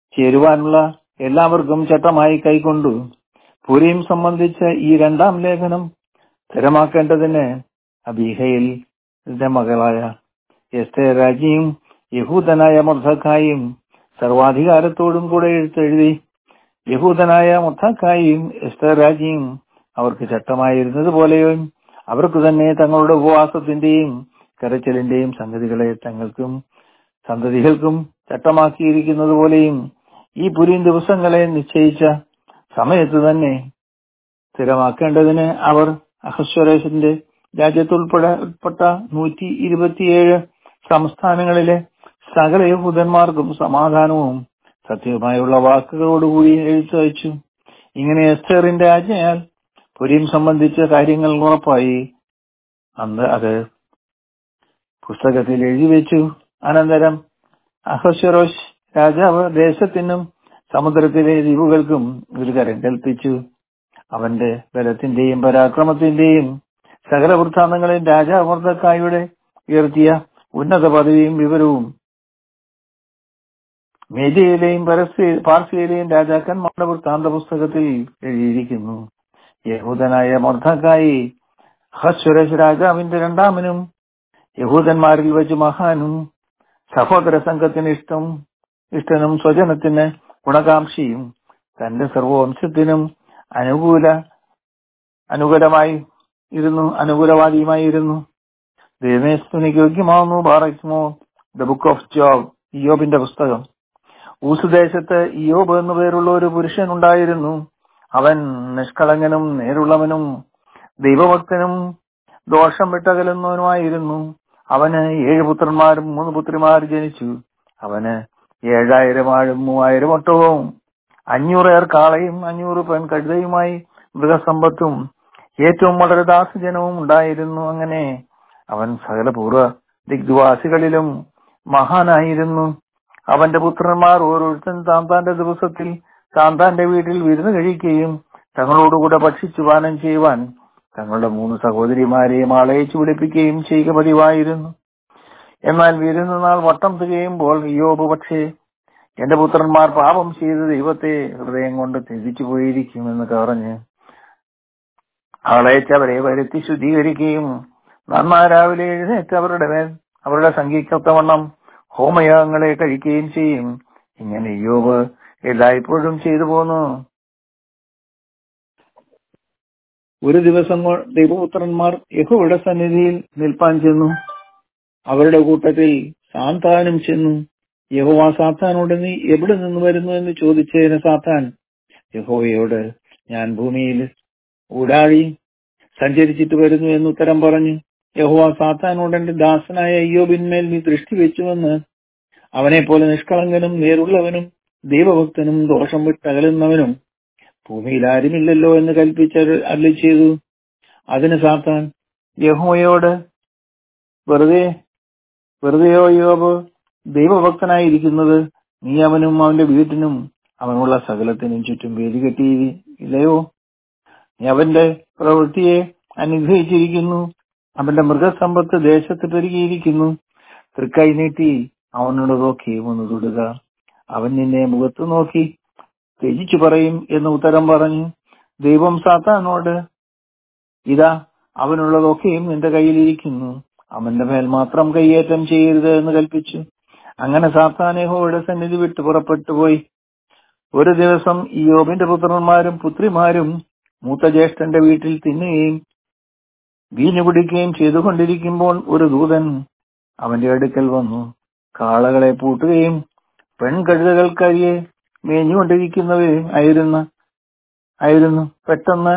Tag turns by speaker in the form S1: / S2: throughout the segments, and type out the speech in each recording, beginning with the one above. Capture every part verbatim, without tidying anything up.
S1: ചേരുവാനുള്ള എല്ലാവർക്കും ചട്ടമായി കൈക്കൊണ്ടു. പുരീം സംബന്ധിച്ച ഈ രണ്ടാം ലേഖനം സ്ഥിരമാക്കേണ്ടതിന് അബീഹയിലിന്റെ മകളായ എസ്തേർ രാജ്ഞിയും യഹൂദനായ മൊർദെഖായിയും സർവാധികാരത്തോടും കൂടെ എഴുത്തെഴുതി. യഹൂദനായ മൊർദെഖായിയും എസ്തേർ രാജ്ഞിയും അവർക്ക് ചട്ടമായിരുന്നത് പോലെയും അവർക്ക് തന്നെ തങ്ങളുടെ ഉപവാസത്തിന്റെയും കരച്ചിലിന്റെയും സംഗതികളെ തങ്ങൾക്കും സന്തതികൾക്കും ചട്ടമാക്കിയിരിക്കുന്നത് പോലെയും ഈ പുരീം ദിവസങ്ങളെ നിശ്ചയിച്ച സമയത്ത് തന്നെ സ്ഥിരമാക്കേണ്ടതിന് അവർ അഹശ്വേരോശിന്റെ രാജ്യത്തുൾപ്പെടെ ഉൾപ്പെട്ട നൂറ്റി ഇരുപത്തിയേഴ് സംസ്ഥാനങ്ങളിലെ സകല യഹൂദന്മാർക്കും സമാധാനവും സത്യവുമായുള്ള വാക്കുകളോടുകൂടി എഴുത്തയച്ചു. ഇങ്ങനെ എസ്തേറിന്റെ ആജ്ഞയാൽ പുരീം സംബന്ധിച്ച കാര്യങ്ങൾ ഉറപ്പായി. അന്ന് അത് പുസ്തകത്തിൽ എഴുതി വെച്ചു. അനന്തരം അഹശ്വേരോശ് രാജാവ് ദേശത്തിനും സമുദ്രത്തിലെ ദ്വീപുകൾക്കും ഒരു കരം കൽപ്പിച്ചു. അവന്റെ ബലത്തിന്റെയും പരാക്രമത്തിന്റെയും സകല വൃത്താന്തങ്ങളെയും രാജാവ് മൊർദെഖായിയുടെ ഉയർത്തിയ ഉന്നത പദവിയും വിവരവും മേദ്യയിലെയും പാർസ്യയിലെയും രാജാക്കന്മാരുടെ വൃത്താന്ത പുസ്തകത്തിൽ എഴുതിയിരിക്കുന്നു. യഹൂദനായ മൊർദെഖായി അഹശ്വേരോശ് രാജാവിന്റെ രണ്ടാമനും യഹൂദന്മാരിൽ വെച്ച് മഹാനും സഹോദര സംഘത്തിന് ഇഷ്ടം ഇഷ്ടനും സ്വജനത്തിന് ഗുണകാംക്ഷിയും തന്റെ സർവവംശത്തിനും അനുകൂല അനുകൂലമായി ഇരുന്നു അനുകൂലവാദിയുമായിരുന്നു. ദൈവമേ സ്തുതിക്ക് യോഗ്യമാവുന്നു. ബാറയ്ക്കുമോ ദ ബുക്ക് ഓഫ് ജോബ്, ഇയ്യോബിന്റെ പുസ്തകം. ഊസുദേശത്ത് ഇയ്യോബ് എന്നു പേരുള്ള ഒരു പുരുഷൻ ഉണ്ടായിരുന്നു. അവൻ നിഷ്കളങ്കനും നേരുള്ളവനും ദൈവഭക്തനും ദോഷം വിട്ടകലുന്നവനുമായിരുന്നു. അവന് ഏഴ് പുത്രന്മാരും മൂന്ന് പുത്രിമാർ ജനിച്ചു. അവന് ഏഴായിരം ആഴും മൂവായിരം ഒട്ടകവും അഞ്ഞൂറ് ഏർ കാളയും അഞ്ഞൂറ് പെൺകഴുതയുമായി മൃഗസമ്പത്തും ഏറ്റവും വളരെ ദാസജനവും ഉണ്ടായിരുന്നു. അങ്ങനെ അവൻ സകല പൂർവ്വ ദിഗ്വാസികളിലും മഹാനായിരുന്നു. അവന്റെ പുത്രന്മാർ ഓരോരുത്തൻ താൻ താന്റെ ദിവസത്തിൽ താൻ താന്റെ വീട്ടിൽ വിരുന്ന് കഴിക്കുകയും തങ്ങളോടുകൂടെ ഭക്ഷിച്ചു പാനം ചെയ്യുവാൻ തങ്ങളുടെ മൂന്ന് സഹോദരിമാരെയും ആളയച്ചു വിളിപ്പിക്കുകയും ചെയ്യുക പതിവായിരുന്നു. എന്നാൽ വിരുന്ന് നാൾ വട്ടം തികയുമ്പോൾ ഇയ്യോബ് പക്ഷേ എന്റെ പുത്രന്മാർ പാപം ചെയ്ത് ദൈവത്തെ ഹൃദയം കൊണ്ട് ത്യജിച്ചു പോയിരിക്കുമെന്ന് പറഞ്ഞ് ആളയച്ചവരെ വരുത്തി ശുദ്ധീകരിക്കുകയും നന്നാ രാവിലെ എഴുന്നേറ്റ് അവരുടെ മേൽ അവരുടെ സംഖ്യക്കൊത്തവണ്ണം ഹോമയാഗങ്ങളെ കഴിക്കുകയും ചെയ്യും. ഇങ്ങനെ ഇയ്യോബ് എല്ലായ്പ്പോഴും ചെയ്തു പോന്നു. ഒരു ദിവസം ദൈവപുത്രന്മാർ യഹോവയുടെ സന്നിധിയിൽ നിൽപ്പാൻ ചെന്നു. അവരുടെ കൂട്ടത്തിൽ സാത്താനും ചെന്നു. യഹോവ സാത്താനോട് നീ എവിടെ നിന്ന് വരുന്നു എന്ന് ചോദിച്ചതിന് സാത്താൻ യഹോവയോട് ഞാൻ ഭൂമിയിൽ ഊടാടി സഞ്ചരിച്ചിട്ട് വരുന്നു എന്ന് ഉത്തരം പറഞ്ഞു. യഹോവ സാത്താനോട് എന്റെ ദാസനായ ഇയ്യോബിന്മേൽ നീ ദൃഷ്ടി വെച്ചുവെന്ന് അവനെ പോലെ നിഷ്കളങ്കനും നേരുള്ളവനും ദൈവഭക്തനും ദോഷം വിട്ടകലുന്നവനും ഭൂമിയിൽ ആരുമില്ലല്ലോ എന്ന് കൽപ്പിച്ച് അരുളി ചെയ്തു. അതിന് സാത്താൻ യഹോവയോട് വെറുതെ വെറുതെയോ ഇയ്യോബ് ദൈവഭക്തനായിരിക്കുന്നത്? നീ അവനും അവന്റെ വീട്ടിനും അവനുള്ള സകലത്തിനും ചുറ്റും വേലി കെട്ടിയില്ലയോ? നീ അവന്റെ പ്രവൃത്തിയെ അനുഗ്രഹിച്ചിരിക്കുന്നു. അവന്റെ മൃഗസമ്പത്ത് ദേശത്ത് പെരുകിയിരിക്കുന്നു. തൃക്കൈ നീട്ടി അവനോട് നോക്കി ഒന്ന് തൊടുക. അവൻ നിന്നെ മുഖത്ത് നോക്കി ത്യജിച്ചു പറയും എന്ന് ഉത്തരം പറഞ്ഞു. ദൈവം സാത്താനോട് ഇതാ അവനുള്ളതൊക്കെയും നിന്റെ കയ്യിലിരിക്കുന്നു, അവന്റെ മേൽ മാത്രം കയ്യേറ്റം ചെയ്യരുത് എന്ന് കൽപ്പിച്ചു. അങ്ങനെ സാത്താൻ യഹോവയുടെ സന്നിധി വിട്ടു പുറപ്പെട്ടു പോയി. ഒരു ദിവസം ഇയ്യോബിന്റെ പുത്രന്മാരും പുത്രിമാരും മൂത്ത ജ്യേഷ്ഠന്റെ വീട്ടിൽ തിന്നുകയും വീഞ്ഞു കുടിക്കുകയും ചെയ്തുകൊണ്ടിരിക്കുമ്പോൾ ഒരു ദൂതൻ അവന്റെ അടുക്കൽ വന്നു കാളകളെ പൂട്ടുകയും പെൺകഴുതകൾക്കരിയെ മേഞ്ഞുകൊണ്ടിരിക്കുന്നവയും ആയിരുന്ന ആയിരുന്നു പെട്ടെന്ന്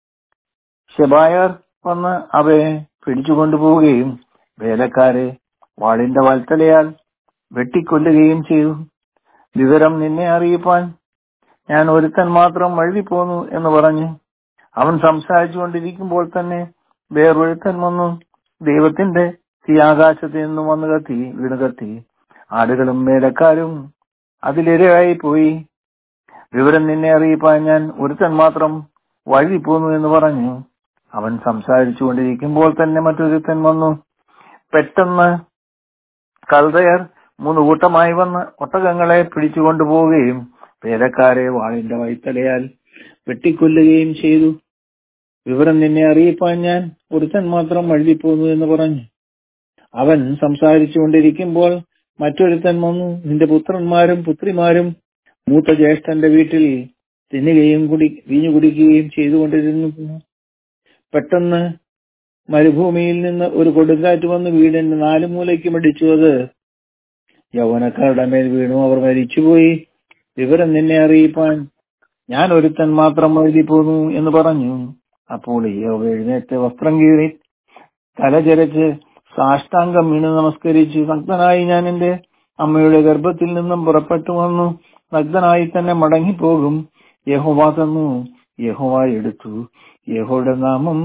S1: ശെബായർ വന്ന് അവയെ പിടിച്ചുകൊണ്ടുപോവുകയും വേലക്കാരെ വാളിന്റെ വാൽത്തലയാൽ വെട്ടിക്കൊല്ലുകയും ചെയ്തു. വിവരം നിന്നെ അറിയിപ്പാൻ ഞാൻ ഒരുത്തൻ മാത്രം വഴുതിപ്പോന്നു എന്ന് പറഞ്ഞു. അവൻ സംസാരിച്ചു കൊണ്ടിരിക്കുമ്പോൾ തന്നെ വേറൊരുത്തൻ വന്നു ദൈവത്തിന്റെ തീ ആകാശത്ത് നിന്നും വന്ന് കത്തി വീണ് കത്തി ആടുകളും വേലക്കാരും അതിലിരയായി പോയി. വിവരം നിന്നെ അറിയിപ്പാൻ ഞാൻ ഒരുത്തൻ മാത്രം വഴുതിപ്പോന്നു എന്ന് പറഞ്ഞു. അവൻ സംസാരിച്ചു കൊണ്ടിരിക്കുമ്പോൾ തന്നെ മറ്റൊരുത്തൻ വന്നു. പെട്ടെന്ന് കൽദയർ മൂന്ന് കൂട്ടമായി വന്ന് ഒട്ടകങ്ങളെ പിടിച്ചുകൊണ്ടുപോവുകയും വേലക്കാരെ വാളിന്റെ വൈത്തലയാൽ വെട്ടിക്കൊല്ലുകയും ചെയ്തു. വിവരം നിന്നെ അറിയിപ്പാൻ ഞാൻ ഒരുത്തൻ മാത്രം വഴുതിപ്പോന്നു എന്ന് പറഞ്ഞു. അവൻ സംസാരിച്ചുകൊണ്ടിരിക്കുമ്പോൾ മറ്റൊരുത്തൻ വന്നു, നിന്റെ പുത്രന്മാരും പുത്രിമാരും മൂത്ത ജ്യേഷ്ഠന്റെ വീട്ടിൽ തിന്നുകയും കുടി വീഞ്ഞു കുടിക്കുകയും ചെയ്തുകൊണ്ടിരുന്നു. പെട്ടെന്ന് മരുഭൂമിയിൽ നിന്ന് ഒരു കൊടുങ്കാറ്റ് വന്ന് വീടിന്റെ നാല് മൂലയ്ക്കും അടിച്ചു. അത് യൗവനക്കാരുടെ മേൽ വീണു, അവർ മരിച്ചുപോയി. വിവരം നിന്നെ അറിയിപ്പാൻ ഞാൻ ഒരുത്തൻ മാത്രം വഴുതി പോന്നു എന്ന് പറഞ്ഞു. അപ്പോൾ യോബ് എഴുന്നേറ്റ് വസ്ത്രം കീറി തലചരച്ച് സാഷ്ടാംഗം വീണ് നമസ്കരിച്ചു. നഗ്നനായി ഞാൻ എന്റെ അമ്മയുടെ ഗർഭത്തിൽ നിന്നും പുറപ്പെട്ടു വന്നു, നഗ്നനായി തന്നെ മടങ്ങിപ്പോകും. യഹോവ തന്നു, യഹോവ എടുത്തു, യഹോവയുടെ നാമം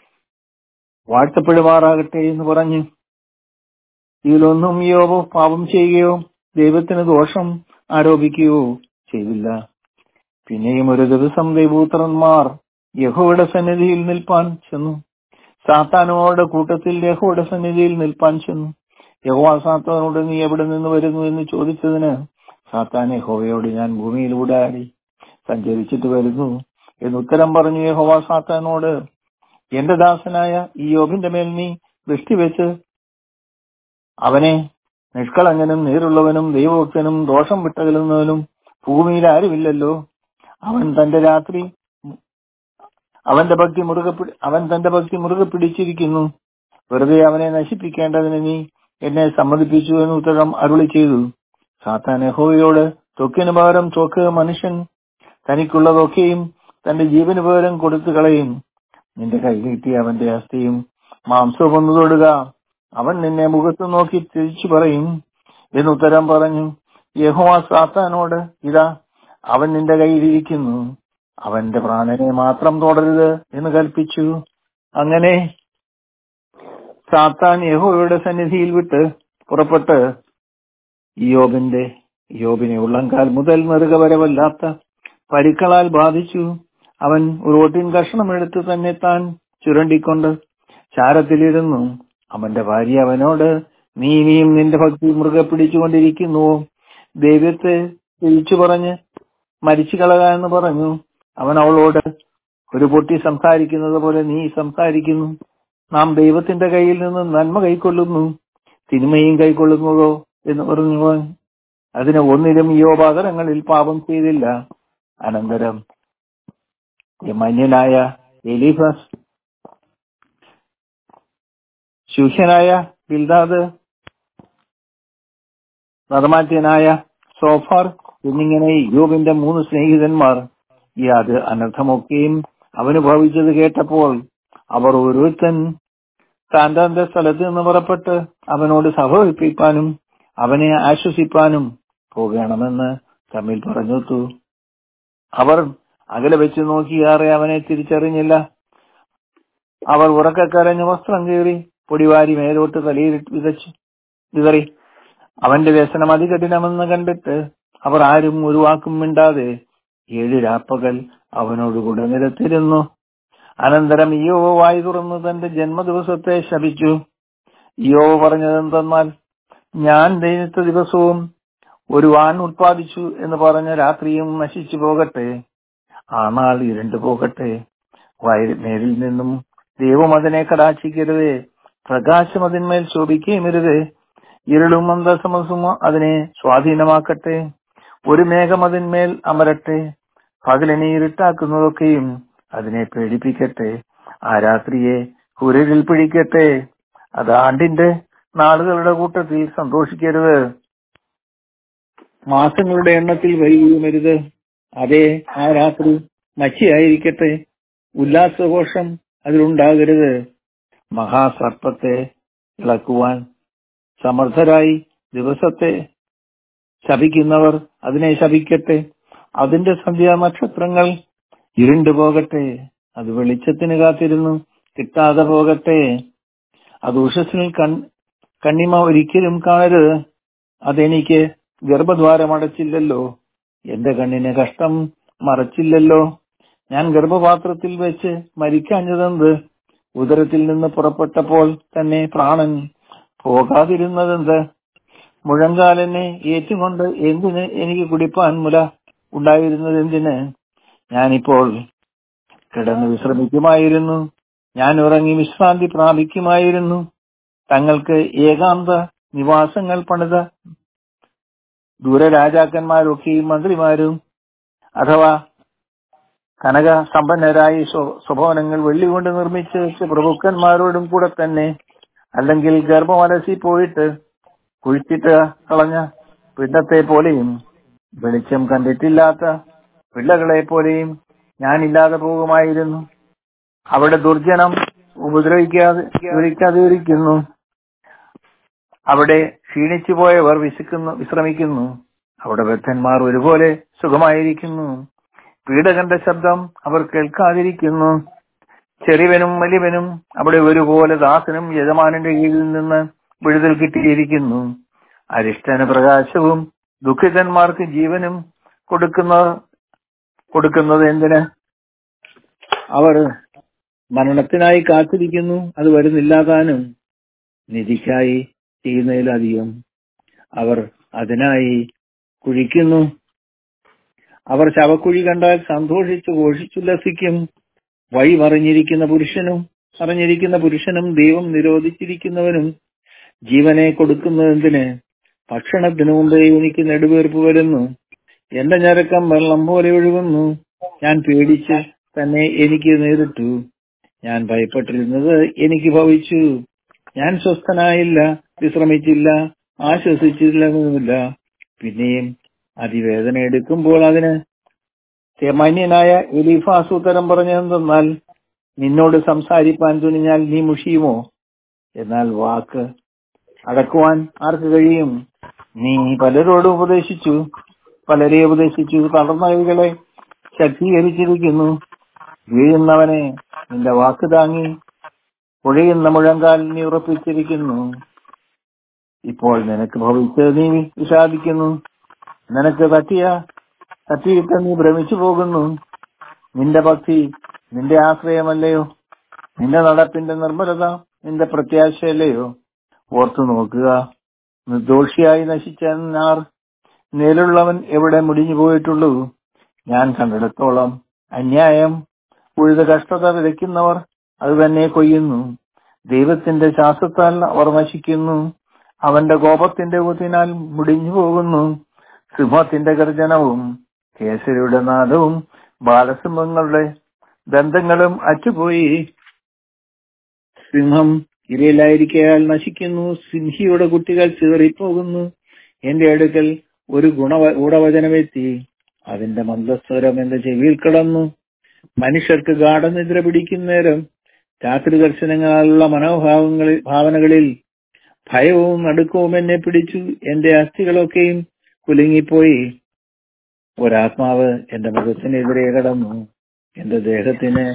S1: വാഴ്ത്തപ്പെടുമാറാകട്ടെ എന്ന് പറഞ്ഞു. ഇതിലൊന്നും യോബ് പാപം ചെയ്യുകയോ ദൈവത്തിന് ദോഷം ആരോപിക്കുകയോ ചെയ്തില്ല. പിന്നെയും ഒരു ദിവസം ദൈവപുത്രന്മാർ യഹോവയുടെ സന്നിധിയിൽ നിൽപ്പാൻ ചെന്നു. സാത്താനോട് കൂട്ടത്തിൽ യഹോവയുടെ സന്നിധിയിൽ നിൽപ്പാൻ ചെന്നു. യഹോവ സാത്താനോട്, നീ എവിടെ നിന്ന് വരുന്നു എന്ന് ചോദിച്ചതിന് സാത്താൻ യഹോവയോട്, ഞാൻ ഭൂമിയിലൂടെ ആടി സഞ്ചരിച്ചിട്ട് വരുന്നു എന്ന് ഉത്തരം പറഞ്ഞു. യഹോവ സാത്താനോട്, എന്റെ ദാസനായ ഈ യോബിന്റെ മേൽ നീ ദൃഷ്ടി വെച്ച് അവനെ നിഷ്കളങ്കനും നേരുള്ളവനും ദൈവഭക്തനും ദോഷം വിട്ടകലുന്നവനും ഭൂമിയിൽ ആരുമില്ലല്ലോ. അവൻ തന്റെ രാത്രി അവന്റെ ഭക്തി മുറുകെ അവൻ തന്റെ ഭക്തി മുറുകെ പിടിച്ചിരിക്കുന്നു. വെറുതെ അവനെ നശിപ്പിക്കേണ്ടതിന് നീ എന്നെ സമ്മതിപ്പിച്ചു എന്ന് ഉത്തരം അരുളി ചെയ്തു. സാത്താൻ യഹോവയോട്, ത്വക്കിന് പകരം ത്വക്ക്, മനുഷ്യൻ തനിക്കുള്ളതൊക്കെയും തന്റെ ജീവന് പകരം കൊടുത്തു കളയും. നിന്റെ കൈ നീട്ടി അവന്റെ അസ്ഥിയും മാംസവും ഒന്ന് തൊടുക, അവൻ നിന്നെ മുഖത്ത് നോക്കി തിരിച്ചു പറയും എന്നുത്തരം പറഞ്ഞു. യഹോവ സാത്താനോട്, ഇതാ അവൻ നിന്റെ കയ്യിലിരിക്കുന്നു, അവന്റെ പ്രാണനെ മാത്രം തൊടരുത് എന്ന് കൽപ്പിച്ചു. അങ്ങനെ സാത്താൻ യഹോവയുടെ സന്നിധിയിൽ വിട്ട് പുറപ്പെട്ട് യോബിന്റെ യോബിനെ ഉള്ളങ്കാൽ മുതൽ നെറുക വരെ വല്ലാത്ത പരിക്കളാൽ ബാധിച്ചു. അവൻ ഒരു ഓട്ടിൻ കഷ്ണം എടുത്ത് തന്നെ താൻ ചുരണ്ടിക്കൊണ്ട് ചാരത്തിലിരുന്നു. അവന്റെ ഭാര്യ അവനോട്, നീ ഇനിയും നിന്റെ ഭക്തി മുറുകെ പിടിച്ചുകൊണ്ടിരിക്കുന്നുവോ? ദൈവത്തെ തിരിച്ചു പറഞ്ഞ് മരിച്ചു കളക എന്ന് പറഞ്ഞു. അവൻ അവളോട്, ഒരു പൊട്ടി സംസാരിക്കുന്നത് പോലെ നീ സംസാരിക്കുന്നു. നാം ദൈവത്തിന്റെ കയ്യിൽ നിന്ന് നന്മ കൈക്കൊള്ളുന്നു, തിന്മയും കൈക്കൊള്ളുന്നതോ എന്ന് പറഞ്ഞു. അതിന് ഒന്നിലും യോബാകരങ്ങളിൽ പാപം ചെയ്തില്ല. അനന്തരം യമന്യനായ എലീഫസ്, ശൂഹ്യനായ ബിൽദാദ്, നദമാത്യനായ സോഫർ എന്നിങ്ങനെ യോബിന്റെ മൂന്ന് സ്നേഹിതന്മാർ യാത് അനർത്ഥമൊക്കെയും അവന് ഭവിച്ചത് കേട്ടപ്പോൾ അവർ ഓരോരുത്തൻ താൻ തന്റെ സ്ഥലത്ത് നിന്ന് പുറപ്പെട്ട് അവനോട് സഹകരിപ്പിക്കാനും അവനെ ആശ്വസിപ്പാനും പോകണമെന്ന് തമ്മിൽ പറഞ്ഞുത്തു. അവർ അകലെ വെച്ച് നോക്കിയാറെ അവനെ തിരിച്ചറിഞ്ഞില്ല. അവർ ഉറക്കക്കരഞ്ഞ് വസ്ത്രം കീറി പൊടിവാരി മേലോട്ട് തലയിൽ വിതച്ചു വിതറി. അവന്റെ വ്യസനം അതികഠിനമെന്ന് കണ്ടിട്ട് അവർ ആരും ഒരു വാക്കും മിണ്ടാതെ ഏഴ് രാപ്പകൽ അവനോടുകൂടെ നിരത്തിരുന്നു. അനന്തരം ഇയ്യോബ് വായി തുറന്ന് തന്റെ ജന്മദിവസത്തെ ശപിച്ചു. ഇയ്യോബ് പറഞ്ഞതെന്തെന്നാൽ, ഞാൻ ദൈനത്തെ ദിവസവും ഒരു വാൻ ഉത്പാദിച്ചു എന്ന് പറഞ്ഞ രാത്രിയും നശിച്ചു പോകട്ടെ, ആ നാൾ ഇരുണ്ടു പോകട്ടെ. വയലിൽ നിന്നും ദൈവം അതിനെ കടാക്ഷിക്കരുതേ, പ്രകാശം അതിന്മേൽ ശോഭിക്കുകയുമരുതേ. ഇരുളും അന്ധതമസും അതിനെ സ്വാധീനമാക്കട്ടെ. ഒരു മേഘം അതിന്മേൽ അമരട്ടെ. പകലിനെ ഇരുട്ടാക്കുന്നതൊക്കെയും അതിനെ പേടിപ്പിക്കട്ടെ. ആ രാത്രിയെ കുരലിൽ പിടിക്കട്ടെ. അത് ആണ്ടിന്റെ നാളുകളുടെ കൂട്ടത്തിൽ സന്തോഷിക്കരുത്, മാസങ്ങളുടെ എണ്ണത്തിൽ വരികയുമരുത്. അതേ, ആ രാത്രി മച്ചിയായിരിക്കട്ടെ, ഉല്ലാസഘോഷം അതിലുണ്ടാകരുത്. മഹാസർപ്പത്തെ ഇളക്കുവാൻ സമർത്ഥരായി ദിവസത്തെ ശപിക്കുന്നവർ അതിനെ ശപിക്കട്ടെ. അതിന്റെ സന്ധ്യാ നക്ഷത്രങ്ങൾ ഇരുണ്ടു പോകട്ടെ. അത് വെളിച്ചത്തിന് കാത്തിരുന്നു കിട്ടാതെ പോകട്ടെ. അത് ഉഷസ്സിൽ കൺ കണ്ണിമ ഒരിക്കലും കാണരുത്. അതെനിക്ക് ഗർഭദ്വാരം അടച്ചില്ലല്ലോ, എന്റെ കണ്ണിന് കഷ്ടം മറച്ചില്ലല്ലോ. ഞാൻ ഗർഭപാത്രത്തിൽ വെച്ച് മരിക്കാഞ്ഞതെന്ത്? ഉദരത്തിൽ നിന്ന് പുറപ്പെട്ടപ്പോൾ തന്നെ പ്രാണൻ പോകാതിരുന്നതെന്ത്? മുഴങ്കാൽ എന്നെ ഏറ്റുകൊണ്ട് എന്തിന് എനിക്ക് കുടിപ്പാൻ മുല ഉണ്ടായിരുന്നത് എന്തിന്? ഞാനിപ്പോൾ കിടന്ന് വിശ്രമിക്കുമായിരുന്നു, ഞാൻ ഉറങ്ങി വിശ്രാന്തി പ്രാപിക്കുമായിരുന്നു. തങ്ങൾക്ക് ഏകാന്ത നിവാസങ്ങൾ പണിത ദൂരരാജാക്കന്മാരൊക്കെയും മന്ത്രിമാരും അഥവാ കനക സമ്പന്നരായി സ്വഭവനങ്ങൾ വെള്ളി കൊണ്ട് നിർമ്മിച്ച് വെച്ച പ്രഭുക്കന്മാരോടും കൂടെ തന്നെ, അല്ലെങ്കിൽ ഗർഭമലസി പോയിട്ട് കുഴിച്ചിട്ട് കളഞ്ഞ പിണ്ടത്തെ പോലെയും വെളിച്ചം കണ്ടിട്ടില്ലാത്ത പിള്ളകളെ പോലെയും ഞാനില്ലാതെ പോകുമായിരുന്നു. അവിടെ ദുർജനം ഉപദ്രവിക്കാതെ ഉപദ്രവിക്കാതിരിക്കുന്നു. അവിടെ ക്ഷീണിച്ചു പോയവർ വിശക്കുന്നു വിശ്രമിക്കുന്നു. അവിടെ വൃദ്ധന്മാർ ഒരുപോലെ സുഖമായിരിക്കുന്നു. പീഡകന്റെ ശബ്ദം അവർ കേൾക്കാതിരിക്കുന്നു. ചെറിയവനും വലിയവനും അവിടെ ഒരുപോലെ ദാസനും യജമാനന്റെ കീഴിൽ നിന്ന് വിടുതൽ കിട്ടിയിരിക്കുന്നു. അരിഷ്ടന് പ്രകാശവും ദുഃഖിതന്മാർക്ക് ജീവനും കൊടുക്കുന്ന കൊടുക്കുന്നത് എന്തിന്? അവർ മരണത്തിനായി കാത്തിരിക്കുന്നു, അത് വരുന്നില്ലാതാനും. നിധിക്കായി ചെയ്യുന്നതിലധികം അവർ അതിനായി കുഴിക്കുന്നു. അവർ ശവക്കുഴി കണ്ടാൽ സന്തോഷിച്ചു ഘോഷിച്ചുല്ലസിക്കും. വഴി മറിഞ്ഞിരിക്കുന്ന പുരുഷനും അറിഞ്ഞിരിക്കുന്ന പുരുഷനും ദൈവം നിരോധിച്ചിരിക്കുന്നവനും ജീവനെ കൊടുക്കുന്നതെന്തിന്? ഭക്ഷണത്തിനു മുമ്പേ എനിക്ക് നെടുവീർപ്പ് വരുന്നു, എന്റെ ഞരക്കം വെള്ളം പോലെ ഒഴുകുന്നു. ഞാൻ പേടിച്ച് തന്നെ എനിക്ക് നേരിട്ടു, ഞാൻ ഭയപ്പെട്ടിരുന്നത് എനിക്ക് ഭവിച്ചു. ഞാൻ സ്വസ്ഥനായില്ല, വിശ്രമിച്ചില്ല, ആശ്വസിച്ചില്ലെന്നുമില്ല. പിന്നെയും അതിവേദന എടുക്കുമ്പോൾ അതിന് മന്യനായ എലീഫാസ് ഉത്തരം പറഞ്ഞതെന്നാൽ, നിന്നോട് സംസാരിപ്പാൻ തുനിഞ്ഞാൽ നീ മുഷിയുമോ? എന്നാൽ വാക്ക് അടക്കുവാൻ ആർക്ക് കഴിയും? നീ പലരോട് ഉപദേശിച്ചു, പലരെ ഉപദേശിച്ചു, തളർന്ന കൈകളെ ശക്തീകരിച്ചിരിക്കുന്നു. വീഴുന്നവനെ നിന്റെ വാക്ക് താങ്ങി, ഒഴിയുന്ന മുഴങ്കാൽ നീ ഉറപ്പിച്ചിരിക്കുന്നു. ഇപ്പോൾ നിനക്ക് ഭവിച്ച് നീ വിഷാദിക്കുന്നു, നിനക്ക് തട്ടിയ തട്ടിയിട്ട് നീ ഭ്രമിച്ചു പോകുന്നു. നിന്റെ ഭക്തി നിന്റെ ആശ്രയമല്ലയോ? നിന്റെ നടപ്പിന്റെ നിർമ്മലത നിന്റെ പ്രത്യാശയല്ലയോ? ഓർത്തു നോക്കുക, നിർദോഷിയായി നശിച്ച നാർ നേലുള്ളവൻ എവിടെ മുടിഞ്ഞു പോയിട്ടുള്ളൂ? ഞാൻ കണ്ടിടത്തോളം അന്യായം ഉഴുത കഷ്ടത വിതയ്ക്കുന്നവർ അത് തന്നെ കൊയ്യുന്നു. ദൈവത്തിന്റെ ശ്വാസത്താൽ അവർ നശിക്കുന്നു. അവന്റെ കോപത്തിന്റെ ഊത്തിനാൽ മുടിഞ്ഞു പോകുന്നു. സിംഹത്തിന്റെ ഗർജനവും കേസരിയുടെ നാദവും ബാലസിംഹങ്ങളുടെ ദന്തങ്ങളും അറ്റുപോയി. സിംഹം ഇരയിലായിരിക്കയാൽ നശിക്കുന്നു, സിംഹിയുടെ കുട്ടികൾ ചിതറിപ്പോകുന്നു. എന്റെ അടുക്കൽ ഒരു ഗുണ ഗൂഢവചനമെത്തി, അതിന്റെ മന്ദസ്വരം എന്റെ ചെവിയിൽ കിടന്നു. മനുഷ്യർക്ക് ഗാഠനിദ്ര പിടിക്കുന്നേരം രാത്രി ദർശനങ്ങളുള്ള മനോഭാവങ്ങളിൽ ഭാവനകളിൽ ഭയവും നടുക്കവും എന്നെ പിടിച്ചു. എന്റെ അസ്ഥികളൊക്കെയും കുലുങ്ങിപ്പോയി. ഒരാത്മാവ് എന്റെ മുഖത്തിനെതിരെ കടന്നു, എന്റെ ദേഹത്തിന്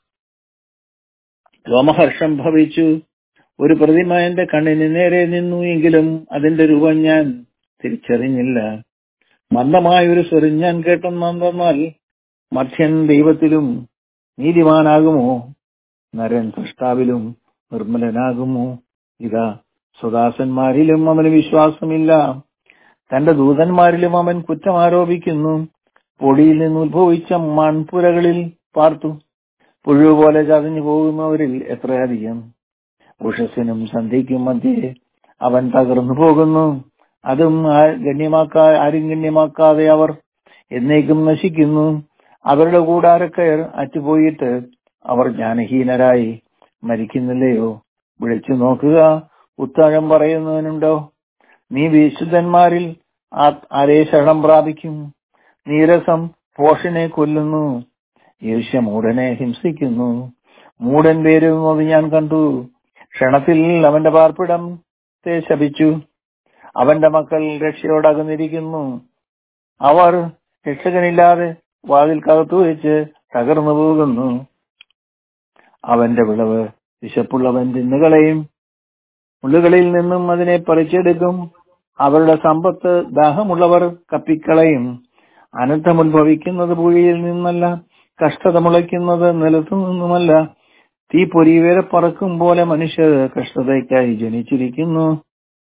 S1: രോമഹർഷം ഭവിച്ചു. ഒരു പ്രതിമ എന്റെ കണ്ണിന് നേരെ നിന്നു, എങ്കിലും അതിന്റെ രൂപം ഞാൻ തിരിച്ചറിഞ്ഞില്ല. മന്ദമായ ഒരു സ്വരം ഞാൻ കേട്ടെന്നാൽ, മധ്യൻ ദൈവത്തിലും നീതിമാനാകുമോ? നരൻ സൃഷ്ടാവിലും നിർമ്മലനാകുമോ? ഇതാ, സ്വദാസന്മാരിലും അവന് വിശ്വാസമില്ല, തന്റെ ദൂതന്മാരിലും അവൻ കുറ്റം ആരോപിക്കുന്നു. പൊടിയിൽ നിന്ന് ഉത്ഭവിച്ച മൺപുരകളിൽ പാർത്തു പുഴുപോലെ ചതഞ്ഞു പോകുന്നവരിൽ എത്രയധികം. ഉഷസ്സിനും സന്ധ്യയ്ക്കും മധ്യേ അവൻ തകർന്നു പോകുന്നു. അതും ഗണ്യമാക്കാ ആരും ഗണ്യമാക്കാതെ അവർ എന്നേക്കും നശിക്കുന്നു. അവരുടെ കൂടാരക്കയർ അറ്റുപോയിട്ട് അവർ ജ്ഞാനഹീനരായി മരിക്കുന്നില്ലയോ? വിളിച്ചു നോക്കുക, ഉത്തരം പറയുന്നവനുണ്ടോ? നീ വിശുദ്ധന്മാരിൽ ആരെ ശരണം പ്രാപിക്കും? നീരസം പോഷനെ കൊല്ലുന്നു, ഈർഷ്യ മൂടനെ ഹിംസിക്കുന്നു. മൂടൻ പേരുന്നത് ഞാൻ കണ്ടു. ക്ഷണത്തിൽ അവന്റെ പാർപ്പിടത്തെ ശപിച്ചു. അവന്റെ മക്കൾ രക്ഷയോടകന്നിരിക്കുന്നു. അവർ രക്ഷകനില്ലാതെ വാതിൽ കകത്തു വെച്ച് തകർന്നു പോകുന്നു. അവന്റെ വിളവ് വിശപ്പുള്ളവൻ തിന്നുകളയും, മുള്ളുകളിൽ നിന്നും അതിനെ പറിച്ചെടുക്കും. അവരുടെ സമ്പത്ത് ദാഹമുള്ളവർ കപ്പിക്കളയും. അനർത്ഥം ഉത്ഭവിക്കുന്നത് പൂഴിയിൽ നിന്നല്ല, കഷ്ടത മുളയ്ക്കുന്നത് നിലത്തു നിന്നുമല്ല. തീ പൊരി വരെ പറക്കും പോലെ മനുഷ്യർ കഷ്ടതയ്ക്കായി ജനിച്ചിരിക്കുന്നു.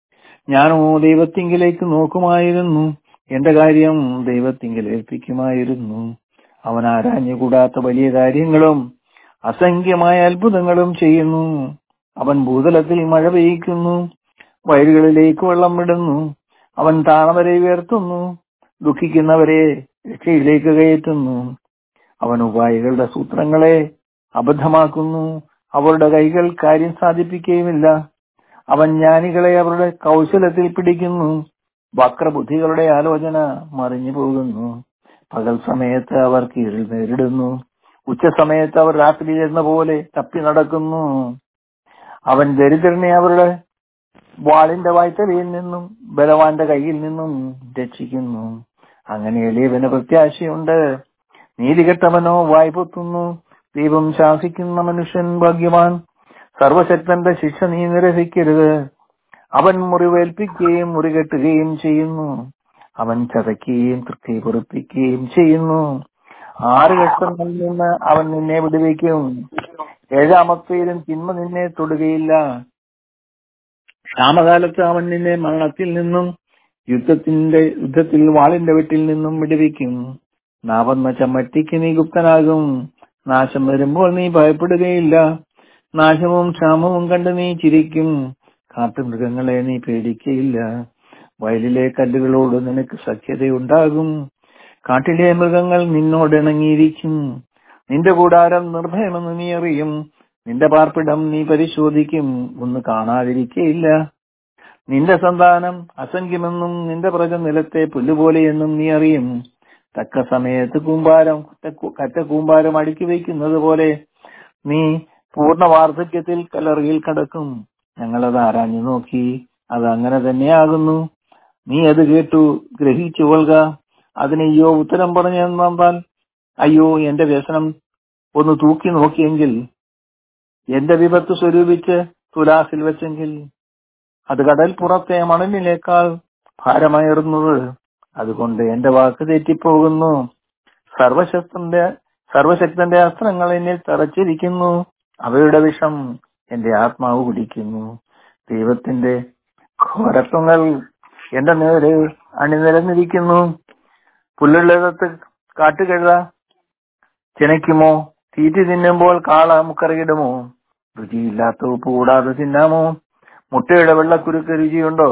S1: ഞാനോ ദൈവത്തിങ്കിലേക്ക് നോക്കുമായിരുന്നു, എന്റെ കാര്യം ദൈവത്തിങ്കിൽ ഏൽപ്പിക്കുമായിരുന്നു. അവൻ ആരാഞ്ഞുകൂടാത്ത വലിയ കാര്യങ്ങളും അസംഖ്യമായ അത്ഭുതങ്ങളും ചെയ്യുന്നു. അവൻ ഭൂതലത്തിൽ മഴ പെയ്യിക്കുന്നു, വയലുകളിലേക്ക് വെള്ളം വിടുന്നു. അവൻ താണവരെ ഉയർത്തുന്നു, ദുഃഖിക്കുന്നവരെ രക്ഷയിലേക്ക് കയറ്റുന്നു. അവൻ ഉപായികളുടെ സൂത്രങ്ങളെ അബദ്ധമാക്കുന്നു, അവരുടെ കൈകൾ കാര്യം സാധിപ്പിക്കുകയുമില്ല. അവൻ ജ്ഞാനികളെ അവരുടെ കൗശലത്തിൽ പിടിക്കുന്നു, വക്രബുദ്ധികളുടെ ആലോചന മറിഞ്ഞു പോകുന്നു. പകൽ സമയത്ത് അവർ കീഴിൽ നേരിടുന്നു, ഉച്ച സമയത്ത് അവർ രാത്രി എന്ന പോലെ തപ്പി നടക്കുന്നു. അവൻ ദരിദ്രനെ അവരുടെ വാളിന്റെ വായ്ത്തലയിൽ നിന്നും ബലവാന്റെ കയ്യിൽ നിന്നും രക്ഷിക്കുന്നു. അങ്ങനെ എളിയവന് പ്രത്യാശയുണ്ട്. നീതികെട്ടവനോ വായ്പൊത്തുന്നു. ദൈവം ശാസിക്കുന്ന മനുഷ്യൻ ഭാഗ്യവാൻ. സർവശക്തന്റെ ശിക്ഷ നീ നിരസിക്കരുത്. അവൻ മുറിവേൽപ്പിക്കുകയും മുറികെട്ടുകയും ചെയ്യുന്നു. അവൻ ചതയ്ക്കുകയും തൃപ്തി പൊറുപ്പിക്കുകയും ചെയ്യുന്നു. ആറ് കഷ്ടങ്ങളിൽ നിന്ന് അവൻ നിന്നെ വിടുവിക്കും. ഏഴാമത്തേലും തിന്മ നിന്നെ തൊടുകയില്ല. ക്ഷാമകാലത്ത് അവൻ നിന്നെ മരണത്തിൽ നിന്നും യുദ്ധത്തിന്റെ യുദ്ധത്തിൽ വാളിന്റെ വെട്ടിൽ നിന്നും വിടുവിക്കും. നാവെന്ന ചമ്മട്ടിക്ക് നീ ഗുപ്തനാകും. നാശം വരുമ്പോൾ നീ ഭയപ്പെടുകയില്ല. നാശവും ക്ഷാമവും കണ്ട് നീ ചിരിക്കും. കാട്ടുമൃഗങ്ങളെ നീ പേടിക്കയില്ല. വയലിലെ കല്ലുകളോട് നിനക്ക് സഖ്യതയുണ്ടാകും. കാട്ടിലെ മൃഗങ്ങൾ നിന്നോട് ഇണങ്ങിയിരിക്കും. നിന്റെ കൂടാരം നിർഭയമെന്ന് നീ അറിയും. നിന്റെ പാർപ്പിടം നീ പരിശോധിക്കും, ഒന്ന് കാണാതിരിക്കയില്ല. നിന്റെ സന്താനം അസംഖ്യമെന്നും നിന്റെ പ്രജ നിലത്തെ പുല്ലുപോലെയെന്നും നീ അറിയും. തക്ക സമയത്ത് കൂമ്പാരം കറ്റ കൂമ്പാരം അടുക്കി വയ്ക്കുന്നത് പോലെ നീ പൂർണ്ണ വാർദ്ധക്യത്തിൽ കല്ലറയിൽ കിടക്കും. ഞങ്ങളത് ആരാഞ്ഞു നോക്കി, അത് അങ്ങനെ തന്നെയാകുന്നു. നീ അത് കേട്ടു ഗ്രഹിച്ചു കൊള്ളുക. അതിന് അയ്യോ ഉത്തരം പറഞ്ഞു തന്നാൽ, അയ്യോ എന്റെ വ്യസനം ഒന്ന് തൂക്കി നോക്കിയെങ്കിൽ, എന്റെ വിപത്ത് സ്വരൂപിച്ച് തുലാസിൽ വെച്ചെങ്കിൽ, അത് കടൽ പുറത്തെ മണലിനേക്കാൾ ഭാരമായിരുന്നത്. അതുകൊണ്ട് എന്റെ വാക്ക് തെറ്റിപ്പോകുന്നു. സർവശക്തന്റെ സർവശക്തന്റെ അസ്ത്രങ്ങൾ എന്നിൽ തറച്ചിരിക്കുന്നു. അവയുടെ വിഷം എന്റെ ആത്മാവ് കുടിക്കുന്നു. ദൈവത്തിന്റെ ഘോരത്വങ്ങൾ എന്റെ നേരെ അണിനിരന്നിരിക്കുന്നു. പുല്ലുള്ളിടത്ത് കാട്ടുകഴുത ചിനയ്ക്കുമോ? തീറ്റി തിന്നുമ്പോൾ കാള മുക്കറിയിടുമോ? രുചിയില്ലാത്ത ഉപ്പ് കൂടാതെ തിന്നാമോ? മുട്ടയുടെ വെള്ളക്കുരുക്ക് രുചിയുണ്ടോ?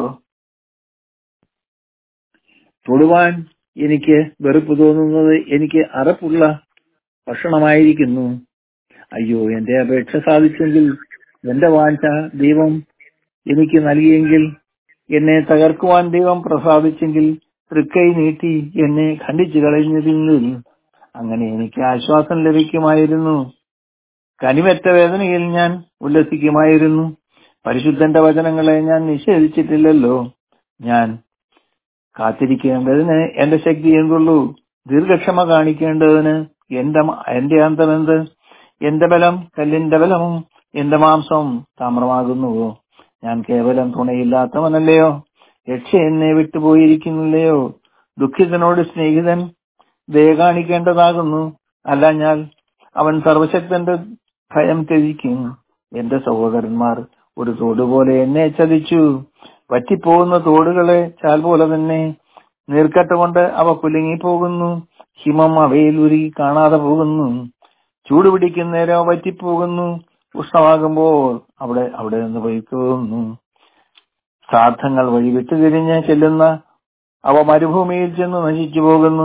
S1: തൊടുവാൻ എനിക്ക് വെറുപ്പ് തോന്നുന്നത് എനിക്ക് അറപ്പുള്ള ഭക്ഷണമായിരിക്കുന്നു. അയ്യോ എന്റെ അപേക്ഷ സാധിച്ചെങ്കിൽ, എന്റെ വാഞ്ച ദൈവം എനിക്ക് നൽകിയെങ്കിൽ, എന്നെ തകർക്കുവാൻ ദൈവം പ്രസാദിച്ചെങ്കിൽ, തൃക്കൈ നീട്ടി എന്നെ ഖണ്ഡിച്ചു കളഞ്ഞതിൽ അങ്ങനെ എനിക്ക് ആശ്വാസം ലഭിക്കുമായിരുന്നു. കനിവറ്റ വേദനയിൽ ഞാൻ ഉല്ലസിക്കുമായിരുന്നു. പരിശുദ്ധന്റെ വചനങ്ങളെ ഞാൻ നിഷേധിച്ചിട്ടില്ലല്ലോ. ഞാൻ കാത്തിരിക്കേണ്ടതിന് എന്റെ ശക്തി എന്തുള്ളൂ? ദീർഘക്ഷമ കാണിക്കേണ്ടതിന് എന്റെ എന്റെ അന്തമെന്ത്? എന്റെ ബലം കല്ലിന്റെ ബലവും എന്റെ മാംസം താമ്രമാകുന്നുവോ? ഞാൻ കേവലം തുണയില്ലാത്തവനല്ലയോ? രക്ഷ എന്നെ വിട്ടുപോയിരിക്കുന്നില്ലയോ? ദുഃഖിതനോട് സ്നേഹിതൻ ദയ കാണിക്കേണ്ടതാകുന്നു. അല്ല ഞാൻ അവൻ സർവശക്തന്റെ ഭയം ത്യജിക്കും. എന്റെ സഹോദരന്മാർ ഒരു തോടുപോലെ എന്നെ ചതിച്ചു. വറ്റിപ്പോകുന്ന തോടുകളെ ചാൽ പോലെ തന്നെ. നീർക്കട്ട കൊണ്ട് അവ കുലുങ്ങിപ്പോകുന്നു. ഹിമം അവയിൽ ഉരുകി കാണാതെ പോകുന്നു. ചൂടുപിടിക്കുന്നേരം അവ വറ്റിപ്പോകുന്നു. ഉഷ്ണമാകുമ്പോൾ അവിടെ അവിടെ നിന്ന് പോയിപ്പോകുന്നു. ശ്രാദ്ധങ്ങൾ വഴി വിട്ടുതിരിഞ്ഞ് ചെല്ലുന്ന അവ മരുഭൂമിയിൽ ചെന്ന് നശിച്ചു പോകുന്നു.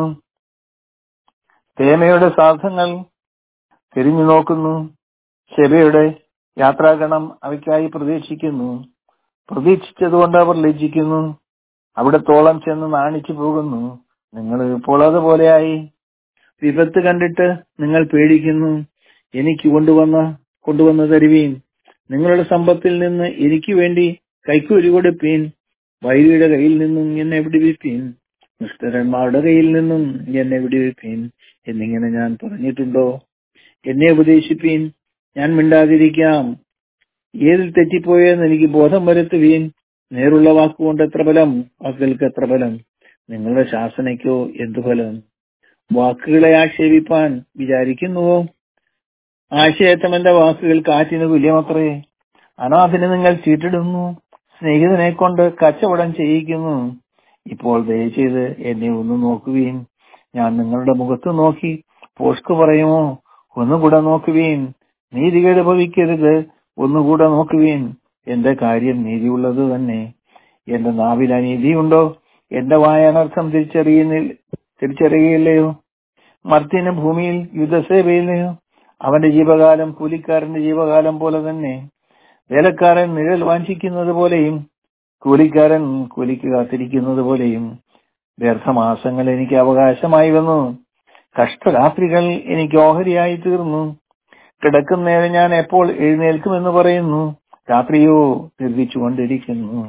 S1: തേമയുടെ ശ്രാദ്ധങ്ങൾ തിരിഞ്ഞു നോക്കുന്നു. ശെബയുടെ യാത്രാഗണം അവയ്ക്കായി പ്രതീക്ഷിക്കുന്നു. പ്രതീക്ഷിച്ചതുകൊണ്ട് അവർ ലജ്ജിക്കുന്നു. അവിടത്തോളം ചെന്ന് നാണിച്ചു പോകുന്നു. നിങ്ങൾ ഇപ്പോൾ അതുപോലെയായി. വിപത്ത് കണ്ടിട്ട് നിങ്ങൾ പേടിക്കുന്നു. എനിക്ക് കൊണ്ടുവന്ന കൊണ്ടുവന്ന് തരുവീൻ. നിങ്ങളുടെ സമ്പത്തിൽ നിന്ന് എനിക്ക് വേണ്ടി കൈക്കൂലി കൊടുപ്പീൻ. വൈരിയുടെ കയ്യിൽ നിന്നും എന്നെ വിടുവിപ്പീൻ. നിഷ്ഠരന്മാരുടെ കയ്യിൽ നിന്നും എന്നെ വിടുവിപ്പീൻ എന്നിങ്ങനെ ഞാൻ പറഞ്ഞിട്ടുണ്ടോ? എന്നെ ഉപദേശിപ്പീൻ, ഞാൻ മിണ്ടാതിരിക്കാം. ഏതിൽ തെറ്റിപ്പോയെന്ന് എനിക്ക് ബോധം വരുത്തുവീൻ. നേരുള്ള വാക്കുകൊണ്ട് എത്ര ബലം, വാക്കുകൾക്ക് എത്ര ബലം. നിങ്ങളുടെ ശാസനയ്ക്കോ എന്തു ഫലം? വാക്കുകളെ ആക്ഷേപിപ്പാൻ വിചാരിക്കുന്നുവോ? ആശയത്തമന്റെ വാക്കുകൾ കാറ്റിന് തുല്യമത്രേ. അനാഥിന് നിങ്ങൾ ചീട്ടിടുന്നു. സ്നേഹിതനെ കൊണ്ട് കച്ചവടം ചെയ്യിക്കുന്നു. ഇപ്പോൾ ദയചെയ്ത് എന്നെ ഒന്ന് നോക്കുവീൻ. ഞാൻ നിങ്ങളുടെ മുഖത്ത് നോക്കി പോഷ്ക് പറയുമോ? ഒന്നുകൂടെ നോക്കുവീൻ. നീതികേട് ഭവിക്കരുത്, ഒന്നുകൂടെ നോക്കുവീൻ. എന്റെ കാര്യം നീതിയുള്ളത് തന്നെ. എന്റെ നാവിൽ അനീതിയുണ്ടോ? എന്റെ വായ അനർത്ഥം തിരിച്ചറിയുന്ന തിരിച്ചറിയുകയില്ലയോ? മർത്യന് ഭൂമിയിൽ യുദ്ധസേവയില്ലയോ? അവന്റെ ജീവകാലം കൂലിക്കാരന്റെ ജീവകാലം പോലെ തന്നെ. വേലക്കാരൻ നിഴൽ വാഞ്ചിക്കുന്നത് പോലെയും കൂലിക്കാരൻ കൂലിക്ക് കാത്തിരിക്കുന്നത് പോലെയും വ്യർത്ഥമാസങ്ങൾ എനിക്ക് അവകാശമായി വന്നു. കഷ്ടരാത്രികൾ എനിക്ക് ഓഹരിയായി തീർന്നു. കിടക്കുന്നേരം ഞാൻ എപ്പോൾ എഴുന്നേൽക്കുമെന്ന് പറയുന്നു. രാത്രിയോ നിർദ്ദിച്ചുകൊണ്ടിരിക്കുന്നു.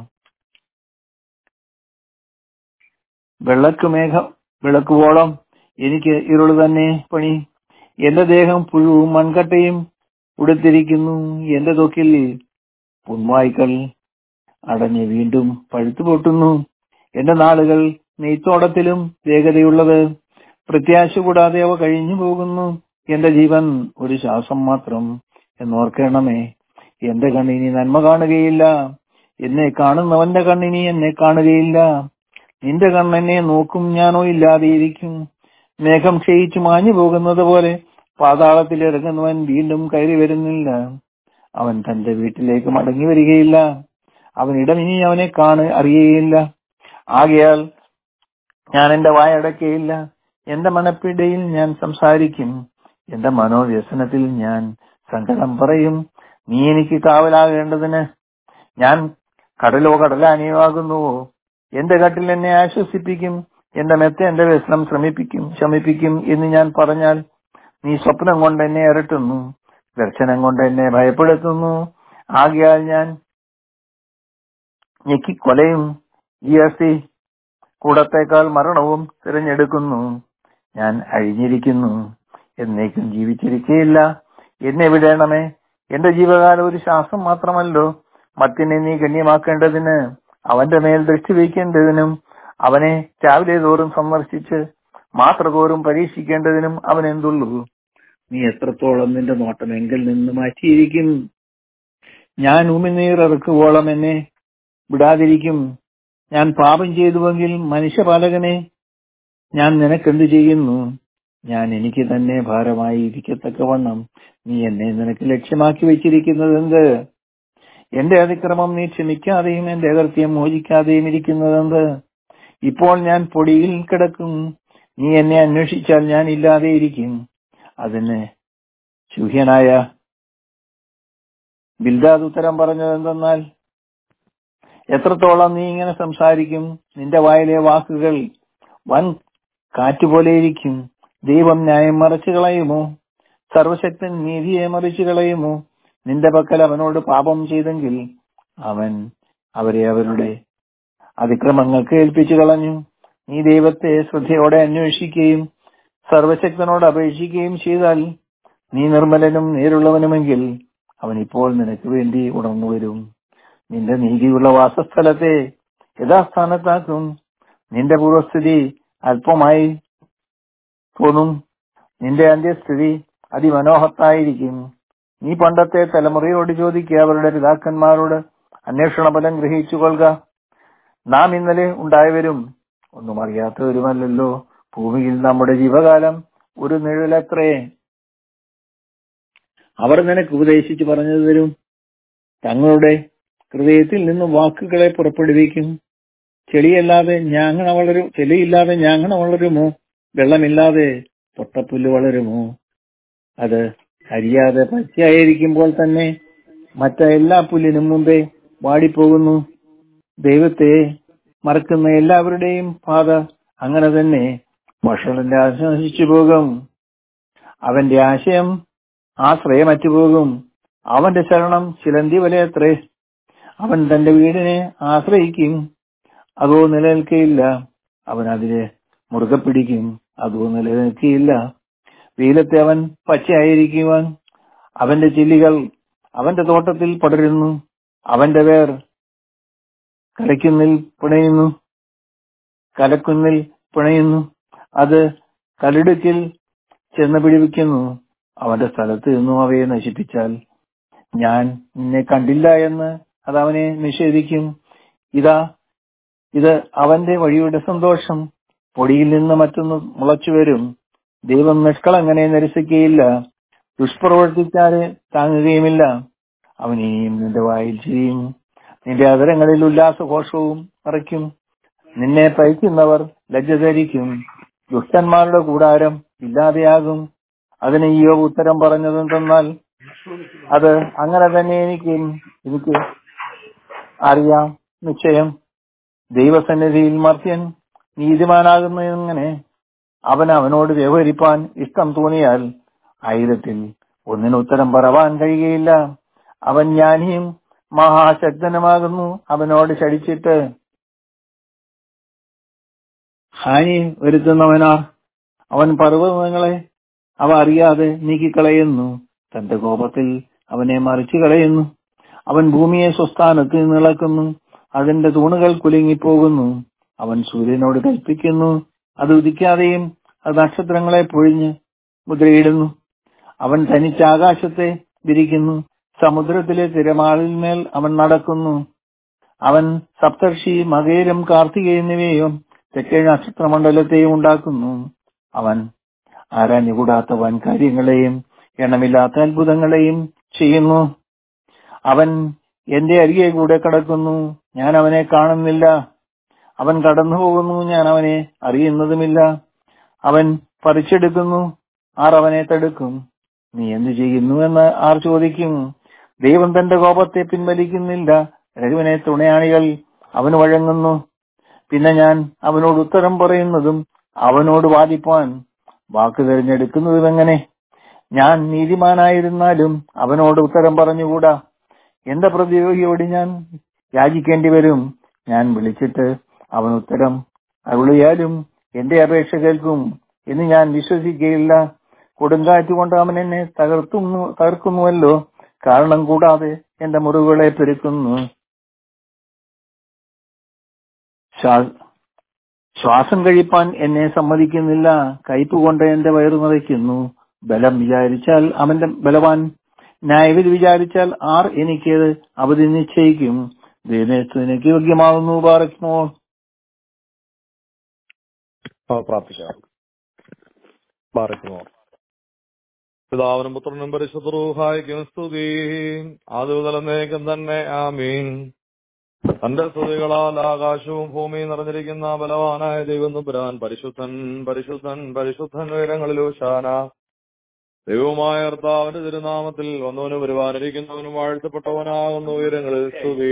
S1: വെള്ളക്കുമേഘം വിളക്കുവോളം എനിക്ക് ഇരുള് തന്നെ പണി. എന്റെ ദേഹം പുഴുവും മൺകട്ടയും ഉടുത്തിരിക്കുന്നു. എന്റെ തൊക്കിൽ പുൻവായ്ക്കൾ അടഞ്ഞ് വീണ്ടും പഴുത്തു പൊട്ടുന്നു. എന്റെ നാളുകൾ നെയ്ത്തോടത്തിലും വേഗതയുള്ളത്. പ്രത്യാശ കൂടാതെ അവ കഴിഞ്ഞു പോകുന്നു. എന്റെ ജീവൻ ഒരു ശ്വാസം മാത്രം എന്നോർക്കണമേ. എന്റെ കണ്ണിനി നന്മ കാണുകയില്ല. എന്നെ കാണുന്നവന്റെ കണ്ണിനി എന്നെ കാണുകയില്ല. നിന്റെ കണ്ണെന്നെ നോക്കും, ഞാനോ ഇല്ലാതെയിരിക്കും. മേഘം ക്ഷയിച്ചു മാഞ്ഞു പോകുന്നത് പോലെ പാതാളത്തിൽ ഇറങ്ങുന്നവൻ വീണ്ടും കയറി വരുന്നില്ല. അവൻ തന്റെ വീട്ടിലേക്ക് മടങ്ങി വരികയില്ല. അവൻ ഇടമിനി അവനെ കാണ അറിയുകയില്ല. ആകയാൽ ഞാൻ എന്റെ വായടക്കുകയില്ല. എന്റെ മനപ്പിടയിൽ ഞാൻ സംസാരിക്കും. എന്റെ മനോവ്യസനത്തിൽ ഞാൻ സങ്കടം പറയും. നീ എനിക്ക് കാവലാകേണ്ടതിന് ഞാൻ കടലോ കടലാനിയോ ആകുന്നുവോ? എന്റെ കട്ടിൽ എന്നെ ആശ്വസിപ്പിക്കും. എന്റെ മെത്ത എന്റെ വ്യസനം ശ്രമിപ്പിക്കും ശമിപ്പിക്കും എന്ന് ഞാൻ പറഞ്ഞാൽ, നീ സ്വപ്നം കൊണ്ട് എന്നെ അരട്ടുന്നു, ദർശനം കൊണ്ട് എന്നെ ഭയപ്പെടുത്തുന്നു. ആകയാൽ ഞാൻ ഞെക്കിക്കൊലയും ഈ അസ്ഥി കൂടത്തേക്കാൾ മരണവും തിരഞ്ഞെടുക്കുന്നു. ഞാൻ അഴിഞ്ഞിരിക്കുന്നു, എന്നേക്കും ജീവിച്ചിരിക്കുകയില്ല. എന്നെ വിടേണമേ. എന്റെ ജീവകാലം ഒരു ശ്വാസം മാത്രമല്ലോ. മത്തിനെ നീ ഗണ്യമാക്കേണ്ടതിന്, അവന്റെ മേൽ ദൃഷ്ടി വയ്ക്കേണ്ടതിനും, അവനെ രാവിലെ തോറും സന്ദർശിച്ച് മാത്ര തോറും പരീക്ഷിക്കേണ്ടതിനും അവൻ എന്തുള്ളൂ? നീ എത്രത്തോളം നിന്റെ നോട്ടം എങ്കിൽ നിന്ന് മാറ്റിയിരിക്കും. ഞാൻ ഉമിനീർ ഇറക്കുവോളം എന്നെ വിടാതിരിക്കും. ഞാൻ പാപം ചെയ്തുവെങ്കിൽ മനുഷ്യപാലകനെ ഞാൻ നിനക്കെന്തു ചെയ്യുന്നു? ഞാൻ എനിക്ക് തന്നെ ഭാരമായി ഇരിക്കത്തക്കവണ്ണം നീ എന്നെ നിനക്ക് ലക്ഷ്യമാക്കി വെച്ചിരിക്കുന്നത് എന്ത്? എന്റെ അതിക്രമം നീ ക്ഷമിക്കാതെയും എന്റെ അകൃത്യം മോചിക്കാതെയും ഇരിക്കുന്നതെന്ത്? ഇപ്പോൾ ഞാൻ പൊടിയിൽ കിടക്കും. നീ എന്നെ അന്വേഷിച്ചാൽ ഞാൻ ഇല്ലാതെയിരിക്കും. അതിന് ശൂഹ്യനായ ബിൽദാദ് ഉത്തരം പറഞ്ഞത് എന്തെന്നാൽ, എത്രത്തോളം നീ ഇങ്ങനെ സംസാരിക്കും? നിന്റെ വായിലെ വാക്കുകൾ വൻ കാറ്റുപോലെയിരിക്കും. ദൈവം ന്യായം മറിച്ചു കളയുമോ? സർവശക്തൻ നീതിയെ മറിച്ചു കളയുമോ? നിന്റെ പക്കൽ അവനോട് പാപം ചെയ്തെങ്കിൽ അവൻ അവരെ അവരുടെ അതിക്രമങ്ങൾക്ക് ഏൽപ്പിച്ചു കളഞ്ഞു. നീ ദൈവത്തെ ശ്രദ്ധയോടെ അന്വേഷിക്കുകയും സർവശക്തനോട് അപേക്ഷിക്കുകയും ചെയ്താൽ, നീ നിർമ്മലനും നേരുള്ളവനുമെങ്കിൽ അവൻ ഇപ്പോൾ നിനക്ക് വേണ്ടി ഉണർന്നു വരും. നിന്റെ നീതിയുള്ള വാസസ്ഥലത്തെ യഥാസ്ഥാനത്താക്കും. നിന്റെ പൂർവസ്ഥിതി അല്പമായി തോന്നും, നിന്റെ അന്ത്യസ്ഥിതി അതിമനോഹത്തായിരിക്കും. നീ പണ്ടത്തെ തലമുറയോട് ചോദിക്കുക, അവരുടെ പിതാക്കന്മാരോട് അന്വേഷണ ഫലം ഗ്രഹിച്ചു കൊള്ളുക. നാം ഇന്നലെ ഉണ്ടായവരും ഒന്നും അറിയാത്തവരുമല്ലല്ലോ. ഭൂമിയിൽ നമ്മുടെ ജീവകാലം ഒരു നിഴലത്രേ. അവർ നിനക്ക് ഉപദേശിച്ചു പറഞ്ഞു തരും. തങ്ങളുടെ ഹൃദയത്തിൽ നിന്നും വാക്കുകളെ പുറപ്പെടുവിക്കും. ചെളിയല്ലാതെ ഞാങ്ങണ വളരും ചെളിയില്ലാതെ ഞാങ്ങണ വളരുമോ? വെള്ളമില്ലാതെ പൊട്ടപ്പുല്ല് വളരുമോ? അത് അരിയാതെ പച്ചയായിരിക്കുമ്പോൾ തന്നെ മറ്റെല്ലാ പുല്ലിനും മുമ്പേ വാടിപ്പോകുന്നു. ദൈവത്തെ മറക്കുന്ന എല്ലാവരുടെയും പാത അങ്ങനെ തന്നെ. വഷളന്റെ ആശ നശിച്ചു പോകും, അവന്റെ ആശയം ആശ്രയം അറ്റുപോകും. അവന്റെ ശരണം ചിലന്തി വലയത്രേ. അവൻ തന്റെ വീടിനെ ആശ്രയിക്കും, അതോ നിലനിൽക്കയില്ല. അവൻ അതിനെ മുറുകെ പിടിക്കും, അതോ നിലനിൽക്കയില്ല. വെയിലത്തെ അവൻ പച്ചയായിരിക്കുവാൻ അവന്റെ ചില്ലികൾ അവന്റെ തോട്ടത്തിൽ പടരുന്നു. അവന്റെ വേർ കലയ്ക്കുന്നിൽ പിണയുന്നു കലക്കുന്നിൽ പിണയുന്നു അത് കലിടുക്കിൽ ചെന്ന് പിടിവിക്കുന്നു. അവന്റെ സ്ഥലത്ത് നിന്നും അവയെ നശിപ്പിച്ചാൽ ഞാൻ നിന്നെ കണ്ടില്ല എന്ന് അത് അവനെ നിഷേധിക്കും. ഇതാ ഇത് അവന്റെ വഴിയുടെ സന്തോഷം. പൊടിയിൽ നിന്ന് മറ്റൊന്ന് മുളച്ചു വരും. ദൈവം നിഷ്കളങ്കനെ നിരസിക്കുകയില്ല, ദുഷ്പ്രവർത്തിക്കാരെ താങ്ങുകയുമില്ല. അവൻ ഇനിയും നിന്റെ വായിൽ ചെയ്യും, നിന്റെ അതരങ്ങളിൽ ഉല്ലാസഘോഷവും നിറയ്ക്കും. നിന്നെ പഴിക്കുന്നവർ ലജ്ജ ധരിക്കും, ദുഷ്ടന്മാരുടെ കൂടാരം ഇല്ലാതെയാകും. അതിന് ഇയ്യോബ് ഉത്തരം പറഞ്ഞതെന്തെന്നാൽ, അത് അങ്ങനെ തന്നെ എനിക്ക് എനിക്ക് അറിയാം നിശ്ചയം. ദൈവസന്നിധിയിൽ മർത്യൻ നീതിമാനാകുന്ന എങ്ങനെ? അവൻ അവനോട് വ്യവഹരിപ്പാൻ ഇഷ്ടം തോന്നിയാൽ ആയിരത്തിൽ ഒന്നിന് ഉത്തരം പറവാൻ കഴിയുകയില്ല. അവൻ ജ്ഞാനിയും മഹാശക്തനുമാകുന്നു. അവനോട് ശടിച്ചിട്ട് ഹാനി വരുത്തുന്നവനാർ? അവൻ പർവ്വതങ്ങളെ അവ അറിയാതെ നീക്കിക്കളയുന്നു, തന്റെ കോപത്തിൽ അവനെ മറിച്ചു കളയുന്നു. അവൻ ഭൂമിയെ സ്വസ്ഥാനത്ത് നിന്ന് ഇളക്കുന്നു, അതിന്റെ തൂണുകൾ കുലുങ്ങിപ്പോകുന്നു. അവൻ സൂര്യനോട് കൽപ്പിക്കുന്നു, അത് ഉദിക്കാതെയും അത് നക്ഷത്രങ്ങളെ പൊഴിഞ്ഞ് മുദ്രയിടുന്നു. അവൻ തനിച്ച് ആകാശത്തെ വിരിക്കുന്നു, സമുദ്രത്തിലെ തിരമാലിന്മേൽ അവൻ നടക്കുന്നു. അവൻ സപ്തർഷി, മകേരം, കാർത്തിക എന്നിവയും തെക്കേ നക്ഷത്രമണ്ഡലത്തെയും ഉണ്ടാക്കുന്നു. അവൻ ആരാഞ്ഞുകൂടാത്ത വൻ കാര്യങ്ങളെയും എണ്ണമില്ലാത്ത അത്ഭുതങ്ങളെയും ചെയ്യുന്നു. അവൻ എന്റെ അരികെ കൂടെ കടക്കുന്നു, ഞാൻ അവനെ കാണുന്നില്ല. അവൻ കടന്നു പോകുന്നു, ഞാൻ അവനെ അറിയുന്നതുമില്ല. അവൻ പറിച്ചെടുക്കുന്നു, ആർ അവനെ തടുക്കും? നീ എന്തു ചെയ്യുന്നു എന്ന് ആർ ചോദിക്കും? ദൈവം തന്റെ കോപത്തെ പിൻവലിക്കുന്നില്ല, രഘുവിനെ തുണയാണികൾ അവന് വഴങ്ങുന്നു. പിന്നെ ഞാൻ അവനോട് ഉത്തരം പറയുന്നതും അവനോട് വാദിപ്പാൻ വാക്ക് തിരഞ്ഞെടുക്കുന്നതും എങ്ങനെ? ഞാൻ നീതിമാനായിരുന്നാലും അവനോട് ഉത്തരം പറഞ്ഞുകൂടാ. എന്റെ പ്രതിയോഗിയോട് ഞാൻ യാചിക്കേണ്ടി വരും. ഞാൻ വിളിച്ചിട്ട് അവൻ ഉത്തരം അരുളിയാലും എന്റെ അപേക്ഷ കേൾക്കും എന്ന് ഞാൻ വിശ്വസിക്കുകയില്ല. കൊടുങ്കാറ്റ് കൊണ്ട് അവൻ എന്നെ തകർത്തുന്നു തകർക്കുന്നുവല്ലോ, കാരണം കൂടാതെ എന്റെ മുറിവുകളെ പെരുക്കുന്നു. ശ്വാസം കഴിപ്പാൻ എന്നെ സമ്മതിക്കുന്നില്ല, കയ്പ് കൊണ്ട് എന്റെ വയറു നിറയ്ക്കുന്നു. ബലം വിചാരിച്ചാൽ അവന്റെ ബലവാൻ, ന്യായവിധി വിചാരിച്ചാൽ ആർ എനിക്ക് അവധി നിശ്ചയിക്കും? ദൈവത്തിന് യോഗ്യമാകുന്നു. പാറയ്ക്കുമോ
S2: പ്രാർത്ഥിക്കാം. പാറയ്ക്കുമോ പിതാവിനും പുത്രനും പരിശുദ്ധ റൂഹായിക്കും സ്തുതി, ആദ്യമുതലേക്കും തന്നെ ആമീൻ. തന്റെ സ്തുതികളാൽ ആകാശവും ഭൂമിയും നിറഞ്ഞിരിക്കുന്ന ബലവാനായ ദൈവം തമ്പുരാൻ പരിശുദ്ധൻ പരിശുദ്ധൻ പരിശുദ്ധൻ ഉയരങ്ങളിൽ ഹോശാന. ദൈവമായ കർത്താവിന്റെ തിരുനാമത്തിൽ വന്നവനും വരുവാനിരിക്കുന്നവനും വാഴ്ത്തപ്പെട്ടവനാകുന്ന ഉയരങ്ങളിൽ സ്തുതി.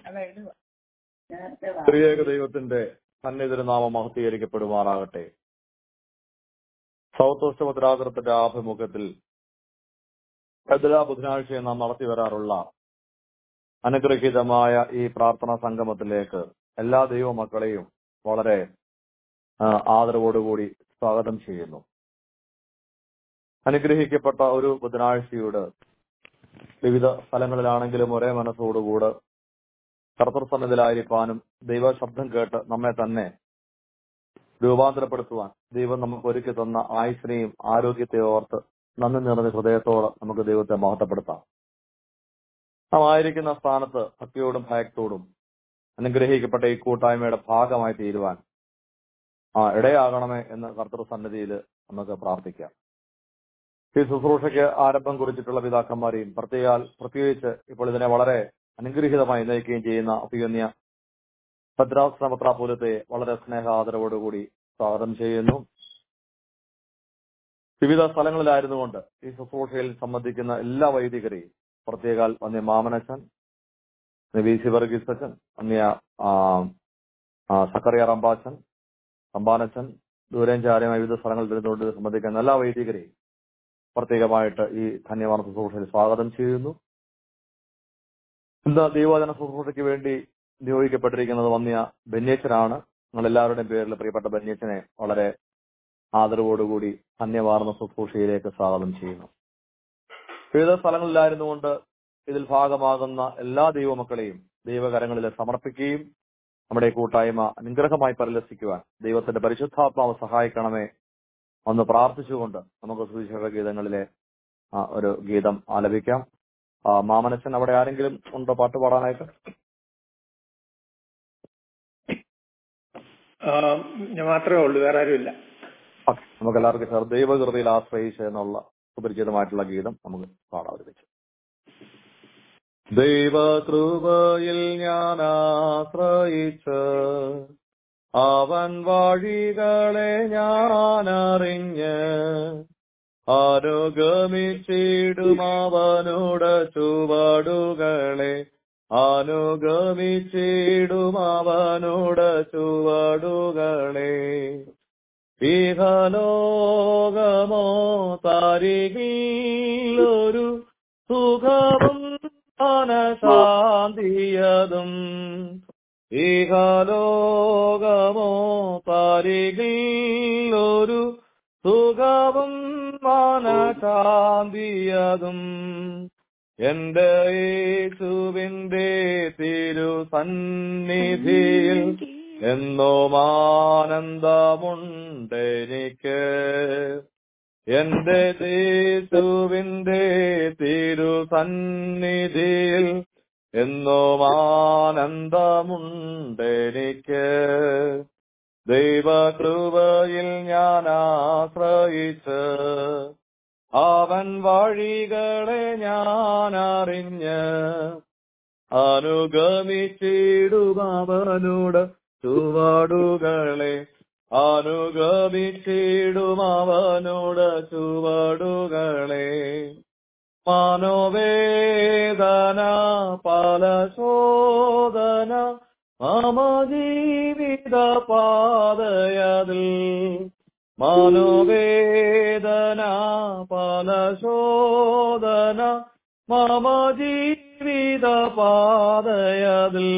S2: ത്രിയേക ദൈവത്തിന്റെ തന്നെ തിരുനാമം മഹത്വീകരിക്കപ്പെടുമാറാകട്ടെ. സൗത്ത് വെസ്റ്റ് ഭദ്രാസനത്തിന്റെ ആഭിമുഖ്യത്തിൽ എല്ലാ ബുധനാഴ്ചയും നാം നടത്തി വരാറുള്ള അനുഗ്രഹീതമായ ഈ പ്രാർത്ഥനാ സംഗമത്തിലേക്ക് എല്ലാ ദൈവമക്കളെയും വളരെ ആദരവോടുകൂടി സ്വാഗതം ചെയ്യുന്നു. അനുഗ്രഹിക്കപ്പെട്ട ഒരു ബുധനാഴ്ചയുടെ വിവിധ സ്ഥലങ്ങളിലാണെങ്കിലും ഒരേ മനസ്സോടുകൂടെ കർത്തൃസന്നിധിയിലായിരിക്കാനും ദൈവശബ്ദം കേട്ട് നമ്മെ തന്നെ രൂപാന്തരപ്പെടുത്തുവാൻ ദൈവം നമുക്ക് ഒരുക്കി തന്ന ആയുസ്സിനെയും ആരോഗ്യത്തെ ഓർത്ത് നന്ദി നിറഞ്ഞ ഹൃദയത്തോടെ നമുക്ക് ദൈവത്തെ മഹത്വപ്പെടുത്താം. നാം ആയിരിക്കുന്ന സ്ഥാനത്ത് ഭക്തിയോടും ഭയത്തോടും അനുഗ്രഹിക്കപ്പെട്ട ഈ കൂട്ടായ്മയുടെ ഭാഗമായി തീരുവാൻ ആ ഇടയാകണമേ എന്ന് കർത്തൃസന്നിധിയിൽ നമുക്ക് പ്രാർത്ഥിക്കാം. ഈ ശുശ്രൂഷയ്ക്ക് ആരംഭം കുറിച്ചിട്ടുള്ള പിതാക്കന്മാരെയും പ്രത്യേക പ്രത്യേകിച്ച് ഇപ്പോൾ ഇതിനെ വളരെ അനുഗ്രഹീതമായി നയിക്കുകയും ചെയ്യുന്ന അഭിയന്യ ഭദ്രാസനപത്രാപൂലത്തെ വളരെ സ്നേഹാദരവോടുകൂടി സ്വാഗതം ചെയ്യുന്നു. വിവിധ സ്ഥലങ്ങളിലായിരുന്നുകൊണ്ട് ഈ ശുശ്രൂഷയിൽ സംബന്ധിക്കുന്ന എല്ലാ വൈദികരെയും പ്രത്യേകാൽ വന്യ മാമനച്ചൻ, വി സി വർഗീസ് അച്ഛൻ, വന്യ സക്കറിയ റമ്പാച്ചൻ, റമ്പാനച്ചൻ, ദൂരഞ്ചാര്യമായ വിവിധ സ്ഥലങ്ങളിൽ ഇരുന്നുകൊണ്ട് സംബന്ധിക്കുന്ന എല്ലാ വൈദികരെയും പ്രത്യേകമായിട്ട് ഈ ധന്യവാർത്ത ശുശ്രൂഷയിൽ സ്വാഗതം ചെയ്യുന്നു. ഇന്ന് ദൈവവചന ശുശ്രൂഷയ്ക്ക് വേണ്ടി നിയോഗിക്കപ്പെട്ടിരിക്കുന്നത് വന്യ ബന്യേച്ചനാണ്. നിങ്ങളെല്ലാവരുടെയും പേരിൽ പ്രിയപ്പെട്ട ബന്യേച്ചനെ വളരെ ആദരവോടുകൂടി ധന്യവാർന്ന ശുശ്രൂഷയിലേക്ക് സ്വാഗതം ചെയ്യുന്നു. വിവിധ സ്ഥലങ്ങളിലായിരുന്നുകൊണ്ട് ഇതിൽ ഭാഗമാകുന്ന എല്ലാ ദൈവമക്കളെയും ദൈവകരങ്ങളിൽ സമർപ്പിക്കുകയും നമ്മുടെ കൂട്ടായ്മ അനുഗ്രഹമായി പരിലസിക്കുവാൻ ദൈവത്തിന്റെ പരിശുദ്ധാത്മാവ് സഹായിക്കണമേ ഒന്ന് പ്രാർത്ഥിച്ചുകൊണ്ട് നമുക്ക് സുവിശേഷ ഗീതങ്ങളിലെ ഒരു ഗീതം ആലപിക്കാം. ആ മാമനച്ചൻ അവിടെ ആരെങ്കിലും ഉണ്ടോ പാട്ട് പാടാനായിട്ട്?
S1: ഞാൻ മാത്രമേ ഉള്ളൂ, വേറെ ആരുമില്ല.
S2: ഓക്കെ, നമുക്ക് എല്ലാവർക്കും സാർ ദൈവകൃപയിൽ ആശ്രയിച്ച് എന്നുള്ള സുപരിചിതമായിട്ടുള്ള ഗീതം നമുക്ക് പാടാം ഒരുമിച്ച്. ദൈവകൃപയിൽ ഞാൻ ആശ്രയിച്ച് അവൻ വഴികളെ ഞാൻ അറിഞ്ഞ് അനുഗമിച്ചിടും അവനുടെ ചുവടുകളെ, അനുഗമിച്ചിടും അവനുടെ ചുവടുകളെ. ഇഹലോകമോ തരികിലൊരു സുഖവും മനഃശാന്തിയതും, ഇഹലോകമോ തരികിലൊരു സുഖവും മനഃശാന്തിയതും എന്റെ യേശുവിന്റെ തിരുസന്നിധിയിൽ എന്നും ആനന്ദമുണ്ടെനിക്ക്. എന്റെ യേശുവിന്റെ തിരുസന്നിധിയിൽ എന്നും ആനന്ദമുണ്ടെനിക്ക്. ദൈവകൃപയിൽ ഞാൻ ആശ്രയിച്ച് അവൻ വഴികളെ ഞാൻ അറിഞ്ഞ് അനുഗമിച്ചിടും അവനുടെ ചുവടുകളെ, അനുഗമിച്ചിടും അവനുടെ ചുവടുകളെ. മനോവേദന പല ശോധന മമ ജീവിത പാതയതിൽ, മനോവേദന പല ശോധന മമ ജീവിത പാതയതിൽ.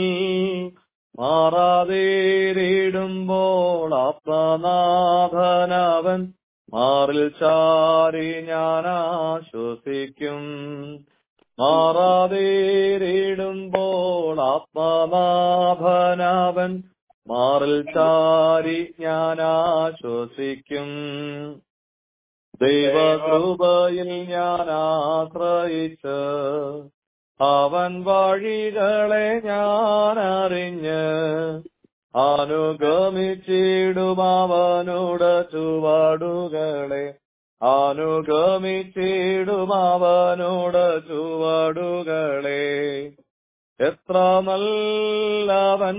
S2: മാറാതേരിടുമ്പോൾ ആത്മനാഥനവൻ മാറിൽ ചാരി ഞാൻ ആശ്വസിക്കും. മാറാതേരിടുമ്പോൾ ആത്മനാഥനവൻ മാറിൽ ചാരി ഞാൻ ആശ്വസിക്കും. ദൈവകൃപയിൽ ഞാൻ ആശ്രയിച്ച് അവൻ വഴികളെ ഞാൻ അറിഞ്ഞ് അനുഗമിച്ചിടും അവനുടെ ചുവടുകളെ, അനുഗമിച്ചിടും അവനുടെ ചുവടുകളെ. എത്ര നല്ലവൻ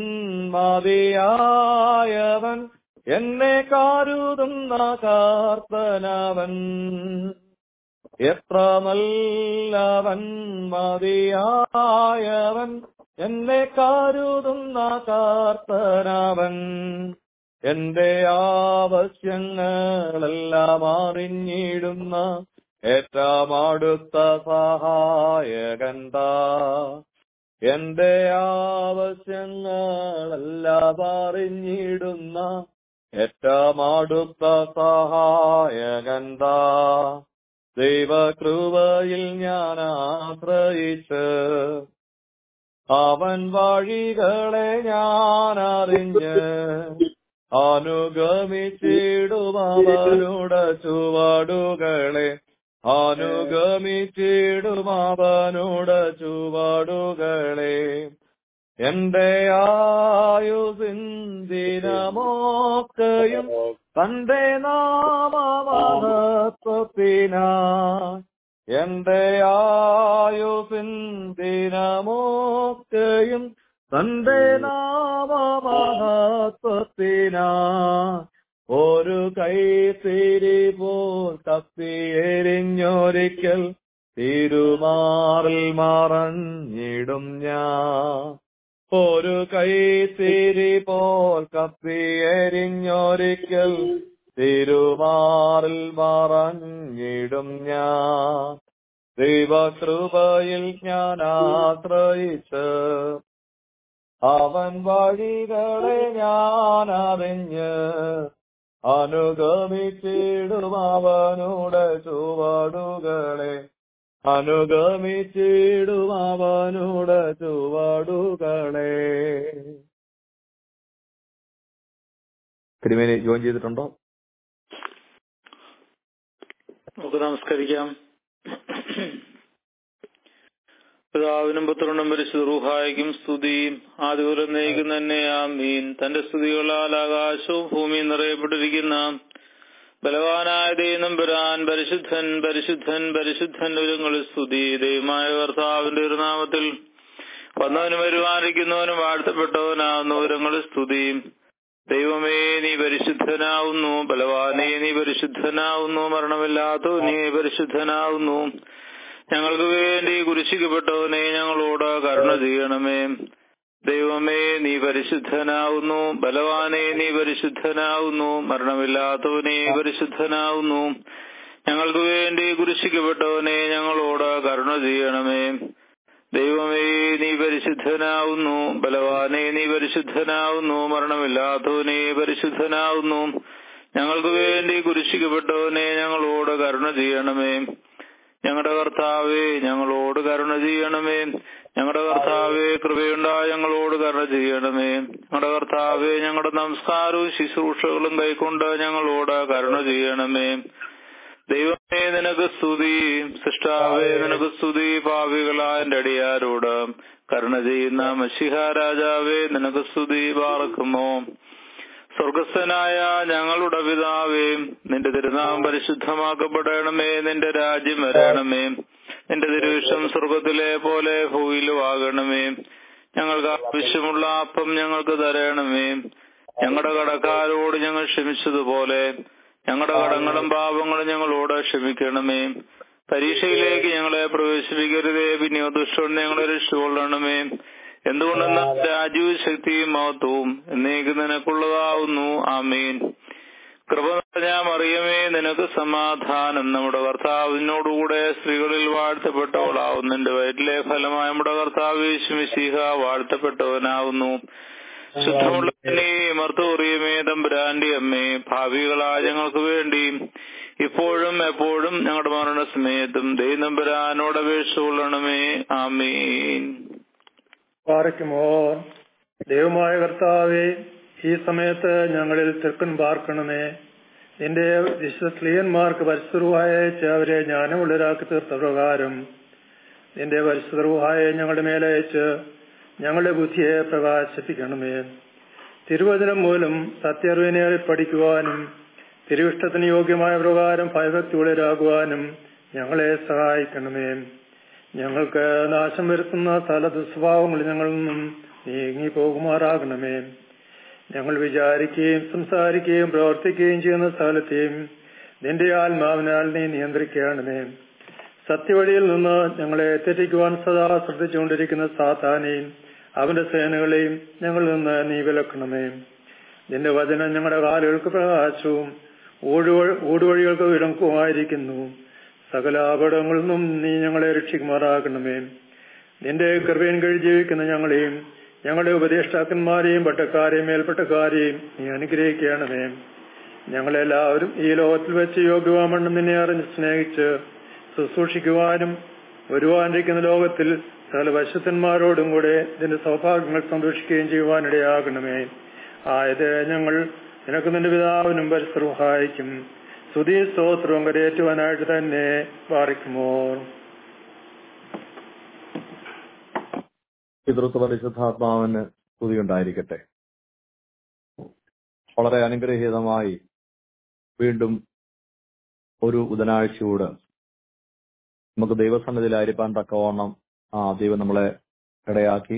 S2: മതിയായവൻ എന്നെ കരുതുന്ന കർത്തനവൻ, എത്ര നല്ലവൻ മതിയായവൻ എന്നെ കരുതുന്ന കർത്തനവൻ. എന്റെ ആവശ്യങ്ങളെല്ലാം അറിഞ്ഞിടുന്ന ഏറ്റവും അടുത്ത സഹായകൻ താൻ. എന്റെ ആവശ്യങ്ങളെല്ലാം അറിഞ്ഞിടുന്ന ഏറ്റവും അടുത്ത സഹായകൻ താൻ. ദൈവകൃപയിൽ ഞാൻ ആശ്രയിച്ച് അവൻ വഴികളെ ഞാൻ അറിഞ്ഞ് അനുഗമിച്ചിടും അവനുടെ ചുവടുകളെ, അനുഗമിച്ചിടും അവനുടെ ചുവടുകളെ. എന്റെ ആയുസിൻ ദിനമൊക്കെയും തന്റെ നാമമഹത്വത്തിനായി, എന്റെ ആയുസിൻ ദിനമൊക്കെയും തന്റെ നാമമഹത്വത്തിനായി. ഒരു കൈത്തിരി പോൽ കത്തിയെരിഞ്ഞൊരിക്കൽ തിരുമാറിൽ മറഞ്ഞിടും ഞാൻ. ഒരു കൈത്തിരി പോൽ കത്തിയെരിഞ്ഞൊരിക്കൽ തിരുമാറിൽ മറഞ്ഞിടും ഞാൻ. ദൈവകൃപയിൽ ഞാൻ ആശ്രയിച്ച് അവൻ വഴികളെ ഞാൻ അറിഞ്ഞ് അനുഗമിച്ചിടും അവനുടെ ചുവടുകളെ, അനുഗമിച്ചിടും അവനുടെ ചുവടുകളെ. തിരുമേനി ജോയിൻ ചെയ്തിട്ടുണ്ടോ?
S1: നമുക്ക് നമസ്കരിക്കാം.
S3: പിതാവിനും പുത്രനും പരിശുദ്ധ റൂഹായിക്കും സ്തുതി. ആദിമുതൽ എന്നേക്കും തന്നെ ആമീൻ. തന്റെ സ്തുതികളാൽ ആകാശവും ഭൂമിയും നിറയപ്പെട്ടിരിക്കുന്ന ബലവാനായ ദൈവനമ്പുരാൻ പരിശുദ്ധൻ പരിശുദ്ധൻ പരിശുദ്ധൻ ഉയരങ്ങളിൽ സ്തുതി. ദൈവമായ കർത്താവിന്റെ ഒരു നാമത്തിൽ വന്നവനും വരുവാനിരിക്കുന്നവനും വാഴ്ത്തപ്പെട്ടവനാകുന്ന ഉയരങ്ങളിൽ സ്തുതി. ദൈവമേ, നീ പരിശുദ്ധനാവുന്നു. ബലവാനേ, നീ പരിശുദ്ധനാവുന്നു. മരണമില്ലാത്തവനേ, നീ പരിശുദ്ധനാവുന്നു. ഞങ്ങൾക്ക് വേണ്ടി കുരിശിക്കപ്പെട്ടവനെ ഞങ്ങളോട് കരുണ ചെയ്യണമേ. ദൈവമേ, നീ പരിശുദ്ധനാവുന്നു. ബലവാനേ, നീ പരിശുദ്ധനാവുന്നു. മരണമില്ലാത്തവനെ പരിശുദ്ധനാവുന്നു. ഞങ്ങൾക്ക് വേണ്ടി കുരിശിക്കപ്പെട്ടവനെ ഞങ്ങളോട് കരുണ ചെയ്യണമേ. ദൈവമേ, നീ പരിശുദ്ധനാവുന്നു. ബലവാനേ, നീ പരിശുദ്ധനാവുന്നു. മരണമില്ലാത്തവനെ പരിശുദ്ധനാവുന്നു. ഞങ്ങൾക്ക് വേണ്ടി കുരിശിക്കപ്പെട്ടവനെ ഞങ്ങളോട് കരുണ ചെയ്യണമേ. ഞങ്ങളുടെ കർത്താവേ, ഞങ്ങളോട് കരുണ ചെയ്യണമേ. ഞങ്ങളുടെ കർത്താവേ, കൃപയുണ്ടായ ഞങ്ങളോട് കരുണ ചെയ്യണമേ. ഞങ്ങളുടെ കർത്താവേ, ഞങ്ങളുടെ നമസ്കാരവും ശുശ്രൂഷകളും കൈക്കൊണ്ട് ഞങ്ങളോട് കരുണ ചെയ്യണമേ. ദൈവമേ, നിനക്ക് സ്തുതി. സൃഷ്ടാവേ, നിനക്ക് സ്തുതി. പാപികളായ എന്റെ അടിയാരോട് കരുണ ചെയ്യുന്ന മശിഹ രാജാവേ, നിനക്ക് സ്തുതി. പാർക്കുമോ സ്വർഗസ്ഥനായ ഞങ്ങളുടെ പിതാവേ, നിന്റെ തിരുനാമം പരിശുദ്ധമാക്കപ്പെടണമേ. നിന്റെ രാജ്യം വരണമേ. നിന്റെ തിരുവിഷ്ടം സ്വർഗത്തിലെ പോലെ ഭൂമിയിലും ആകണമേ. ഞങ്ങൾക്ക് ആവശ്യമുള്ള അപ്പം ഞങ്ങൾക്ക് തരണമേ. ഞങ്ങളുടെ കടക്കാരോട് ഞങ്ങൾ ക്ഷമിച്ചതുപോലെ ഞങ്ങളുടെ കടങ്ങളും പാപങ്ങളും ഞങ്ങളോട് ക്ഷമിക്കണമേ. പരീക്ഷയിലേക്ക് ഞങ്ങളെ പ്രവേശിപ്പിക്കരുതേ, പിന്നെയോ ദുഷ്ടൻ ഞങ്ങളെ രക്ഷിക്കൊള്ളണമേ. എന്തുകൊണ്ടെന്നാൽ രാജ്യവും ശക്തിയും മഹത്വവും എന്നേക്ക് നിനക്കുള്ളതാവുന്നു. ആമീൻ. കൃപ നിറഞ്ഞ മറിയമേ, നിനക്ക് സമാധാനം. നമ്മുടെ കർത്താവിനോടുകൂടെ സ്ത്രീകളിൽ വാഴ്ത്തപ്പെട്ടവളാവുന്നു. നിന്റെ വയറ്റിലെ ഫലമായ നമ്മുടെ കർത്താവ് യേശു മിശിഹ വാഴ്ത്തപ്പെട്ടവനാവുന്നു. ശുദ്ധമുള്ള മർത്തോറിയമേ, തമ്പുരാന്റെ അമ്മേ, ഭാവികളായ ഞങ്ങൾക്ക് വേണ്ടി ഇപ്പോഴും എപ്പോഴും ഞങ്ങളുടെ മരണസമയത്തും ദൈവനമ്പുരാനോട് അപേക്ഷ കൊള്ളണമേ. ആമീൻ.
S4: പാറയ്ക്കുമോ ദൈവമായ കർത്താവേ, ഈ സമയത്ത് ഞങ്ങളിൽ തെക്കൻ പാർക്കണമേ. നിന്റെ വിശുദ്ധീയന്മാർക്ക് പരിശുദ്ധമായ അവരെ ജ്ഞാനമുള്ളവരാക്കി തീർത്ത പ്രകാരം നിന്റെ പരിശുദ്ധമായ ഞങ്ങളുടെ മേലയച്ച് ഞങ്ങളുടെ ബുദ്ധിയെ പ്രകാശിപ്പിക്കണമേ. തിരുവചനം മൂലം സത്യറിവിനെ പഠിക്കുവാനും തിരുവിഷ്ടത്തിന് യോഗ്യമായ പ്രകാരം ഭയഭക്തിയുള്ളവരാകുവാനും ഞങ്ങളെ സഹായിക്കണമേ. ഞങ്ങൾക്ക് നാശം വരുത്തുന്ന സകല ദുസ്വഭാവങ്ങൾ ഞങ്ങളിൽ നിന്നും നീങ്ങി പോകുമാറാകണമേ. ഞങ്ങൾ വിചാരിക്കുകയും സംസാരിക്കുകയും പ്രവർത്തിക്കുകയും ചെയ്യുന്ന സ്ഥലത്തെയും നിന്റെ ആത്മാവിനാൽ നീ നിയന്ത്രിക്കണമേ. സത്യവഴിയിൽ നിന്ന് ഞങ്ങളെ തെറ്റിക്കുവാൻ സദാ ശ്രദ്ധിച്ചുകൊണ്ടിരിക്കുന്ന സാത്താനെയും അവന്റെ സേനകളെയും ഞങ്ങളിൽ നിന്ന് നീ വിലക്കണമേ. നിന്റെ വചനം ഞങ്ങളുടെ കാലുകൾക്ക് പ്രകാശവും ഊടുവഴികൾക്ക് വിലക്കുമായിരിക്കുന്നു. സകല അപകടങ്ങളിൽ നിന്നും നീ ഞങ്ങളെ രക്ഷിക്കുമാറാകണമേ. നിന്റെ കൃപയും കഴി ജീവിക്കുന്ന ഞങ്ങളെയും ഞങ്ങളുടെ ഉപദേഷ്ടാക്കന്മാരെയും പട്ടക്കാരെയും മേൽപ്പട്ടക്കാരെയും നീ അനുഗ്രഹിക്കണമേ. ഞങ്ങളെല്ലാവരും ഈ ലോകത്തിൽ വെച്ച് യോഗ്യവാമണ്ണം നിന്നെ അറിഞ്ഞ് സ്നേഹിച്ച് ശുശ്രൂഷിക്കുവാനും വരുവാനിരിക്കുന്ന ലോകത്തിൽ സകല വശുദ്ധന്മാരോടും കൂടെ ഇതിന്റെ സൗഭാഗ്യങ്ങൾ സന്തോഷിക്കുകയും ചെയ്യുവാനിടയാകണമേ. ആയത് ഞങ്ങൾ നിനക്ക് നിന്റെ പിതാവിനും പരിസരവും സഹായിക്കും. സ്തുതി സ്തോത്രവും കരയേറ്റുവാനായിട്ട് തന്നെ പാറിക്കുമോ.
S2: പിതൃത്വ പരിശുദ്ധാത്മാവിന് സ്തുതിയുണ്ടായിരിക്കട്ടെ. വളരെ അനുഗ്രഹീതമായി വീണ്ടും ഒരു ബുധനാഴ്ചയോട് നമുക്ക് ദൈവസന്നിധിയിലായിരിക്കാൻ തക്കവണ്ണം ആ ദൈവം നമ്മളെ ഇടയാക്കി.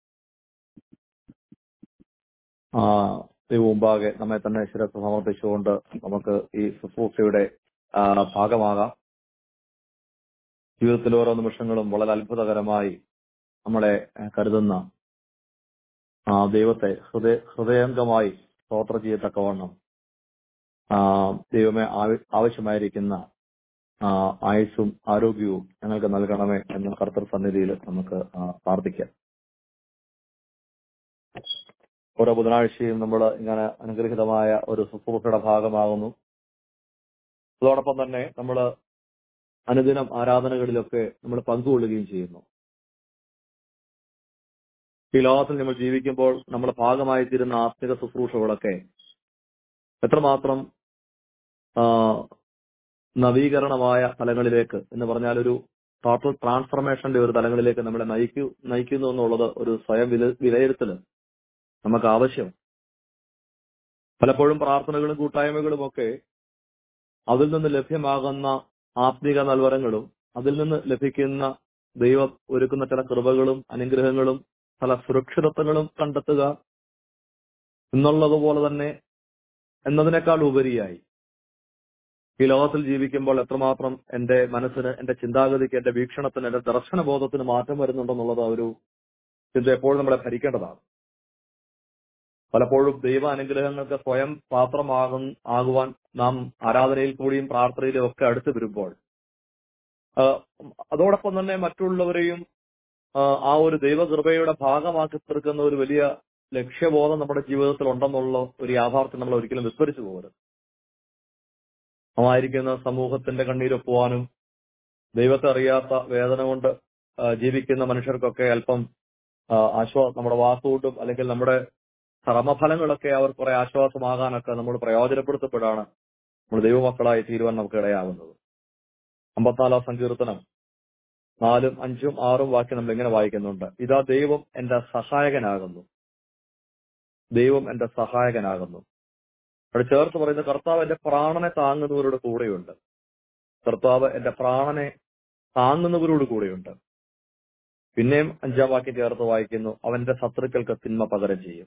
S2: ആ ദൈവം മുമ്പാകെ നമ്മെ തന്നെ ശിരസ്സ് സമർപ്പിച്ചുകൊണ്ട് നമുക്ക് ഈ ശുശ്രൂഷയുടെ ഭാഗമാകാം. ജീവിതത്തിലെ ഓരോ നിമിഷങ്ങളും വളരെ അത്ഭുതകരമായി നമ്മളെ കരുതുന്ന ആ ദൈവത്തെ ഹൃദയ ഹൃദയംഗമായി സ്തോത്രം ചെയ്യത്തക്കവണ്ണം ആ ദൈവമേ ആവശ്യമായിരിക്കുന്ന ആയുസ്സും ആരോഗ്യവും ഞങ്ങൾക്ക് നൽകണമേ എന്ന കർത്തൃ സന്നിധിയിൽ നമുക്ക് പ്രാർത്ഥിക്കാം. ഓരോ ബുധനാഴ്ചയും നമ്മൾ ഇങ്ങനെ അനുഗ്രഹീതമായ ഒരു ശുശ്രൂഷയുടെ ഭാഗമാകുന്നു. അതോടൊപ്പം തന്നെ നമ്മൾ അനുദിനം ആരാധനകളിലൊക്കെ നമ്മൾ പങ്കുകൊള്ളുകയും ചെയ്യുന്നു. ഈ ലോകത്തിൽ നമ്മൾ ജീവിക്കുമ്പോൾ നമ്മൾ ഭാഗമായി തീരുന്ന ആത്മിക ശുശ്രൂഷകളൊക്കെ എത്രമാത്രം നവീകരണമായ തലങ്ങളിലേക്ക് എന്ന് പറഞ്ഞാൽ ഒരു ടോട്ടൽ ട്രാൻസ്ഫർമേഷന്റെ ഒരു തലങ്ങളിലേക്ക് നമ്മളെ നയിക്കൂ നയിക്കുന്നു എന്നുള്ളത് ഒരു സ്വയം വില വിലയിരുത്തൽ നമുക്ക് ആവശ്യം. പലപ്പോഴും പ്രാർത്ഥനകളും കൂട്ടായ്മകളും ഒക്കെ അതിൽ നിന്ന് ലഭ്യമാകുന്ന ആത്മീക നൽവരങ്ങളും അതിൽ നിന്ന് ലഭിക്കുന്ന ദൈവം ഒരുക്കുന്ന ചില കൃപകളും അനുഗ്രഹങ്ങളും പല സുരക്ഷിതത്വങ്ങളും കണ്ടെത്തുക എന്നുള്ളതുപോലെ തന്നെ എന്നതിനേക്കാൾ ഉപരിയായി ഈ ലോകത്തിൽ ജീവിക്കുമ്പോൾ എത്രമാത്രം എന്റെ മനസ്സിന്, എന്റെ ചിന്താഗതിക്ക്, എന്റെ വീക്ഷണത്തിന്, എന്റെ ദർശനബോധത്തിന് മാറ്റം വരുന്നുണ്ടെന്നുള്ളത് ഒരു ചിന്ത എപ്പോഴും നമ്മളെ ഭരിക്കേണ്ടതാണ്. പലപ്പോഴും ദൈവ അനുഗ്രഹങ്ങൾക്ക് സ്വയം പാത്രമാകും ആകുവാൻ നാം ആരാധനയിൽ കൂടിയും പ്രാർത്ഥനയിലും ഒക്കെ അടുത്ത് വരുമ്പോൾ അതോടൊപ്പം തന്നെ മറ്റുള്ളവരെയും ആ ഒരു ദൈവകൃപയുടെ ഭാഗമാക്കി തീർക്കുന്ന ഒരു വലിയ ലക്ഷ്യബോധം നമ്മുടെ ജീവിതത്തിൽ ഉണ്ടെന്നുള്ള ഒരു യാഥാർത്ഥ്യം നമ്മൾ ഒരിക്കലും വിസ്മരിച്ചു പോകരുത്. ആയിരിക്കുന്ന സമൂഹത്തിന്റെ കണ്ണീരൊപ്പുവാനും ദൈവത്തെ അറിയാത്ത വേദന കൊണ്ട് ജീവിക്കുന്ന മനുഷ്യർക്കൊക്കെ അല്പം ആശ്വാ നമ്മുടെ വാക്കുകൊണ്ടും അല്ലെങ്കിൽ നമ്മുടെ കർമ്മഫലങ്ങളൊക്കെ അവർ കുറെ ആശ്വാസമാകാനൊക്കെ നമ്മൾ പ്രയോജനപ്പെടുത്തപ്പെടാണ് നമ്മൾ ദൈവമക്കളായി തീരുവാൻ നമുക്ക് ഇടയാകുന്നത്. അമ്പത്തിനാലാം സങ്കീർത്തനം നാലും അഞ്ചും ആറും വാക്യം നമ്മൾ ഇങ്ങനെ വായിക്കുന്നുണ്ട്: ഇതാ ദൈവം എന്റെ സഹായകനാകുന്നു, ദൈവം എന്റെ സഹായകനാകുന്നു. അവിടെ ചേർത്ത് പറയുന്നത് കർത്താവ് എന്റെ പ്രാണനെ താങ്ങുന്നവരുടെ കൂടെയുണ്ട്. കർത്താവ് എന്റെ പ്രാണനെ താങ്ങുന്നവരോട് കൂടെയുണ്ട്. പിന്നെയും അഞ്ചാം വാക്യം ചേർത്ത് വായിക്കുന്നു: അവന്റെ ശത്രുക്കൾക്ക് തിന്മ പകരം ചെയ്യും.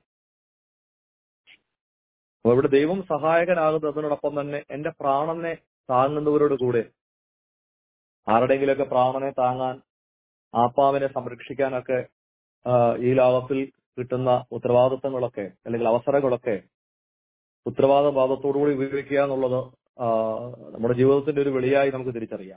S2: അപ്പൊ ഇവിടെ ദൈവം സഹായകനാകുന്നതിനോടൊപ്പം തന്നെ എന്റെ പ്രാണനെ താങ്ങുന്നവരോട് കൂടെ. ആരുടെയെങ്കിലുമൊക്കെ പ്രാണനെ താങ്ങാൻ, ആത്മാവിനെ സംരക്ഷിക്കാനൊക്കെ ഈ ലോകത്തിൽ കിട്ടുന്ന ഉത്തരവാദിത്തങ്ങളൊക്കെ അല്ലെങ്കിൽ അവസരങ്ങളൊക്കെ ഉത്തരവാദബോധത്തോടുകൂടി ഉപയോഗിക്കുക എന്നുള്ളത് നമ്മുടെ ജീവിതത്തിന്റെ ഒരു വെളിയായി നമുക്ക് തിരിച്ചറിയാം.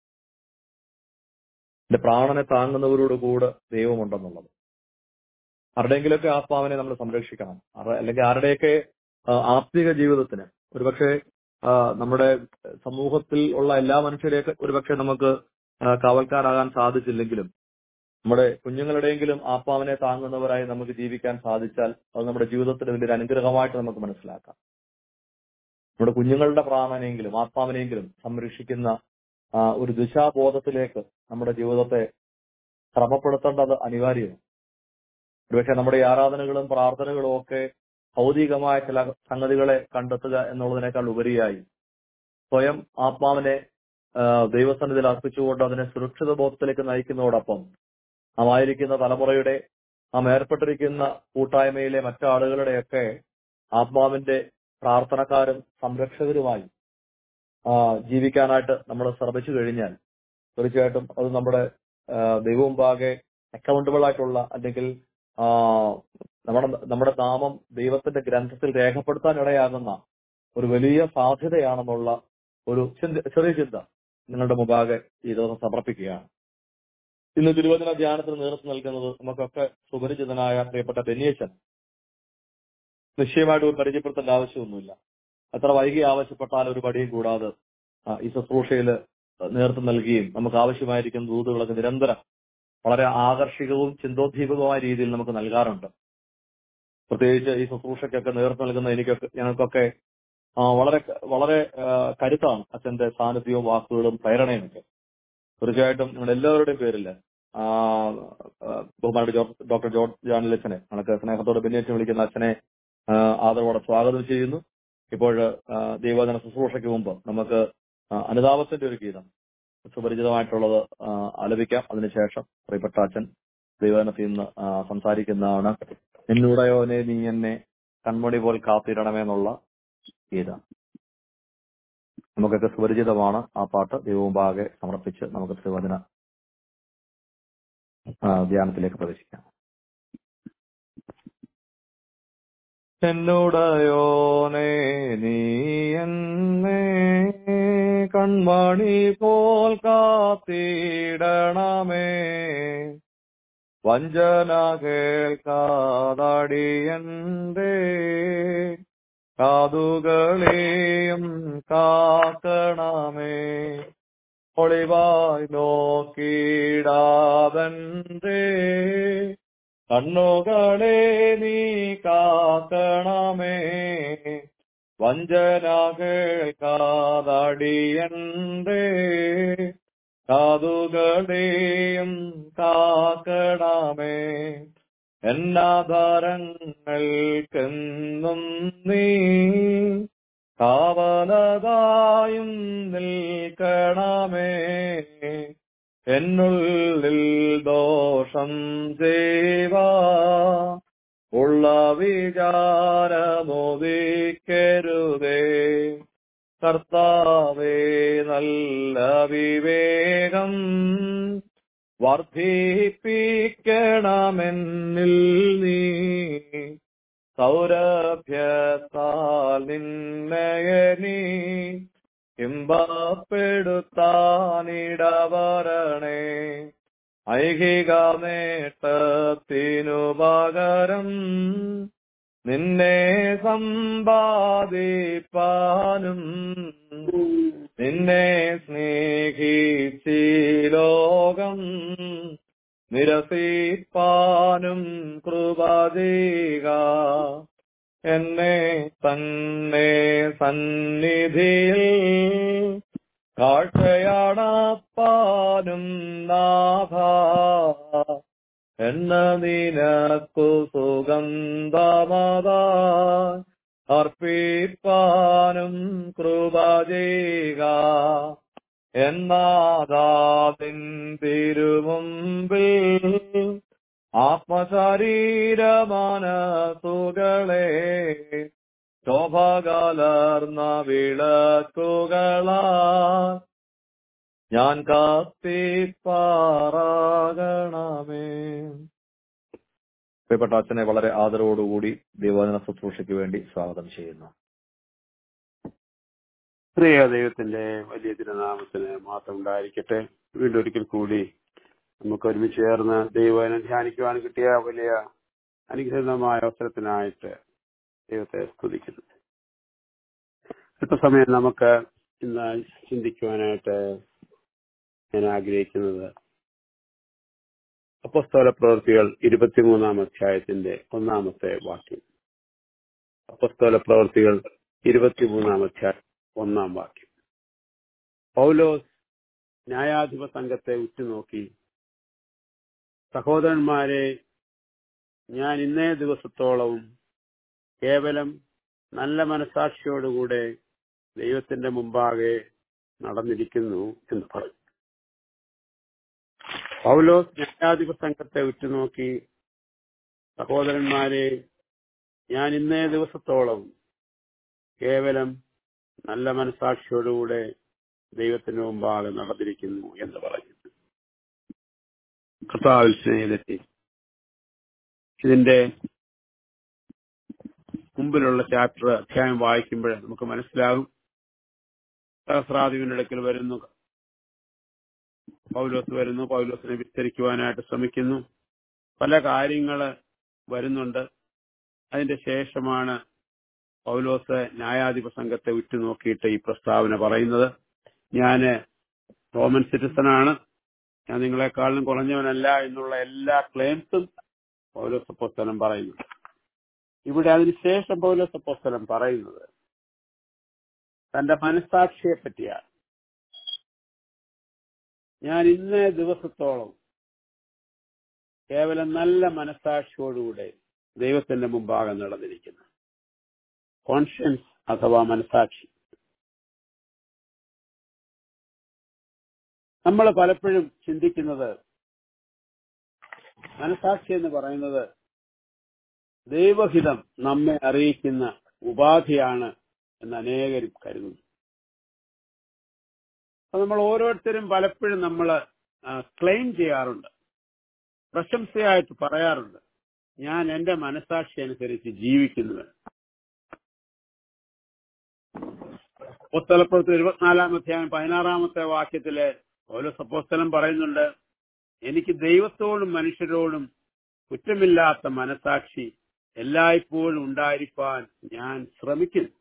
S2: എന്റെ പ്രാണനെ താങ്ങുന്നവരോട് കൂടെ ദൈവമുണ്ടെന്നുള്ളത്. ആരുടെയെങ്കിലൊക്കെ ആത്മാവിനെ നമ്മൾ സംരക്ഷിക്കണം, അല്ലെങ്കിൽ ആരുടെയൊക്കെ ആത്മീക ജീവിതത്തിന് ഒരുപക്ഷെ നമ്മുടെ സമൂഹത്തിൽ ഉള്ള എല്ലാ മനുഷ്യരെയൊക്കെ ഒരുപക്ഷെ നമുക്ക് കാവൽക്കാരാകാൻ സാധിച്ചില്ലെങ്കിലും നമ്മുടെ കുഞ്ഞുങ്ങളുടെയെങ്കിലും ആത്മാവിനെ താങ്ങുന്നവരായി നമുക്ക് ജീവിക്കാൻ സാധിച്ചാൽ അത് നമ്മുടെ ജീവിതത്തിന് വലിയൊരു അനുഗ്രഹമായിട്ട് നമുക്ക് മനസ്സിലാക്കാം. നമ്മുടെ കുഞ്ഞുങ്ങളുടെ പ്രാണനെങ്കിലും ആത്മാവിനെങ്കിലും സംരക്ഷിക്കുന്ന ഒരു ദിശാബോധത്തിലേക്ക് നമ്മുടെ ജീവിതത്തെ ക്രമപ്പെടുത്തേണ്ടത് അനിവാര്യമാണ്. ഒരുപക്ഷെ നമ്മുടെ ഈ ആരാധനകളും പ്രാർത്ഥനകളും ഒക്കെ ഭൗതികമായ ചില സംഗതികളെ കണ്ടെത്തുക എന്നുള്ളതിനേക്കാൾ ഉപരിയായി സ്വയം ആത്മാവിനെ ദൈവസന്നിധിയിൽ അർപ്പിച്ചുകൊണ്ട് അതിനെ സുരക്ഷിത ബോധത്തിലേക്ക് നയിക്കുന്നതോടൊപ്പം നാം ആയിരിക്കുന്ന തലമുറയുടെ നാം ഏർപ്പെട്ടിരിക്കുന്ന കൂട്ടായ്മയിലെ മറ്റാളുകളുടെയൊക്കെ ആത്മാവിന്റെ പ്രാർത്ഥനക്കാരും സംരക്ഷകരുമായി ജീവിക്കാനായിട്ട് നമ്മൾ ശ്രമിച്ചു കഴിഞ്ഞാൽ തീർച്ചയായിട്ടും അത് നമ്മുടെ ദൈവമുമ്പാകെ അക്കൗണ്ടബിൾ ആയിട്ടുള്ള അല്ലെങ്കിൽ നമ്മുടെ നമ്മുടെ നാമം ദൈവത്തിന്റെ ഗ്രന്ഥത്തിൽ രേഖപ്പെടുത്താൻ ഇടയാകുന്ന ഒരു വലിയ സാധ്യതയാണെന്നുള്ള ഒരു ചിന്ത ചെറിയ ചിന്ത നിങ്ങളുടെ മുമ്പാകെ ഈ ദിവസം സമർപ്പിക്കുകയാണ്. ഇന്ന് തിരുവചന ധ്യാനത്തിന് നേതൃത്വം നൽകുന്നത് നമുക്കൊക്കെ സുപരിചിതനായ പ്രിയപ്പെട്ട ബെന്നിയച്ചൻ. നിശ്ചയമായിട്ട് ഒരു പരിചയപ്പെടുത്തേണ്ട ആവശ്യമൊന്നുമില്ല. എത്ര വൈകി ആവശ്യപ്പെട്ടാൽ ഒരു പടിയും കൂടാതെ ഈ ശുശ്രൂഷയിൽ നേതൃത്വം നൽകുകയും നമുക്ക് ആവശ്യമായിരിക്കുന്ന ദൂതുകളൊക്കെ നിരന്തരം വളരെ ആകർഷകവും ചിന്തോദ്ദീപകമായ രീതിയിൽ നമുക്ക് നൽകാറുണ്ട്. പ്രത്യേകിച്ച് ഈ ശുശ്രൂഷയ്ക്കൊക്കെ നേതൃത്വം നൽകുന്ന എനിക്കൊക്കെ ഞങ്ങൾക്കൊക്കെ വളരെ വളരെ കരുത്താണ് അച്ഛന്റെ സാന്നിധ്യവും വാക്കുകളും പ്രേരണയും ഒക്കെ. തീർച്ചയായിട്ടും നിങ്ങളുടെ എല്ലാവരുടെയും പേരിൽ ബഹുമാനപ്പെട്ട ഡോക്ടർ ജോർജ് ജാനിൽ അച്ഛനെ നമുക്ക് സ്നേഹത്തോടെ ബെന്നിയച്ചൻ വിളിക്കുന്ന അച്ഛനെ ആദരവോടെ സ്വാഗതം ചെയ്യുന്നു. ഇപ്പോൾ ദൈവവചന ശുശ്രൂഷയ്ക്ക് മുമ്പ് നമുക്ക് അനുതാപത്തിന്റെ ഒരു ഗീതം സുപരിചിതമായിട്ടുള്ളത് ആലപിക്കാം. അതിനുശേഷം പ്രിയപ്പെട്ട അച്ഛൻ ദൈവവചനത്തിൽ നിന്ന് സംസാരിക്കുന്നതാണ്. നിന്നുടയോനെ നീ എന്നെ കൺമണി പോൽ കാത്തിരണമേന്നുള്ള ഗീതം നമുക്കൊക്കെ സുപരിചിതമാണ്. ആ പാട്ട് ദൈവമുമ്പാകെ സമർപ്പിച്ച് നമുക്ക് തിരുവചന ധ്യാനത്തിലേക്ക് പ്രവേശിക്കാം. എന്നുടയോനെ നീ എന്നെ കൺമണി പോൽ കാത്തിടണമേ, വഞ്ചന കേൾക്കാതടിയന്റെ കാതുകളെയും കാക്കണമേ. ഒളിവായി നോക്കിടാതന്റെ കണ്ണുകളെ നീ കാക്കണമേ, വഞ്ചന കേൾക്കാതടിയന്റെ കാതുകളെയും കാക്കണമേ. എന്നാധാരങ്ങൾക്കെന്നും നീ കാവലതായും നിൽക്കണമേ. എന്നുള്ളിൽ ദോഷം ചെയ്വാ ഉള്ള വിചാരമോദിക്കരുതേ. കർത്താവേ, നല്ല വിവേകം വർദ്ധിപ്പിക്കണമെന്നിൽ നീ. സൗരഭ്യത്താൽ നിന്നയനീ ഇമ്പപ്പെടുത്താനിടവരണേ. ഐഹിക നേട്ടത്തിനു പകരം നിന്നെ സമ്പാദിപ്പാനും നിന്നെ സ്നേഹിച്ചീ ലോകം നിരസിപ്പാനും കൃപ ചെയ്യുക. എന്നെ തന്നെ സന്നിധിയിൽ കാഴ്ചയടപ്പാനും നാഥ എന്ന നിനക്കു സുഗന്ധമത അർപ്പിപ്പാനും കൃപ ചെയ്യുക. എന്നാദാതിൻ തിരുമുമ്പിൽ ആത്മശരീരമനസുകളെ ശോഭ കലർന്ന വിളക്കുകളാ ഞാൻ കത്തിപ്പാറാകണമേ. പ്രിയപ്പെട്ട അച്ഛനെ വളരെ ആദരവോടുകൂടി ദൈവവചന ശുശ്രൂഷയ്ക്ക് വേണ്ടി സ്വാഗതം ചെയ്യുന്നു.
S5: പ്രിയ ദൈവത്തിന്റെ വലിയ തിരുനാമത്തിന് മാത്രം ഉണ്ടായിരിക്കട്ടെ. വീണ്ടും ഒരിക്കൽ കൂടി നമുക്ക് ഒരുമിച്ച് ചേർന്ന് ദൈവവചനം ധ്യാനിക്കുവാൻ കിട്ടിയ വലിയ അനുഗ്രഹീതമായ അവസരത്തിനായിട്ട് ദൈവത്തെ സ്തുതിക്കുന്നു. അല്പസമയം നമുക്ക് ഇന്ന് ചിന്തിക്കുവാനായിട്ട് ഞാൻ ആഗ്രഹിക്കുന്നത് അപ്പോസ്തല പ്രവൃത്തികൾ ഇരുപത്തിമൂന്നാം അധ്യായത്തിന്റെ ഒന്നാമത്തെ വാക്യം. അപ്പോസ്തല പ്രവൃത്തികൾ ഇരുപത്തിമൂന്നാം അധ്യായം ഒന്നാം വാക്യം. പൗലോസ് ന്യായാധിപ സംഘത്തെ ഉറ്റുനോക്കി, സഹോദരന്മാരെ, ഞാൻ ഇന്നേ ദിവസത്തോളവും കേവലം നല്ല മനസാക്ഷിയോടുകൂടെ ദൈവത്തിന്റെ മുമ്പാകെ നടന്നിരിക്കുന്നു എന്ന് പറഞ്ഞു. പൗലോസ് ന്യായാധിപ സംഘത്തെ ഉറ്റുനോക്കി, സഹോദരന്മാരെ, ഞാൻ ഇന്നേ ദിവസത്തോളം കേവലം നല്ല മനസാക്ഷിയോടുകൂടെ ദൈവത്തിന് മുമ്പാകെ നടന്നിരിക്കുന്നു എന്ന് പറഞ്ഞു. കർത്താവിൽ സ്നേഹിതരെ, ഇതിന്റെ മുമ്പിലുള്ള ചാപ്റ്റർ അധ്യായം വായിക്കുമ്പോൾ നമുക്ക് മനസ്സിലാകും. സഹസ്രാധിപന്റെ അടുക്കൽ വരുന്നു, പൗലോസ് വരുന്നു, പൗലോസിനെ വിസ്തരിക്കുവാനായിട്ട് ശ്രമിക്കുന്നു, പല കാര്യങ്ങള് വരുന്നുണ്ട്. അതിന്റെ ശേഷമാണ് പൗലോസ് ന്യായാധിപ സംഘത്തെ ഉറ്റുനോക്കിയിട്ട് ഈ പ്രസ്താവന പറയുന്നത്. ഞാന് റോമൻ സിറ്റിസനാണ്, ഞാൻ നിങ്ങളെക്കാളും കുറഞ്ഞവനല്ല എന്നുള്ള എല്ലാ ക്ലെയിംസും പൗലോസ് അപ്പോസ്തലൻ പറയുന്നു. ഇവിടെ അതിനുശേഷം പൗലോസ് അപ്പോസ്തലൻ പറയുന്നത് തന്റെ മനസാക്ഷിയെ പറ്റിയാണ്. ഞാൻ ഇന്നേ ദിവസത്തോളം കേവലം നല്ല മനസാക്ഷിയോടുകൂടെ ദൈവത്തിന്റെ മുമ്പാകെ നടന്നിരിക്കുന്നു. കോൺഷ്യൻസ് അഥവാ മനസാക്ഷി. നമ്മൾ പലപ്പോഴും ചിന്തിക്കുന്നത് മനസാക്ഷി എന്ന് പറയുന്നത് ദൈവഹിതം നമ്മെ അറിയിക്കുന്ന ഉപാധിയാണ് എന്ന് അനേകരും കരുതുന്നു. അപ്പൊ നമ്മൾ ഓരോരുത്തരും പലപ്പോഴും നമ്മൾ ക്ലെയിം ചെയ്യാറുണ്ട്, പ്രശംസയായിട്ട് പറയാറുണ്ട്, ഞാൻ എന്റെ മനസാക്ഷി അനുസരിച്ച് ജീവിക്കുന്നുവെന്ന്. അപ്പോസ്തലപ്രവൃത്തി ഇരുപത്തിനാലാം അധ്യായം പതിനാറാമത്തെ വാക്യത്തില് പൗലോസ് അപ്പോസ്തലൻ പറയുന്നുണ്ട്, എനിക്ക് ദൈവത്തോടും മനുഷ്യരോടും കുറ്റമില്ലാത്ത മനസാക്ഷി എല്ലായ്പ്പോഴും ഉണ്ടായിരിക്കാൻ ഞാൻ ശ്രമിക്കുന്നു.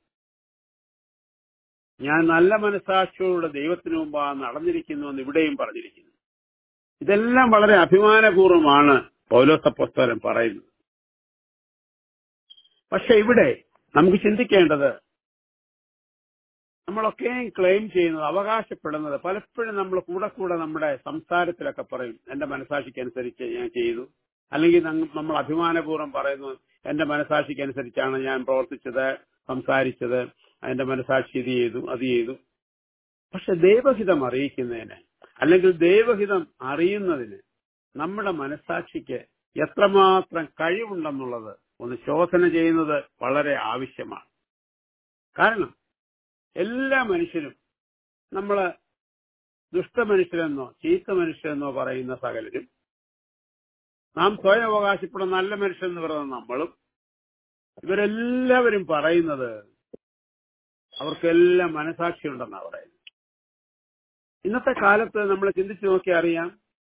S5: ഞാൻ നല്ല മനസാക്ഷിയോടെ ദൈവത്തിന് മുമ്പാണ് നടന്നിരിക്കുന്നു എന്ന് ഇവിടെയും പറഞ്ഞിരിക്കുന്നു. ഇതെല്ലാം വളരെ അഭിമാനപൂർവ്വമാണ് പൗലോസ് അപ്പോസ്തലൻ പറയുന്നത്. പക്ഷെ ഇവിടെ നമുക്ക് ചിന്തിക്കേണ്ടത്, നമ്മളൊക്കെയും ക്ലെയിം ചെയ്യുന്നത്, അവകാശപ്പെടുന്നത്, പലപ്പോഴും നമ്മൾ കൂടെ കൂടെ നമ്മുടെ സംസാരത്തിലൊക്കെ പറയും, എന്റെ മനസാക്ഷിക്കനുസരിച്ച് ഞാൻ ചെയ്തു, അല്ലെങ്കിൽ നമ്മൾ അഭിമാനപൂർവ്വം പറയുന്നു, എന്റെ മനസാക്ഷിക്കനുസരിച്ചാണ് ഞാൻ പ്രവർത്തിച്ചത്, സംസാരിച്ചത്, എന്റെ മനസാക്ഷി ഇത് ചെയ്തു, അത് ചെയ്തു. പക്ഷെ ദൈവഹിതം അറിയിക്കുന്നതിന്, അല്ലെങ്കിൽ ദൈവഹിതം അറിയുന്നതിന് നമ്മുടെ മനസാക്ഷിക്ക് എത്രമാത്രം കഴിവുണ്ടെന്നുള്ളത് ഒന്ന് ശോധന ചെയ്യുന്നത് വളരെ ആവശ്യമാണ്. കാരണം എല്ലാ മനുഷ്യരും, നമ്മള് ദുഷ്ടമനുഷ്യരെന്നോ ചീത്ത മനുഷ്യരെന്നോ പറയുന്ന സകലരും, നാം സ്വയം അവകാശപ്പെടുന്ന നല്ല മനുഷ്യരെന്ന് പറയുന്ന നമ്മളും, ഇവരെല്ലാവരും പറയുന്നത് അവർക്കെല്ലാം മനസാക്ഷി ഉണ്ടെന്നാണ് പറയുന്നത്. ഇന്നത്തെ കാലത്ത് നമ്മൾ ചിന്തിച്ചു നോക്കിയാൽ അറിയാം,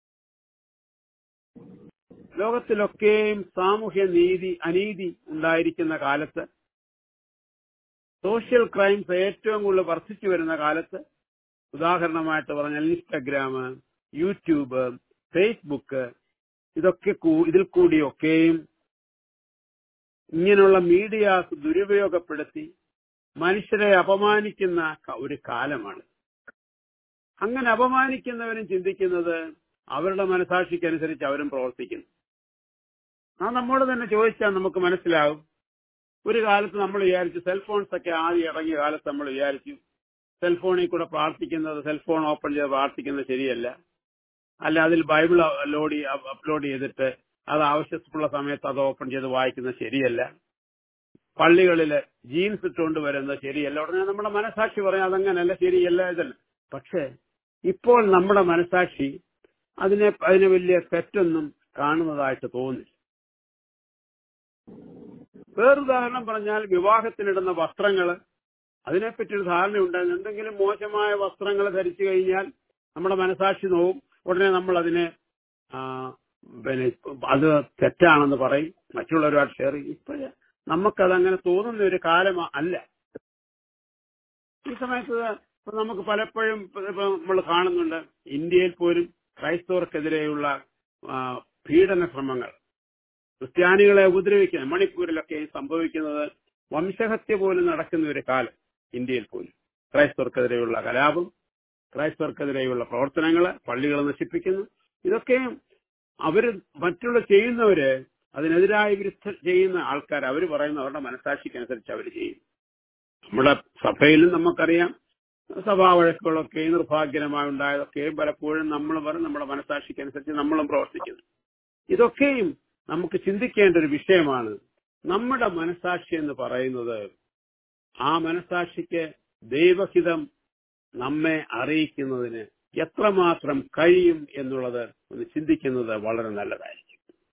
S5: ലോകത്തിലൊക്കെയും സാമൂഹ്യ നീതി അനീതി ഉണ്ടായിരിക്കുന്ന കാലത്ത്, സോഷ്യൽ ക്രൈംസ് ഏറ്റവും കൂടുതൽ വർദ്ധിച്ചു വരുന്ന കാലത്ത്, ഉദാഹരണമായിട്ട് പറഞ്ഞാൽ ഇൻസ്റ്റഗ്രാം, യൂട്യൂബ്, ഫേസ്ബുക്ക്, ഇതൊക്കെ ഇതിൽ കൂടിയൊക്കെയും ഇങ്ങനെയുള്ള മീഡിയാസ് ദുരുപയോഗപ്പെടുത്തി മനുഷ്യരെ അപമാനിക്കുന്ന ഒരു കാലമാണ്. അങ്ങനെ അപമാനിക്കുന്നവരും ചിന്തിക്കുന്നത് അവരുടെ മനസാക്ഷിക്കനുസരിച്ച് അവരും പ്രവർത്തിക്കുന്നു. ആ നമ്മോട് തന്നെ ചോദിച്ചാൽ നമുക്ക് മനസ്സിലാവും. ഒരു കാലത്ത് നമ്മൾ വിചാരിച്ചു, സെൽഫോൺസ് ഒക്കെ ആദ്യം ഇറങ്ങിയ കാലത്ത് നമ്മൾ വിചാരിച്ചു സെൽഫോണിൽ കൂടെ പ്രാർത്ഥിക്കുന്നത്, സെൽഫോൺ ഓപ്പൺ ചെയ്ത് പ്രാർത്ഥിക്കുന്നത് ശരിയല്ല, അല്ല അതിൽ ബൈബിൾ ലോഡ് അപ്ലോഡ് ചെയ്തിട്ട് അത് ആവശ്യമുള്ള സമയത്ത് അത് ഓപ്പൺ ചെയ്ത് വായിക്കുന്നത് ശരിയല്ല, പള്ളികളിൽ ജീൻസ് ഇട്ടുകൊണ്ട് വരുന്നത് ശരിയല്ല. ഉടനെ നമ്മുടെ മനസാക്ഷി പറയാം അതങ്ങനല്ല, ശരിയല്ല, ഇതല്ല. പക്ഷെ ഇപ്പോൾ നമ്മുടെ മനസാക്ഷി അതിനെ അതിന് വലിയ തെറ്റൊന്നും കാണുന്നതായിട്ട് തോന്നില്ല. വേറൊരുദാഹരണം പറഞ്ഞാൽ, വിവാഹത്തിനിടുന്ന വസ്ത്രങ്ങൾ, അതിനെപ്പറ്റി ഒരു ധാരണയുണ്ടായിരുന്നു. എന്തെങ്കിലും മോശമായ വസ്ത്രങ്ങൾ ധരിച്ചു കഴിഞ്ഞാൽ നമ്മുടെ മനസാക്ഷി നോവും, ഉടനെ നമ്മൾ അതിനെ പിന്നെ അത് തെറ്റാണെന്ന് പറയും, മറ്റുള്ളവരുമായിട്ട് ഷെയർ ചെയ്യും. ഇപ്പോഴേ നമുക്കതങ്ങനെ തോന്നുന്ന ഒരു കാലം അല്ല. ഈ സമയത്ത് നമുക്ക് പലപ്പോഴും നമ്മൾ കാണുന്നുണ്ട്, ഇന്ത്യയിൽ പോലും ക്രൈസ്തവർക്കെതിരെയുള്ള പീഡന ശ്രമങ്ങൾ, ക്രിസ്ത്യാനികളെ ഉപദ്രവിക്കുന്ന, മണിപ്പൂരിലൊക്കെ സംഭവിക്കുന്നത് വംശഹത്യ പോലും നടക്കുന്ന ഒരു കാലം ഇന്ത്യയിൽ പോലും. ക്രൈസ്തവർക്കെതിരെയുള്ള കലാപം, ക്രൈസ്തവർക്കെതിരെയുള്ള പ്രവർത്തനങ്ങൾ, പള്ളികൾ നശിപ്പിക്കുന്നു, ഇതൊക്കെ അവര് മറ്റുള്ള ചെയ്യുന്നവര്, അതിനെതിരായി വിരുദ്ധ ചെയ്യുന്ന ആൾക്കാർ, അവർ പറയുന്ന അവരുടെ മനസാക്ഷിക്കനുസരിച്ച് അവർ ചെയ്യും. നമ്മുടെ സഭയിലും നമുക്കറിയാം സഭാവഴക്കുകളൊക്കെ നിർഭാഗ്യമായി ഉണ്ടായതൊക്കെയും പലപ്പോഴും നമ്മൾ പറയും നമ്മുടെ മനസാക്ഷിക്കനുസരിച്ച് നമ്മളും പ്രവർത്തിക്കുന്നു. ഇതൊക്കെയും നമുക്ക് ചിന്തിക്കേണ്ട ഒരു വിഷയമാണ്. നമ്മുടെ മനസാക്ഷി എന്ന് പറയുന്നത്, ആ മനസാക്ഷിക്ക് ദൈവഹിതം നമ്മെ അറിയിക്കുന്നതിന് എത്രമാത്രം കഴിയും എന്നുള്ളത് ഒന്ന് ചിന്തിക്കുന്നത് വളരെ നല്ലതായിരിക്കും.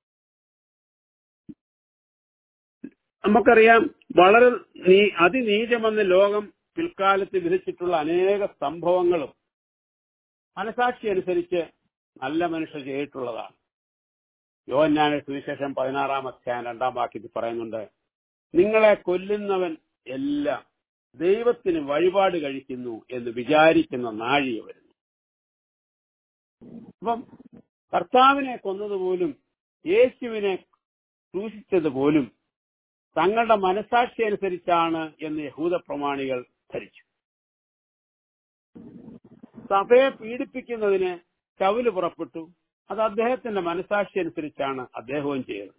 S5: നമുക്കറിയാം, വളരെ നീ അതിനീചമെന്ന് ലോകം പിൽക്കാലത്ത് വിധിച്ചിട്ടുള്ള അനേക സംഭവങ്ങളും മനസാക്ഷി അനുസരിച്ച് നല്ല മനുഷ്യർ ചെയ്തിട്ടുള്ളതാണ്. യോഹന്നാന്റെ സുവിശേഷം പതിനാറാം അധ്യായം രണ്ടാം വാക്യത്തിൽ പറയുന്നുണ്ട്, നിങ്ങളെ കൊല്ലുന്നവൻ എല്ലാം ദൈവത്തിന് വഴിപാട് കഴിക്കുന്നു എന്ന് വിചാരിക്കുന്ന നാഴിക വരുന്നു. അപ്പം കർത്താവിനെ കൊന്നതുപോലും, യേശുവിനെ ക്രൂശിച്ചതുപോലും തങ്ങളുടെ മനസാക്ഷി അനുസരിച്ചാണ് എന്ന് യഹൂദ പ്രമാണികൾ ധരിച്ചു. സഭയെ പീഡിപ്പിക്കുന്നതിന് ശൗല് പുറപ്പെട്ടു, അത് അദ്ദേഹത്തിന്റെ മനസാക്ഷി അനുസരിച്ചാണ് അദ്ദേഹവും ചെയ്തത്.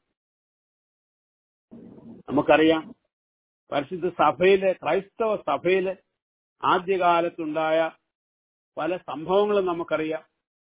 S5: നമുക്കറിയാം, പരിശുദ്ധ സഭയിലെ, ക്രൈസ്തവ സഭയിലെ ആദ്യകാലത്തുണ്ടായ പല സംഭവങ്ങളും നമുക്കറിയാം.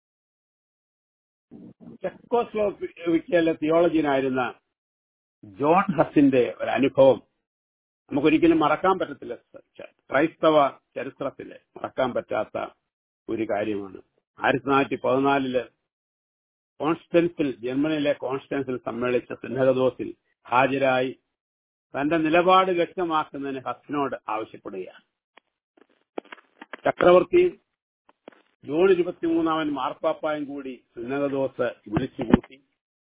S5: ചെക്കോസ്ലോവാക്യയിലെ തിയോളജിയനായിരുന്ന ജോൺ ഹസിന്റെ ഒരു അനുഭവം നമുക്കൊരിക്കലും മറക്കാൻ പറ്റത്തില്ല. ക്രൈസ്തവ ചരിത്രത്തില് മറക്കാൻ പറ്റാത്ത ഒരു കാര്യമാണ്. ആയിരത്തി തൊള്ളായിരത്തി പതിനാലില് കോൺസ്റ്റൻസിൽ, ജർമ്മനിയിലെ കോൺസ്റ്റൻസിൽ സമ്മേളിച്ച സിനഹദോസിൽ ഹാജരായി തന്റെ നിലപാട് വ്യക്തമാക്കുന്നതിന് ഹസിനോട് ആവശ്യപ്പെടുകയാണ്. ചക്രവർത്തി ജൂൺ ഇരുപത്തിമൂന്നാമൻ മാർപ്പാപ്പായും കൂടി സിനഹദോസ് വിളിച്ചുകൂട്ടി.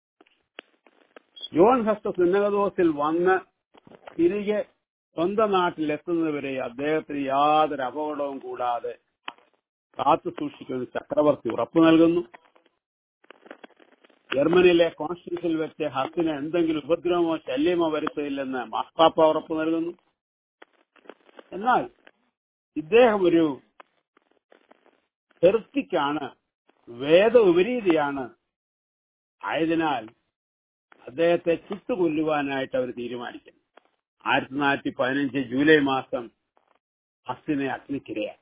S5: ജോൺ ഹസ് സിനഹദോസിൽ വന്ന് തിരികെ സ്വന്തം നാട്ടിലെത്തുന്നതുവരെ അദ്ദേഹത്തിന് യാതൊരു അപകടവും കൂടാതെ കാത്തു സൂക്ഷിക്കുന്ന ചക്രവർത്തി ഉറപ്പു നൽകുന്നു. ജർമ്മനിയിലെ കോൺസ്റ്റൻസിൽ വെച്ച് ഹസിന് എന്തെങ്കിലും ഉപദ്രവമോ ശല്യമോ വരുത്തില്ലെന്ന് മാർപ്പാപ്പ ഉറപ്പു നൽകുന്നു. എന്നാൽ ഇദ്ദേഹം ഒരു ഹെർത്തിക്കാണ്, വേദ ഉപരീതിയാണ്. ആയതിനാൽ അദ്ദേഹത്തെ ചുട്ടുകൊല്ലുവാനായിട്ട് അവർ തീരുമാനിക്കുന്നു. ആയിരത്തി തൊള്ളായിരത്തി പതിനഞ്ച് ജൂലൈ മാസം ഹസ്സിനെ അഗ്നിക്കിരയായി.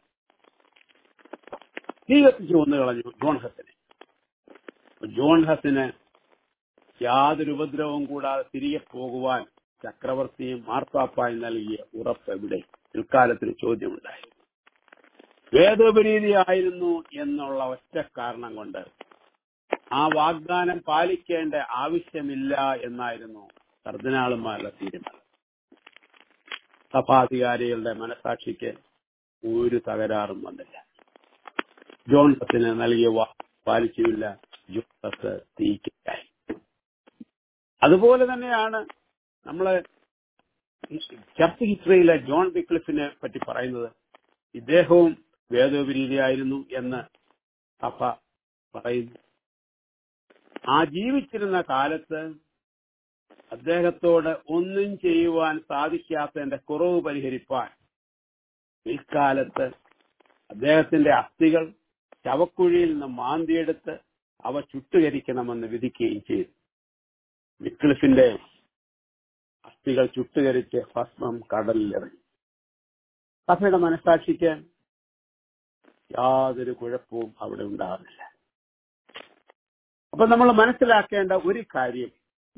S5: തീ കത്തിച്ചു കൊന്നു കളഞ്ഞു ജോൺ ഹസ്സിനെ. ജോൺ ഹസ്സിന് യാതൊരു ഉപദ്രവവും കൂടാതെ തിരികെ പോകുവാൻ ചക്രവർത്തിയും മാർപ്പാപ്പായും നൽകിയ ഉറപ്പ് എവിടെ? പിൽക്കാലത്തിന് ചോദ്യമുണ്ടായി. വേദോപരീതിയായിരുന്നു എന്നുള്ള ഒറ്റ കാരണം കൊണ്ട് ആ വാഗ്ദാനം പാലിക്കേണ്ട ആവശ്യമില്ല എന്നായിരുന്നു കർദിനാളുമാരുടെ തീരുമാനം. സഭാധികാരികളുടെ മനസാക്ഷിക്ക് ഒരു തകരാറും വന്നില്ല. ജോൺ ഹസ്സിന് നൽകിയ പാലിച്ചുമില്ല. ജോൺ ഹസ് തീക്കായി. അതുപോലെ തന്നെയാണ് നമ്മള് ചർച്ച് ഹിസ്റ്ററിയിലെ ജോൺ വിക്ലിഫിനെ പറ്റി പറയുന്നത്. ഇദ്ദേഹവും വേദോപരീതിയായിരുന്നു എന്ന് സഭ പറയുന്നു. ആ ജീവിച്ചിരുന്ന കാലത്ത് അദ്ദേഹത്തോട് ഒന്നും ചെയ്യുവാൻ സാധിക്കാത്തതിന്റെ കുറവ് പരിഹരിപ്പാൻ പിൽക്കാലത്ത് അദ്ദേഹത്തിന്റെ അസ്ഥികൾ ശവക്കുഴിയിൽ നിന്ന് മാന്തിയെടുത്ത് അവ ചുട്ടുകരിക്കണമെന്ന് വിധിക്കുകയും ചെയ്തു. വിക്ലിഫിന്റെ അസ്ഥികൾ ചുട്ടുകരിച്ച് ഭസ്മം കടലിൽ ഇറങ്ങി. സഭയുടെ മനസാക്ഷിക്ക് യാതൊരു കുഴപ്പവും അവിടെ ഉണ്ടാകുന്നില്ല. അപ്പൊ നമ്മൾ മനസ്സിലാക്കേണ്ട ഒരു കാര്യം,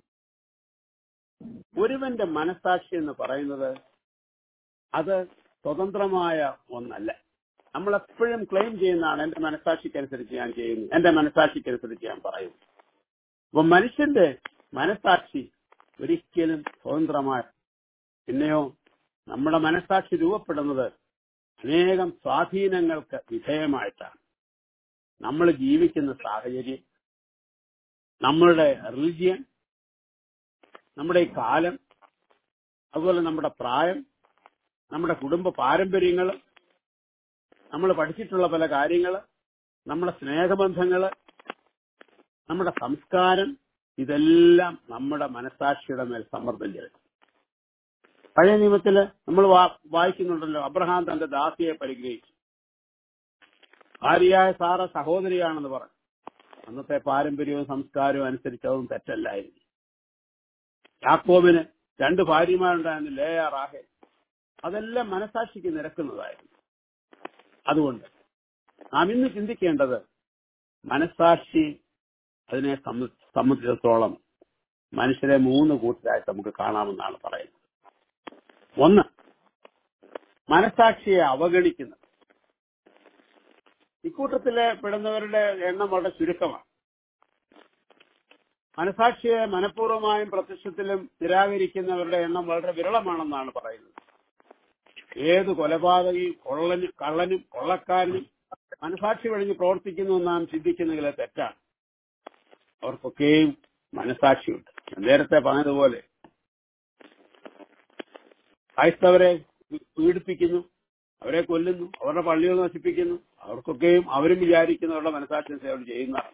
S5: ഒരുവന്റെ മനസാക്ഷി എന്ന് പറയുന്നത് അത് സ്വതന്ത്രമായ ഒന്നല്ല. നമ്മളെപ്പോഴും ക്ലെയിം ചെയ്യുന്നതാണ് എന്റെ മനസാക്ഷിക്കനുസരിച്ച് ഞാൻ ചെയ്യുന്നു, എന്റെ മനസാക്ഷിക്കനുസരിച്ച് ഞാൻ പറയുന്നു. അപ്പൊ മനുഷ്യന്റെ മനസാക്ഷി ഒരിക്കലും സ്വതന്ത്രമായ, പിന്നെയോ നമ്മുടെ മനസാക്ഷി രൂപപ്പെടുന്നത് അനേകം സ്വാധീനങ്ങൾക്ക് വിധേയമായിട്ടാണ്. നമ്മൾ ജീവിക്കുന്ന സാഹചര്യം, നമ്മളുടെ റിലിജിയൻ, നമ്മുടെ ഈ കാലം, അതുപോലെ നമ്മുടെ പ്രായം, നമ്മുടെ കുടുംബ പാരമ്പര്യങ്ങൾ, നമ്മൾ പഠിച്ചിട്ടുള്ള പല കാര്യങ്ങൾ, നമ്മുടെ സ്നേഹബന്ധങ്ങൾ, നമ്മുടെ സംസ്കാരം, ഇതെല്ലാം നമ്മുടെ മനസാക്ഷിയുടെ മേൽ സമ്മർദ്ദം ചെലുത്തും. പഴയ നിയമത്തില് നമ്മൾ വായിക്കുന്നുണ്ടല്ലോ, അബ്രഹാം തന്റെ ദാസിയെ പരിഗ്രഹിച്ചു. ഭാര്യയായ സാറ സഹോദരിയാണെന്ന് പറഞ്ഞു. അന്നത്തെ പാരമ്പര്യവും സംസ്കാരവും അനുസരിച്ച് അതൊന്നും തെറ്റല്ലായിരുന്നു. യാക്കോബിന് രണ്ട് ഭാര്യമാരുണ്ടായിരുന്നു, ലേയ, റാഹേൽ. അതെല്ലാം മനസാക്ഷിക്ക് നിരക്കുന്നതായിരുന്നു. അതുകൊണ്ട് നാം ഇന്ന് ചിന്തിക്കേണ്ടത്, മനസാക്ഷി അതിനെ സംബന്ധിച്ചിടത്തോളം മനുഷ്യരെ മൂന്ന് കൂട്ടരായിട്ട് നമുക്ക് കാണാമെന്നാണ് പറയുന്നത്. ഒന്ന്, മനസാക്ഷിയെ അവഗണിക്കുന്നത്. ഇക്കൂട്ടത്തിലെ പെടുന്നവരുടെ എണ്ണം വളരെ ചുരുക്കമാണ്. മനസാക്ഷിയെ മനഃപൂർവ്വമായും പ്രത്യക്ഷത്തിലും നിരാകരിക്കുന്നവരുടെ എണ്ണം വളരെ വിരളമാണെന്നാണ് പറയുന്നത്. ഏത് കൊലപാതകയും കൊള്ളനും കള്ളനും കൊള്ളക്കാരനും മനസാക്ഷി വഴിഞ്ഞ് പ്രവർത്തിക്കുന്നു നാം ചിന്തിക്കുന്നതിൽ തെറ്റാണ്. അവർക്കൊക്കെയും മനസാക്ഷിയുണ്ട്. നേരത്തെ പറഞ്ഞതുപോലെ ക്രൈസ്തവരെ പീഡിപ്പിക്കുന്നു, അവരെ കൊല്ലുന്നു, അവരുടെ പള്ളികൾ നശിപ്പിക്കുന്നു. അവർക്കൊക്കെയും അവരും വിചാരിക്കുന്നവരുടെ മനസാക്ഷി സേവനം ചെയ്യുന്നതാണ്.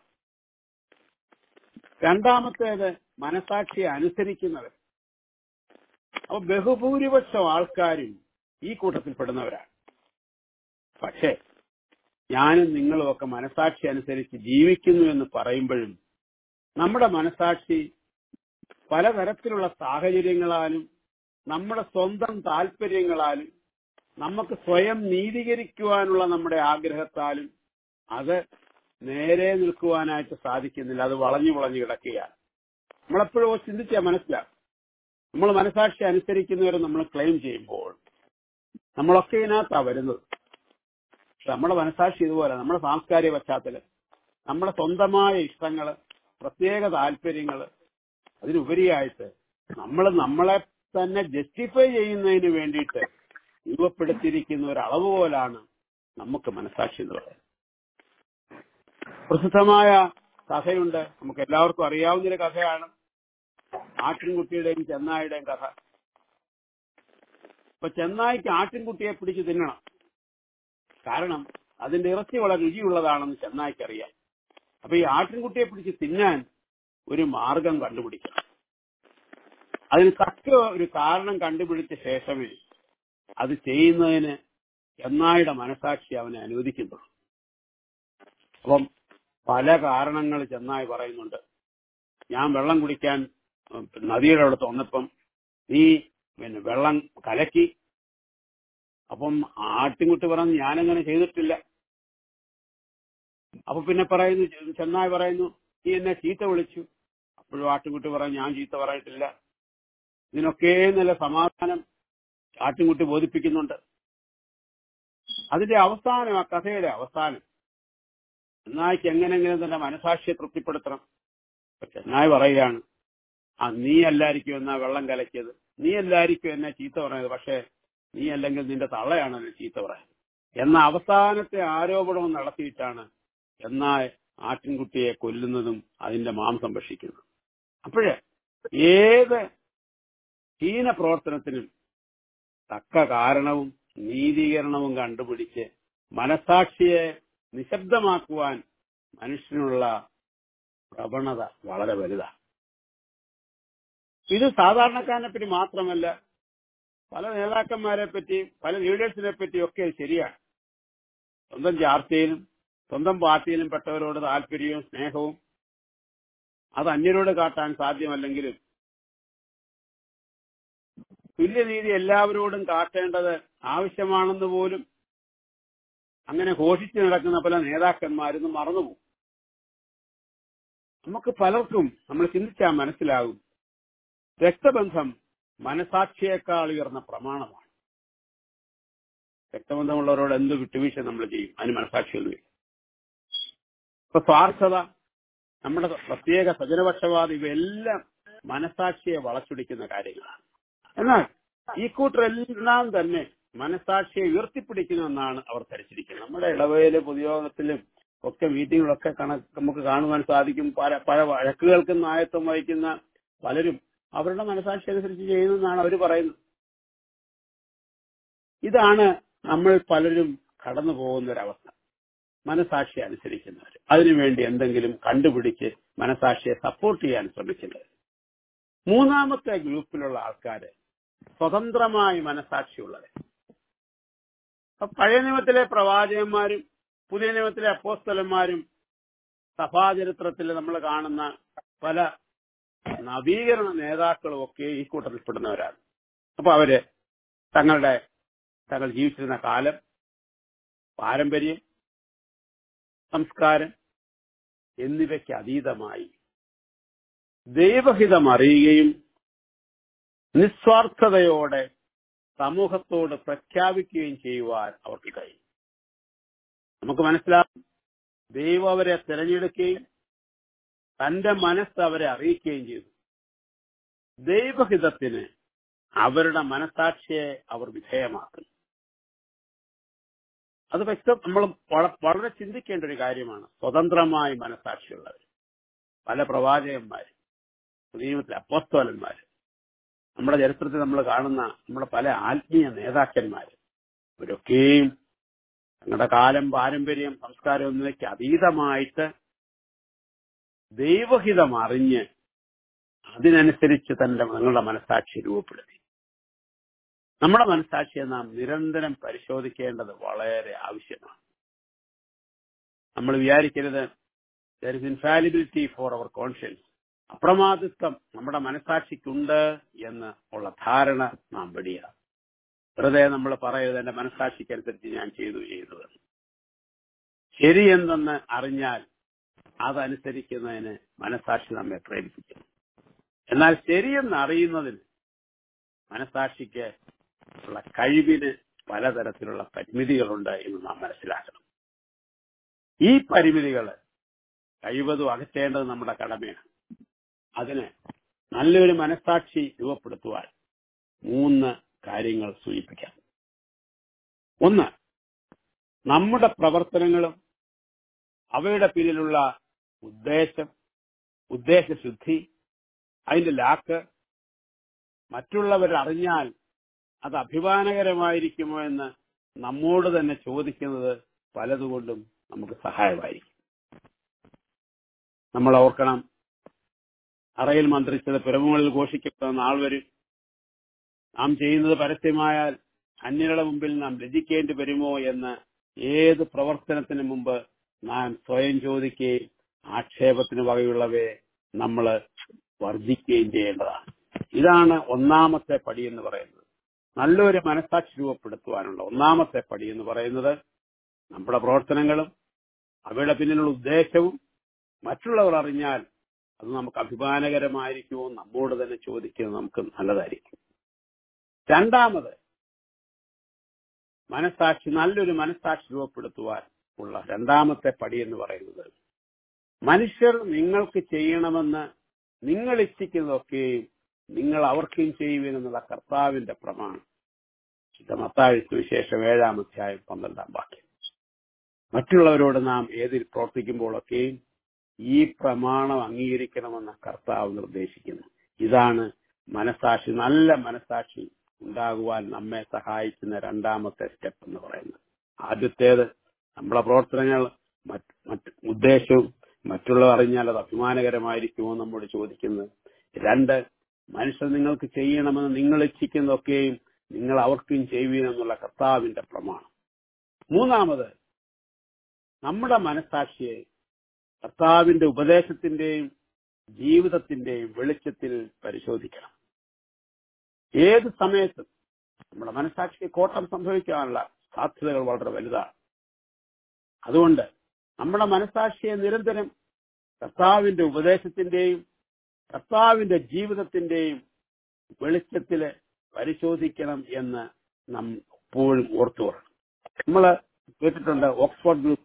S5: രണ്ടാമത്തേത് മനസാക്ഷിയെ അനുസരിക്കുന്നവർ. അപ്പൊ ബഹുഭൂരിപക്ഷം ആൾക്കാരും ഈ കൂട്ടത്തിൽപ്പെടുന്നവരാണ്. പക്ഷേ ഞാനും നിങ്ങളും ഒക്കെ മനസാക്ഷി അനുസരിച്ച് ജീവിക്കുന്നു എന്ന് പറയുമ്പോഴും നമ്മുടെ മനസാക്ഷി പലതരത്തിലുള്ള സാഹചര്യങ്ങളാലും നമ്മുടെ സ്വന്തം താല്പര്യങ്ങളാലും നമുക്ക് സ്വയം നീതീകരിക്കുവാനുള്ള നമ്മുടെ ആഗ്രഹത്താലും അത് നേരെ നിൽക്കുവാനായിട്ട് സാധിക്കുന്നില്ല. അത് വളഞ്ഞു വളഞ്ഞു കിടക്കുകയാണ്. നമ്മളെപ്പോഴും ചിന്തിച്ചാൽ മനസ്സിലാക്കും. നമ്മൾ മനസാക്ഷി അനുസരിക്കുന്നവരെ നമ്മൾ ക്ലെയിം ചെയ്യുമ്പോൾ നമ്മളൊക്കെ ഇതിനകത്താണ് വരുന്നത്. പക്ഷെ നമ്മുടെ മനസാക്ഷി ഇതുപോലെ നമ്മുടെ സാംസ്കാരിക പശ്ചാത്തലം, നമ്മുടെ സ്വന്തമായ ഇഷ്ടങ്ങള്, പ്രത്യേക താല്പര്യങ്ങള്, അതിനുപരിയായിട്ട് നമ്മൾ നമ്മളെ തന്നെ ജസ്റ്റിഫൈ ചെയ്യുന്നതിന് വേണ്ടിയിട്ട് രൂപപ്പെടുത്തിയിരിക്കുന്ന ഒരു അളവ് പോലാണ് നമുക്ക് മനസാക്ഷി എന്ന് പറയുന്നത്. പ്രസിദ്ധമായ കഥയുണ്ട്, നമുക്ക് എല്ലാവർക്കും അറിയാവുന്നൊരു കഥയാണ്, ആട്ടിൻകുട്ടിയുടെയും ചെന്നായുടെയും കഥ. അപ്പൊ ചെന്നായ്ക്ക് ആട്ടിൻകുട്ടിയെ പിടിച്ച് തിന്നണം. കാരണം അതിന്റെ ഇറച്ചി വളരെ രുചിയുള്ളതാണെന്ന് ചെന്നായ്ക്കറിയാം. അപ്പൊ ഈ ആട്ടിൻകുട്ടിയെ പിടിച്ച് തിന്നാൻ ഒരു മാർഗം കണ്ടുപിടിക്കണം. അതിന് തക്ക ഒരു കാരണം കണ്ടുപിടിച്ച ശേഷമേ അത് ചെയ്യുന്നതിന് ചെന്നായുടെ മനസാക്ഷി അവനെ അനുവദിക്കുന്നു. അപ്പം പല കാരണങ്ങൾ ചെന്നായി പറയുന്നുണ്ട്. ഞാൻ വെള്ളം കുടിക്കാൻ നദിയുടെ അടുത്ത് വന്നപ്പം നീ പിന്നെ വെള്ളം കലക്കി. അപ്പം ആട്ടിൻകുട്ടി പറഞ്ഞു, ഞാനങ്ങനെ ചെയ്തിട്ടില്ല. അപ്പൊ പിന്നെ പറയുന്നു, ചെന്നായി പറയുന്നു, നീ എന്നെ ചീത്ത വിളിച്ചു. അപ്പോഴും ആട്ടിൻകുട്ടി പറഞ്ഞു, ഞാൻ ചീത്ത പറഞ്ഞിട്ടില്ല. ഇതിനൊക്കെ നല്ല സമാധാനം ആട്ടിൻകുട്ടി ബോധിപ്പിക്കുന്നുണ്ട്. അതിന്റെ അവസാനം, ആ കഥയുടെ അവസാനം, ചെന്നായിക്ക് എങ്ങനെങ്കിലും തന്റെ മനസാക്ഷിയെ തൃപ്തിപ്പെടുത്തണം. ചെന്നായി പറയുകയാണ്, ആ നീ അല്ലായിരിക്കും എന്നാ വെള്ളം കലക്കിയത്, നീ അല്ലായിരിക്കും എന്നെ ചീത്ത പറഞ്ഞത്, പക്ഷെ നീ അല്ലെങ്കിൽ നിന്റെ തള്ളയാണ് എന്നെ ചീത്ത പറയുന്നത് എന്ന അവസാനത്തെ ആരോപണവും നടത്തിയിട്ടാണ് ചെന്നായ് ആട്ടിൻകുട്ടിയെ കൊല്ലുന്നതും അതിന്റെ മാംസം ഭക്ഷിക്കുന്നതും. അപ്പോഴേ ഏത് ഹീന പ്രവർത്തനത്തിനും തക്ക കാരണവും നീതീകരണവും കണ്ടുപിടിച്ച് മനസാക്ഷിയെ നിശബ്ദമാക്കുവാൻ മനുഷ്യനുള്ള പ്രവണത വളരെ വലുതാണ്. ഇത് സാധാരണക്കാരനെ പറ്റി മാത്രമല്ല, പല നേതാക്കന്മാരെ പറ്റിയും പല ലീഡേഴ്സിനെ പറ്റിയും ഒക്കെ ശരിയാണ്. സ്വന്തം ചാർച്ചയിലും സ്വന്തം പാർട്ടിയിലും പെട്ടവരോട് താല്പര്യവും സ്നേഹവും അത് അന്യരോട് കാട്ടാൻ സാധ്യമല്ലെങ്കിലും തുല്യനീതി എല്ലാവരോടും കാട്ടേണ്ടത് ആവശ്യമാണെന്ന് പോലും അങ്ങനെ ഘോഷിച്ചു നടക്കുന്ന പല നേതാക്കന്മാരൊന്നും മറന്നുപോകും. നമുക്ക് പലർക്കും നമ്മൾ ചിന്തിച്ചാൽ മനസ്സിലാകും, രക്തബന്ധം മനസാക്ഷിയേക്കാൾ ഉയർന്ന പ്രമാണമാണ്. രക്തബന്ധമുള്ളവരോട് എന്ത് വിട്ടുവീഴ്ച നമ്മൾ ചെയ്യും, അതിന് മനസാക്ഷിയൊന്നുമില്ല. ഇപ്പൊ സ്വാർത്ഥത, നമ്മുടെ പ്രത്യേക സ്വജനപക്ഷപാതം, ഇവയെല്ലാം മനസാക്ഷിയെ വളച്ചൊടിക്കുന്ന കാര്യങ്ങളാണ്. എന്നാൽ ഈ കൂട്ടരെല്ലാം തന്നെ മനസാക്ഷിയെ ഉയർത്തിപ്പിടിക്കുമെന്നാണ് അവർ ധരിച്ചിരിക്കുന്നത്. നമ്മുടെ ഇടവയിലെ പൊതുയോഗത്തിലും ഒക്കെ മീറ്റിങ്ങുകളൊക്കെ കണക്ക് നമുക്ക് കാണുവാൻ സാധിക്കും. പല പല വഴക്കുകൾക്കും നായത്വം വഹിക്കുന്ന പലരും അവരുടെ മനസാക്ഷി അനുസരിച്ച് ചെയ്യുന്നതെന്നാണ് അവർ പറയുന്നത്. ഇതാണ് നമ്മൾ പലരും കടന്നു പോകുന്ന ഒരവസ്ഥ. മനസാക്ഷി അനുസരിക്കുന്നവർ, അതിനുവേണ്ടി എന്തെങ്കിലും കണ്ടുപിടിച്ച് മനസാക്ഷിയെ സപ്പോർട്ട് ചെയ്യാൻ ശ്രമിക്കുന്നത്. മൂന്നാമത്തെ ഗ്രൂപ്പിലുള്ള ആൾക്കാര് സ്വതന്ത്രമായി മനസാക്ഷിയുള്ളത്. പഴയ നിയമത്തിലെ പ്രവാചകന്മാരും പുതിയ നിയമത്തിലെ അപ്പോസ്തലന്മാരും സഭാചരിത്രത്തിൽ നമ്മൾ കാണുന്ന പല നവീകരണ നേതാക്കളും ഒക്കെ ഈ കൂട്ടത്തിൽപ്പെടുന്നവരാണ്. അപ്പൊ അവര് തങ്ങളുടെ തങ്ങൾ ജീവിച്ചിരുന്ന കാലം, പാരമ്പര്യം, സംസ്കാരം എന്നിവയ്ക്ക് അതീതമായി ദൈവഹിതം അറിയുകയും നിസ്വാർത്ഥതയോടെ സമൂഹത്തോട് പ്രഖ്യാപിക്കുകയും ചെയ്യുവാൻ അവർക്ക് കഴിയും. നമുക്ക് മനസ്സിലാകും, ദൈവം അവരെ തിരഞ്ഞെടുക്കുകയും തന്റെ മനസ്സ് അവരെ അറിയിക്കുകയും ചെയ്തു. ദൈവഹിതത്തിന് അവരുടെ മനസാക്ഷിയെ അവർ വിധേയമാക്കുന്നു. അത് വ്യക്തം നമ്മൾ വളരെ ചിന്തിക്കേണ്ട ഒരു കാര്യമാണ്. സ്വതന്ത്രമായി മനസാക്ഷിയുള്ളവർ, പല പ്രവാചകന്മാർ, നിയമത്തിലെ അപ്പോസ്തലന്മാർ, നമ്മുടെ ചരിത്രത്തിൽ നമ്മൾ കാണുന്ന നമ്മുടെ പല ആത്മീയ നേതാക്കന്മാർ, ഇവരൊക്കെയും തങ്ങളുടെ കാലം, പാരമ്പര്യം, സംസ്കാരം എന്നിവയ്ക്ക് അതീതമായിട്ട് ദൈവഹിതം അറിഞ്ഞ് അതിനനുസരിച്ച് തന്റെ തങ്ങളുടെ മനസാക്ഷി രൂപപ്പെടുത്തി. നമ്മുടെ മനസാക്ഷിയെ നാം നിരന്തരം പരിശോധിക്കേണ്ടത് വളരെ ആവശ്യമാണ്. നമ്മൾ വിചാരിക്കരുത് there is infallibility for our conscience. അപ്രമാദിത്വം നമ്മുടെ മനസാക്ഷിക്കുണ്ട് എന്ന് ഉള്ള ധാരണ നാം വെടിയാണ്. വെറുതെ നമ്മൾ പറയരുത് എന്റെ മനസാക്ഷിക്കനുസരിച്ച് ഞാൻ ചെയ്തു ചെയ്തത്. ശരിയെന്തെന്ന് അറിഞ്ഞാൽ അതനുസരിക്കുന്നതിന് മനസാക്ഷി നമ്മെ പ്രേരിപ്പിക്കുന്നു. എന്നാൽ ശരിയെന്ന് അറിയുന്നതിന് മനസാക്ഷിക്ക് ഉള്ള കഴിവിന് പലതരത്തിലുള്ള പരിമിതികളുണ്ട് എന്ന് നാം മനസ്സിലാക്കണം. ഈ പരിമിതികൾ കഴിവതും അകറ്റേണ്ടത് നമ്മുടെ കടമയാണ്. അതിന് നല്ലൊരു മനസാക്ഷി രൂപപ്പെടുത്തുവാൻ മൂന്ന് കാര്യങ്ങൾ സൂചിപ്പിക്കാം. ഒന്ന്, നമ്മുടെ പ്രവർത്തനങ്ങളും അവയുടെ പിന്നിലുള്ള ഉദ്ദേശം, ഉദ്ദേശശുദ്ധി, അതിന്റെ ലാക്ക് മറ്റുള്ളവരറിഞ്ഞാൽ അത് അഭിമാനകരമായിരിക്കുമോ എന്ന് നമ്മോട് തന്നെ ചോദിക്കുന്നത് പലതുകൊണ്ടും നമുക്ക് സഹായമായിരിക്കും. നമ്മൾ ഓർക്കണം, അറയിൽ മന്ത്രിച്ചത് പിറമുകളിൽ ഘോഷിക്കപ്പെടുന്ന നാൾ വരും. നാം ചെയ്യുന്നത് പരസ്യമായാൽ അന്യരുടെ മുമ്പിൽ നാം ലജ്ജിക്കേണ്ടി വരുമോ എന്ന് ഏത് പ്രവർത്തനത്തിന് മുമ്പ് നാം സ്വയം ചോദിക്കുകയും ആക്ഷേപത്തിന് വകയുള്ളവയെ നമ്മൾ വർജിക്കുകയും ചെയ്യേണ്ടതാണ്. ഇതാണ് ഒന്നാമത്തെ പടി എന്ന് പറയുന്നത്. നല്ലൊരു മനസാക്ഷി രൂപപ്പെടുത്തുവാനുള്ള ഒന്നാമത്തെ പടി എന്ന് പറയുന്നത് നമ്മുടെ പ്രവർത്തനങ്ങളും അവയുടെ പിന്നിലുള്ള ഉദ്ദേശവും മറ്റുള്ളവർ അറിഞ്ഞാൽ അത് നമുക്ക് അഭിമാനകരമായിരിക്കുമോ നമ്മോട് തന്നെ ചോദിക്കുന്നത് നമുക്ക് നല്ലതായിരിക്കും. രണ്ടാമത്, മനസാക്ഷി നല്ലൊരു മനസാക്ഷി രൂപപ്പെടുത്തുവാൻ ഉള്ള രണ്ടാമത്തെ പടി എന്ന് പറയുന്നത് മനുഷ്യർ നിങ്ങൾക്ക് ചെയ്യണമെന്ന് നിങ്ങൾ ഇച്ഛിക്കുന്നതൊക്കെയും നിങ്ങൾ അവർക്കും ചെയ്യുവെന്നുള്ള കർത്താവിന്റെ പ്രമാണം. മത്തായി സുവിശേഷം ഏഴാം അധ്യായം പന്ത്രണ്ടാം വാക്യം. മറ്റുള്ളവരോട് നാം ഏതിൽ പ്രവർത്തിക്കുമ്പോഴൊക്കെയും ഈ പ്രമാണം അംഗീകരിക്കണമെന്ന കർത്താവ് നിർദ്ദേശിക്കുന്നു. ഇതാണ് മനസാക്ഷി, നല്ല മനസാക്ഷി ഉണ്ടാകുവാൻ നമ്മെ സഹായിക്കുന്ന രണ്ടാമത്തെ സ്റ്റെപ്പ് എന്ന് പറയുന്നത്. ആദ്യത്തേത് നമ്മളെ പ്രവർത്തനങ്ങൾ മറ്റ് ഉദ്ദേശവും മറ്റുള്ളവർ അറിഞ്ഞാൽ അത് അഭിമാനകരമായിരിക്കുമോ നമ്മോട് ചോദിക്കുന്നത്. രണ്ട്, മനുഷ്യർ നിങ്ങൾക്ക് ചെയ്യണമെന്ന് നിങ്ങൾ ഇച്ഛിക്കുന്നതൊക്കെയും നിങ്ങൾ അവർക്കും ചെയ്യുവീനെന്നുള്ള കർത്താവിന്റെ പ്രമാണം. മൂന്നാമത്, നമ്മുടെ മനസാക്ഷിയെ കർത്താവിന്റെ ഉപദേശത്തിന്റെയും ജീവിതത്തിന്റെയും വെളിച്ചത്തിൽ പരിശോധിക്കണം. ഏത് സമയത്തും നമ്മുടെ മനസാക്ഷിക്ക് കോട്ടം സംഭവിക്കാനുള്ള സാധ്യതകൾ വളരെ വലുതാണ്. അതുകൊണ്ട് നമ്മുടെ മനസാക്ഷിയെ നിരന്തരം കർത്താവിന്റെ ഉപദേശത്തിന്റെയും കർത്താവിന്റെ ജീവിതത്തിന്റെയും വെളിച്ചത്തില് പരിശോധിക്കണം എന്ന് നാം എപ്പോഴും ഓർത്തു പറയണം. നമ്മൾ കേട്ടിട്ടുണ്ട്, ഓക്സ്ഫോർഡ് ഗ്രൂപ്പ്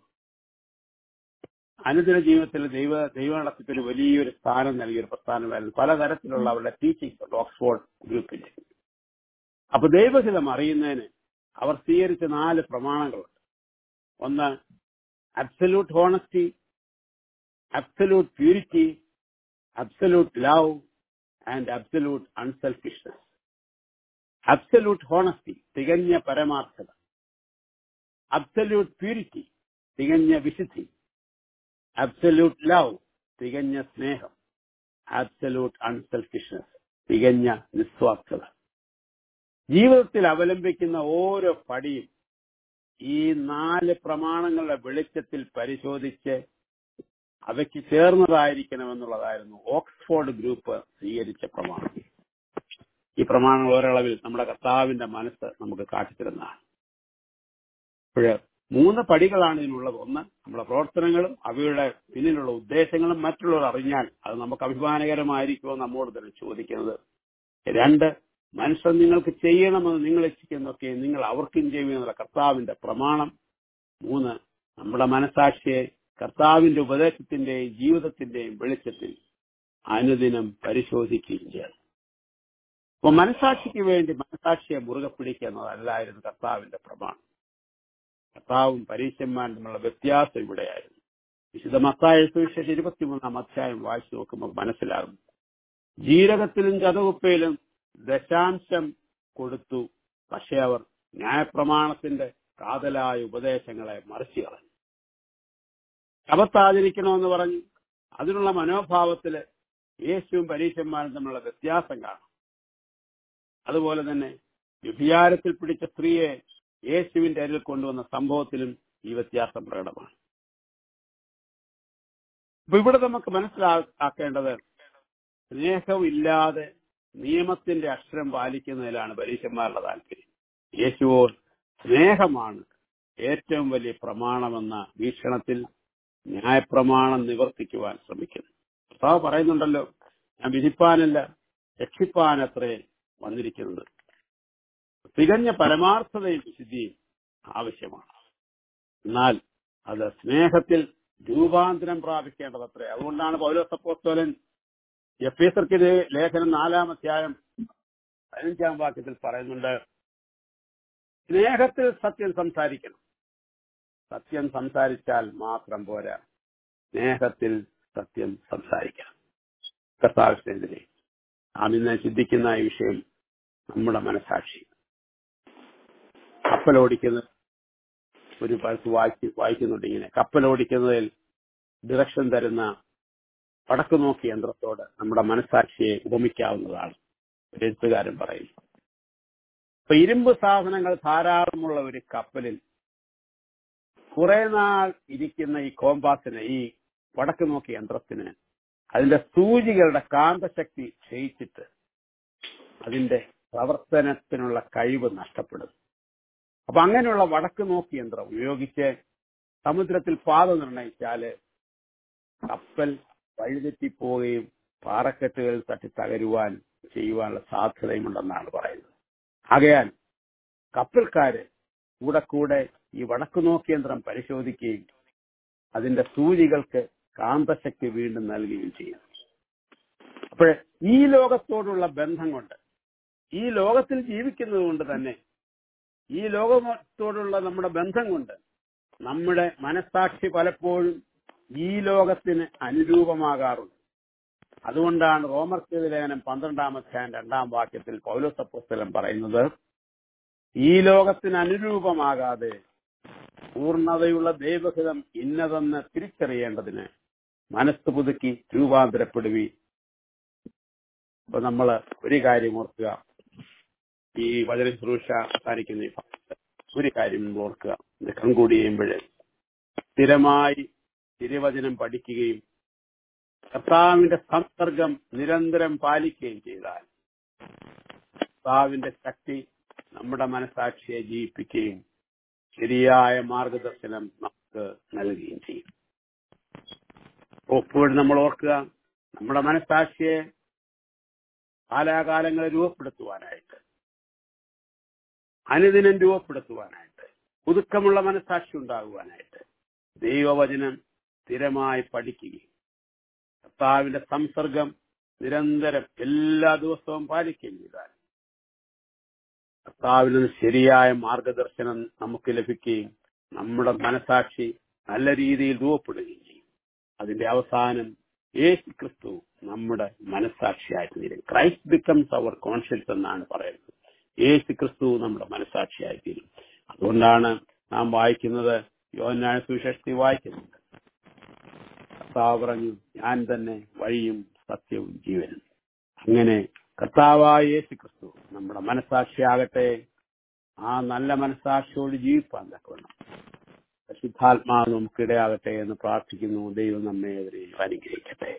S5: അനുദിന ജീവിതത്തിൽ ദൈവ ദൈവ നടത്തിപ്പിന് വലിയൊരു സ്ഥാനം നൽകിയൊരു പ്രസ്ഥാനമായിരുന്നു. പലതരത്തിലുള്ള അവരുടെ ടീച്ചിങ്സ് ഉണ്ട് ഓക്സ്ഫോർഡ് ഗ്രൂപ്പിൽ. അപ്പൊ ദൈവഹിതം അറിയുന്നതിന് അവർ സ്വീകരിച്ച നാല് പ്രമാണങ്ങളുണ്ട്. ഒന്ന്, absolute honesty, absolute purity, absolute love and absolute unselfishness. Absolute honesty, തികഞ്ഞ പരമാർത്ഥത. അബ്സല്യൂട്ട് പ്യൂരിറ്റി, തികഞ്ഞ വിശുദ്ധി. അബ്സല്യൂട്ട് ലവ്, തികഞ്ഞ സ്നേഹം. അബ്സല്യൂട്ട് അൺസെൽഫിഷ്നെസ്, തികഞ്ഞ നിസ്വാർത്ഥത. ജീവിതത്തിൽ അവലംബിക്കുന്ന ഓരോ പടിയും ഈ നാല് പ്രമാണങ്ങളുടെ വെളിച്ചത്തിൽ പരിശോധിച്ച് അവയ്ക്ക് ചേർന്നതായിരിക്കണമെന്നുള്ളതായിരുന്നു ഓക്സ്ഫോർഡ് ഗ്രൂപ്പ് സ്വീകരിച്ച പ്രമാണം. ഈ പ്രമാണങ്ങൾ ഒരളവിൽ നമ്മുടെ കർത്താവിന്റെ മനസ്സ് നമുക്ക് കാട്ടിത്തരുന്നതാണ്. ഇപ്പോഴ് മൂന്ന് പടികളാണ് ഇതിനുള്ളത്. ഒന്ന്, നമ്മുടെ പ്രവർത്തനങ്ങളും അവയുടെ പിന്നിലുള്ള ഉദ്ദേശങ്ങളും മറ്റുള്ളവർ അറിഞ്ഞാൽ അത് നമുക്ക് അഭിമാനകരമായിരിക്കുമോ നമ്മോട് തന്നെ ചോദിക്കുന്നത്. രണ്ട്, മനുഷ്യർ നിങ്ങൾക്ക് ചെയ്യണമെന്ന് നിങ്ങൾ ഇച്ഛിക്കുന്നതൊക്കെ നിങ്ങൾ അവർക്കും ചെയ്യുമെന്നുള്ള കർത്താവിന്റെ പ്രമാണം. മൂന്ന്, നമ്മുടെ മനസാക്ഷിയെ കർത്താവിന്റെ ഉപദേശത്തിന്റെയും ജീവിതത്തിന്റെയും വെളിച്ചത്തിൽ അനുദിനം പരിശോധിക്കുകയും ചെയ്യണം. അപ്പൊ മനസാക്ഷിക്ക് വേണ്ടി മനസാക്ഷിയെ മുറുകെ പിടിക്കുക എന്നതല്ലായിരുന്നു കർത്താവിന്റെ പ്രമാണം. കർത്താവും പരീശന്മാരും തമ്മിലുള്ള വ്യത്യാസം ഇവിടെയായിരുന്നു. വിശുദ്ധ മത്തായി സുവിശേഷം ഇരുപത്തിമൂന്നാം അധ്യായം വായിച്ചു നോക്കുമ്പോൾ മനസ്സിലാകും. ജീരകത്തിലും ചതവുപ്പയിലും ദശാംശം കൊടുത്തു, പക്ഷെ അവർ ന്യായപ്രമാണത്തിന്റെ കാതലായ ഉപദേശങ്ങളെ മറിച്ചു കളഞ്ഞു. ശബത്താചരിക്കണമെന്ന് പറഞ്ഞു അതിനുള്ള മനോഭാവത്തില് യേശുവും പരീശന്മാരും തമ്മിലുള്ള വ്യത്യാസം കാണാം. അതുപോലെ തന്നെ വ്യഭിചാരത്തിൽ പിടിച്ച സ്ത്രീയെ യേശുവിന്റെ അരികിൽ കൊണ്ടുവന്ന സംഭവത്തിലും ഈ വ്യത്യാസം പ്രകടമാണ്. അപ്പൊ ഇവിടെ നമുക്ക് മനസ്സിലാക്കേണ്ടത്, സ്നേഹമില്ലാതെ നിയമത്തിന്റെ അക്ഷരം പാലിക്കുന്നതിലാണ് പരീശന്മാരുടെ താല്പര്യം. യേശുവോ സ്നേഹമാണ് ഏറ്റവും വലിയ പ്രമാണമെന്ന വീക്ഷണത്തിൽ ന്യായപ്രമാണം നിവർത്തിക്കുവാൻ ശ്രമിക്കുന്നു. കർത്താവ് പറയുന്നുണ്ടല്ലോ, ഞാൻ വിധിപ്പാനല്ല രക്ഷിപ്പാനത്രേ വന്നിരിക്കുന്നത്. തികഞ്ഞ പരമാർത്ഥതയും വിശുദ്ധിയും ആവശ്യമാണ്. എന്നാൽ അത് സ്നേഹത്തിൽ രൂപാന്തരം പ്രാപിക്കേണ്ടതത്രേ. അതുകൊണ്ടാണ് പൗലോസ് അപ്പോസ്തലൻ എഫേസ്യർക്ക് ലേഖനം നാലാം അധ്യായം പതിനഞ്ചാം വാക്യത്തിൽ പറയുന്നുണ്ട്, സ്നേഹത്തിൽ സത്യം സംസാരിക്കണം. സത്യം സംസാരിച്ചാൽ മാത്രം പോരാ, സ്നേഹത്തിൽ സത്യം സംസാരിക്കണം. കർത്താവിനെതിരെ നാം ഇന്ന് ചിന്തിക്കുന്ന ഈ വിഷയം നമ്മുടെ മനസാക്ഷി. കപ്പലോടിക്കുന്ന ഒരു വായിച്ച് വായിക്കുന്നുണ്ട് ഇങ്ങനെ, കപ്പലോടിക്കുന്നതിൽ ഡിറക്ഷൻ തരുന്ന വടക്കു നോക്കി യന്ത്രത്തോട് നമ്മുടെ മനസാക്ഷിയെ ഉപമിക്കാവുന്നതാണ് എഴുത്തുകാരൻ പറയുന്നു. ഇപ്പൊ ഇരുമ്പ് സാധനങ്ങൾ ധാരാളമുള്ള ഒരു കപ്പലിൽ കുറെ നാൾ ഇരിക്കുന്ന ഈ കോമ്പാസിന്, ഈ വടക്ക് നോക്കി യന്ത്രത്തിന്, അതിന്റെ സൂചികളുടെ കാന്തശക്തി ക്ഷയിച്ചിട്ട് അതിന്റെ പ്രവർത്തനത്തിനുള്ള കഴിവ് നഷ്ടപ്പെടും. അപ്പൊ അങ്ങനെയുള്ള വടക്ക് നോക്കി യന്ത്രം ഉപയോഗിച്ച് സമുദ്രത്തിൽ പാത നിർണയിച്ചാല് കപ്പൽ വഴിതെറ്റിപ്പോവുകയും പാറക്കെട്ടുകളിൽ തട്ടി തകരുവാൻ ചെയ്യുവാനുള്ള സാധ്യതയുമുണ്ടെന്നാണ് പറയുന്നത്. ആകയാൽ കപ്പൽക്കാര് കൂടെ കൂടെ ഈ വടക്കു നോക്കിയന്ത്രം പരിശോധിക്കുകയും അതിന്റെ സൂചികൾക്ക് കാന്തശക്തി വീണ്ടും നൽകുകയും ചെയ്യുന്നു. അപ്പോൾ ഈ ലോകത്തോടുള്ള ബന്ധം കൊണ്ട്, ഈ ലോകത്തിൽ ജീവിക്കുന്നത് കൊണ്ട് തന്നെ, ഈ ലോകത്തോടുള്ള നമ്മുടെ ബന്ധം കൊണ്ട് നമ്മുടെ മനസ്സാക്ഷി പലപ്പോഴും ഈ ലോകത്തിന് അനുരൂപമാകാറുണ്ട്. അതുകൊണ്ടാണ് റോമർക്കെഴുതിയ ലേഖനം പന്ത്രണ്ടാം അധ്യായം രണ്ടാം വാക്യത്തിൽ പൗലോസ് അപ്പോസ്തലൻ പറയുന്നത്, ഈ ലോകത്തിന് അനുരൂപമാകാതെ പൂർണ്ണതയുള്ള ദൈവഹിതം ഇന്നതെന്ന് തിരിച്ചറിയേണ്ടതിന് മനസ്സ് പുതുക്കി രൂപാന്തരപ്പെടുവി. അപ്പൊ നമ്മൾ ഒരു കാര്യം ഓർക്കുക, ഈ വചന ശുശ്രൂഷ അവസാനിക്കുന്ന ഒരു കാര്യം ഓർക്കുക, ഇത് കൺകൂടി ചെയ്യുമ്പോൾ സ്ഥിരമായി തിരുവചനം പഠിക്കുകയും കർത്താവിന്റെ സംസർഗം നിരന്തരം പാലിക്കുകയും ചെയ്താൽ കർത്താവിന്റെ ശക്തി നമ്മുടെ മനസാക്ഷിയെ ജീവിപ്പിക്കുകയും ശരിയായ മാർഗദർശനം നമുക്ക് നൽകുകയും ചെയ്യും. എപ്പോഴും നമ്മൾ ഓർക്കുക, നമ്മുടെ മനസാക്ഷിയെ കാലാകാലങ്ങളെ രൂപപ്പെടുത്തുവാനായിട്ട്, അനുദിനം രൂപപ്പെടുത്തുവാനായിട്ട്, പുതുക്കമുള്ള മനസാക്ഷി ഉണ്ടാകുവാനായിട്ട് ദൈവവചനം സ്ഥിരമായി പഠിക്കുകയും കർത്താവിന്റെ സംസർഗം നിരന്തരം എല്ലാ ദിവസവും പാലിക്കുകയും ചെയ്താൽ കർത്താവിൽ നിന്ന് ശരിയായ മാർഗദർശനം നമുക്ക് ലഭിക്കുകയും നമ്മുടെ മനസാക്ഷി നല്ല രീതിയിൽ രൂപപ്പെടുകയും ചെയ്യും. അതിന്റെ അവസാനം യേശു ക്രിസ്തു നമ്മുടെ മനസാക്ഷിയായിട്ട് തീരും. ക്രൈസ്റ്റ് ബിക്കംസ് അവർ കോൺഷ്യൻസ് എന്നാണ് പറയുന്നത്. യേശു ക്രിസ്തു നമ്മുടെ മനസാക്ഷിയായി തീരും. അതുകൊണ്ടാണ് നാം വായിക്കുന്നത്, യോഹന്നാൻ സുവിശേഷത്തിൽ വായിക്കുന്നുണ്ട്, കർത്താവ് പറഞ്ഞു, ഞാൻ തന്നെ വഴിയും സത്യവും ജീവനും. അങ്ങനെ കർത്താവായ യേശു ക്രിസ്തു നമ്മുടെ മനസാക്ഷിയാകട്ടെ. ആ നല്ല മനസാക്ഷിയോട് ജീവിപ്പാൻ തക്കവണ്ണം പരിശുദ്ധാത്മാവ് നമുക്കിടയാകട്ടെ എന്ന് പ്രാർത്ഥിക്കുന്നു. ദൈവം നമ്മെ അവരെയും അനുഗ്രഹിക്കട്ടെ.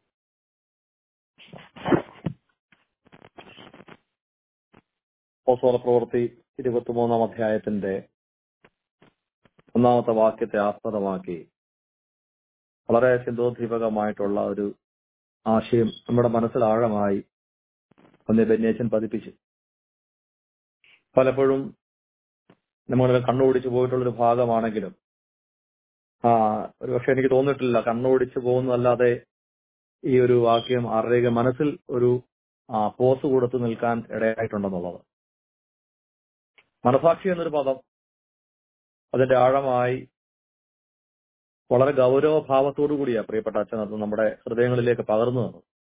S2: അപ്പോസ്തല പ്രവൃത്തി ഇരുപത്തിമൂന്നാം അധ്യായത്തിന്റെ ഒന്നാമത്തെ വാക്യത്തെ ആസ്പദമാക്കി വളരെ ചിന്തോദ്ദീപകമായിട്ടുള്ള ഒരു ആശയം നമ്മുടെ മനസ്സിൽ ആഴമായി ഒന്ന് ബെന്യാച്ചൻ പതിപ്പിച്ചു. പലപ്പോഴും നമ്മൾ കണ്ണോടിച്ചു പോയിട്ടുള്ളൊരു ഭാഗമാണെങ്കിലും ആ ഒരു പക്ഷെ എനിക്ക് തോന്നിയിട്ടില്ല കണ്ണോടിച്ചു പോകുന്നതല്ലാതെ ഈ ഒരു വാക്യം ആരുടെയൊക്കെ മനസ്സിൽ ഒരു ആ പോസ് കൊടുത്തു നിൽക്കാൻ ഇടയായിട്ടുണ്ടെന്നുള്ളത്. മനസാക്ഷി എന്നൊരു പദം അതിന്റെ ആഴമായി വളരെ ഗൗരവഭാവത്തോടു കൂടിയാ പ്രിയപ്പെട്ട അച്ഛൻ അത് നമ്മുടെ ഹൃദയങ്ങളിലേക്ക് പകർന്നു തന്നു.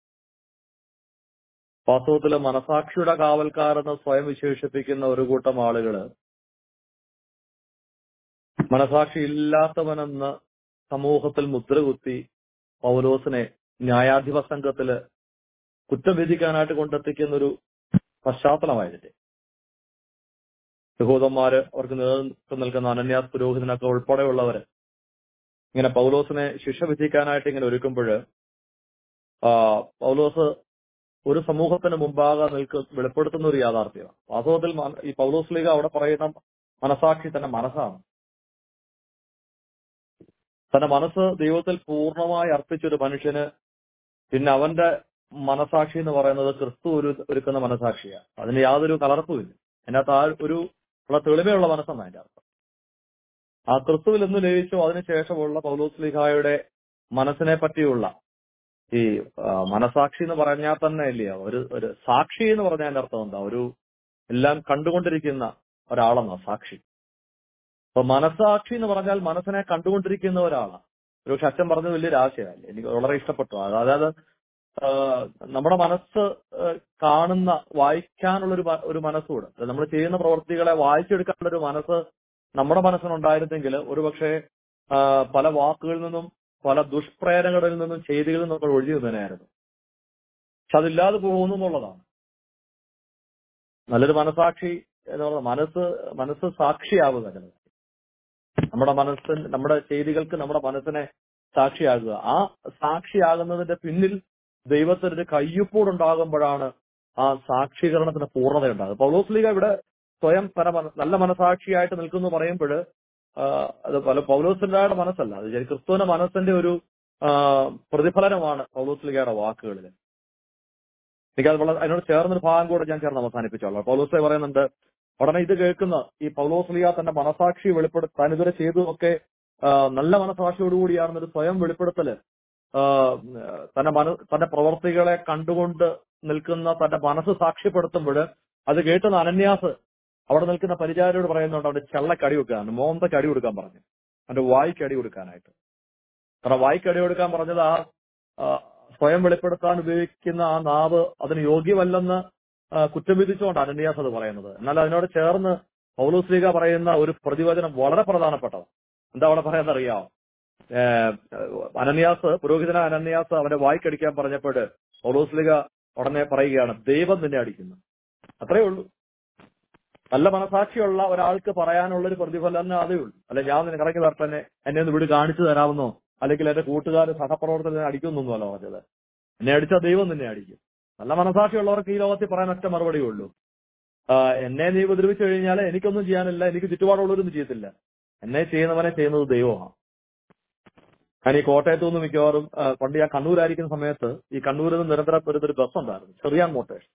S2: വാസ്തവത്തില് മനസാക്ഷിയുടെ കാവൽക്കാരെന്ന് സ്വയം വിശേഷിപ്പിക്കുന്ന ഒരു കൂട്ടം ആളുകള് മനസാക്ഷി ഇല്ലാത്തവനെന്ന് സമൂഹത്തിൽ മുദ്രകുത്തി പൗലോസിനെ ന്യായാധിപ സംഘത്തില് കുറ്റം വിധിക്കാനായിട്ട് കൊണ്ടെത്തിക്കുന്ന ഒരു പശ്ചാത്തലമായിരുന്നു. യഹൂദന്മാര്, അവർക്ക് നേതൃത്വം നൽകുന്ന അനന്യാസ് പുരോഹിതനൊക്കെ ഉൾപ്പെടെയുള്ളവര് ഇങ്ങനെ പൗലോസിനെ ശിക്ഷ വിധിക്കാനായിട്ട് ഇങ്ങനെ ഒരുക്കുമ്പോഴ് ആ പൗലോസ് ഒരു സമൂഹത്തിന് മുമ്പാകെ നിൽക്ക് വെളിപ്പെടുത്തുന്ന ഒരു യാഥാർത്ഥ്യമാണ്. വാസ്തവത്തിൽ ഈ പൗലോസ് ലീഗ അവിടെ പറയുന്ന മനസാക്ഷി തന്റെ മനസ്സാണ്. തന്റെ മനസ്സ് ദൈവത്തിൽ പൂർണ്ണമായി അർപ്പിച്ചൊരു മനുഷ്യന് പിന്നെ അവന്റെ മനസാക്ഷി എന്ന് പറയുന്നത് ക്രിസ്തു ഒരു ഒരുക്കുന്ന മനസാക്ഷിയാണ്. അതിന് യാതൊരു കലർപ്പുമില്ല. അതിനകത്ത് ആ ഒരു ഉള്ള തെളിമയുള്ള മനസ്സെന്നാണ് അതിന്റെ അർത്ഥം. ആ ക്രിസ്തുവിൽ എന്ന് ലയിച്ചു അതിനുശേഷമുള്ള പൗലോസ് ലീഗായുടെ മനസ്സിനെ പറ്റിയുള്ള ഈ മനസാക്ഷി എന്ന് പറഞ്ഞാൽ തന്നെ ഇല്ലയോ ഒരു ഒരു സാക്ഷി എന്ന് പറഞ്ഞാൽ അതിന്റെ അർത്ഥം എന്താ? ഒരു എല്ലാം കണ്ടുകൊണ്ടിരിക്കുന്ന ഒരാളെന്നാ സാക്ഷി. അപ്പൊ മനസാക്ഷി എന്ന് പറഞ്ഞാൽ മനസ്സിനെ കണ്ടുകൊണ്ടിരിക്കുന്ന ഒരാളാണ്. ഒരു പക്ഷെ അച്ഛൻ പറഞ്ഞത് വലിയൊരു ആശയമല്ലേ, എനിക്ക് വളരെ ഇഷ്ടപ്പെട്ടു. അതായത് നമ്മുടെ മനസ്സ് കാണുന്ന വായിക്കാനുള്ളൊരു ഒരു മനസ്സുകൂടെ, നമ്മൾ ചെയ്യുന്ന പ്രവൃത്തികളെ വായിച്ചെടുക്കാനുള്ളൊരു മനസ്സ് നമ്മുടെ മനസ്സിനുണ്ടായിരുന്നെങ്കിൽ ഒരുപക്ഷെ പല വാക്കുകളിൽ നിന്നും പല ദുഷ്പ്രേരണകളിൽ നിന്നും ചെയ്തികളിൽ നമ്മൾ ഒഴിഞ്ഞു നിന്നേനായിരുന്നു. പക്ഷെ അതില്ലാതെ പോകുന്നു എന്നുള്ളതാണ്. നല്ലൊരു മനസാക്ഷി എന്താ പറയുക, മനസ്സ് മനസ്സ് സാക്ഷിയാവുക. ചിലത് നമ്മുടെ മനസ്സിന്, നമ്മുടെ ചെയ്തികൾക്ക് നമ്മുടെ മനസ്സിനെ സാക്ഷിയാകുക. ആ സാക്ഷിയാകുന്നതിന്റെ പിന്നിൽ ദൈവത്തിനൊരു കയ്യൊപ്പോടുണ്ടാകുമ്പോഴാണ് ആ സാക്ഷീകരണത്തിന് പൂർണ്ണതയുണ്ടാകുന്നത്. പൗലോസ്ലീഹ ഇവിടെ സ്വയം പല നല്ല മനസാക്ഷിയായിട്ട് നിൽക്കുന്നു പറയുമ്പോൾ അത് പല പൗലോസ്ലീഹയുടെ മനസ്സല്ല, അത് ക്രിസ്തുവിന്റെ മനസ്സിന്റെ ഒരു പ്രതിഫലനമാണ് പൗലോസ്ലീഹയുടെ വാക്കുകളിൽ. എനിക്കത് വളരെ അതിനോട് ചേർന്നൊരു ഭാഗം കൂടെ ഞാൻ ചേർന്ന് അവസാനിപ്പിച്ചോളാം. പൗലോസ്ലീഹ പറയുന്നുണ്ട്, ഉടനെ ഇത് കേൾക്കുന്ന ഈ പൗലോസ്ലീഹ തന്റെ മനസാക്ഷി വെളിപ്പെടുത്ത താൻ ഇതുവരെ ചെയ്തതൊക്കെ നല്ല മനസാക്ഷിയോടുകൂടിയാണെന്നൊരു സ്വയം വെളിപ്പെടുത്തല്, തന്റെ മന തന്റെ പ്രവർത്തികളെ കണ്ടുകൊണ്ട് നിൽക്കുന്ന തന്റെ മനസ്സ് സാക്ഷ്യപ്പെടുത്തുമ്പോൾ അത് കേട്ടുന്ന അനന്യാസ് അവിടെ നിൽക്കുന്ന പരിചാരയോട് പറയുന്നുണ്ട് അവന്റെ ചള്ളക്കടി വെക്കാൻ, മോന്തക്ക് അടി കൊടുക്കാൻ പറഞ്ഞു, അവന്റെ വായിക്ക് അടി കൊടുക്കാനായിട്ട്. കാരണം വായിക്ക് അടി കൊടുക്കാൻ പറഞ്ഞത് ആ സ്വയം വെളിപ്പെടുത്താൻ ഉപയോഗിക്കുന്ന ആ നാവ് അതിന് യോഗ്യമല്ലെന്ന് കുറ്റം വിധിച്ചുകൊണ്ട് അനന്യാസ് അത് പറയുന്നത്. എന്നാൽ അതിനോട് ചേർന്ന് പൗലോസ്ലീഹ പറയുന്ന ഒരു പ്രതിവചനം വളരെ പ്രധാനപ്പെട്ടത്. എന്താ അവിടെ പറയാൻ അറിയാമോ? അനന്യാസ്, പുരോഹിതനായ അനന്യാസ് അവന്റെ വായിക്കടിക്കാൻ പറഞ്ഞപ്പോൾ പൗലോസ്ലീഹ ഉടനെ പറയുകയാണ്, ദൈവം നിന്നെ അടിക്കുന്നു. അത്രേ ഉള്ളൂ. നല്ല മനസാക്ഷിയുള്ള ഒരാൾക്ക് പറയാനുള്ള ഒരു പ്രതിഫലം അതേ ഉള്ളൂ. അല്ലെ ഞാൻ നിനക്ക് ഇറങ്ങി വരട്ടെ, എന്നെ ഒന്ന് വീട് കാണിച്ചു തരാമെന്നോ അല്ലെങ്കിൽ എന്റെ കൂട്ടുകാർ സഹപ്രവർത്തകനെ അടിക്കുന്നൊന്നുമല്ല പറഞ്ഞത്. എന്നെ അടിച്ചാൽ ദൈവം നിന്നെ അടിക്കും. നല്ല മനസാക്ഷിയുള്ളവർക്ക് ഈ ലോകത്തിൽ പറയാൻ ഒറ്റ മറുപടിയേ ഉള്ളൂ, എന്നെ നീ ഉപദ്രവിച്ചു കഴിഞ്ഞാൽ എനിക്കൊന്നും ചെയ്യാനില്ല, എനിക്ക് ചുറ്റുപാടുള്ളവരൊന്നും ചെയ്യത്തില്ല, എന്നെ ചെയ്യുന്നവനെ ചെയ്യുന്നത് ദൈവമാണ്. ഞാൻ ഈ കോട്ടയത്തു നിന്ന് മിക്കവാറും പണ്ട് ഞാൻ കണ്ണൂരായിരിക്കുന്ന സമയത്ത് ഈ കണ്ണൂരിൽ നിന്ന് നിരന്തരം ഒരു ബസ് ഉണ്ടായിരുന്നു, ചെറിയാൻ മോട്ടേഴ്സ്.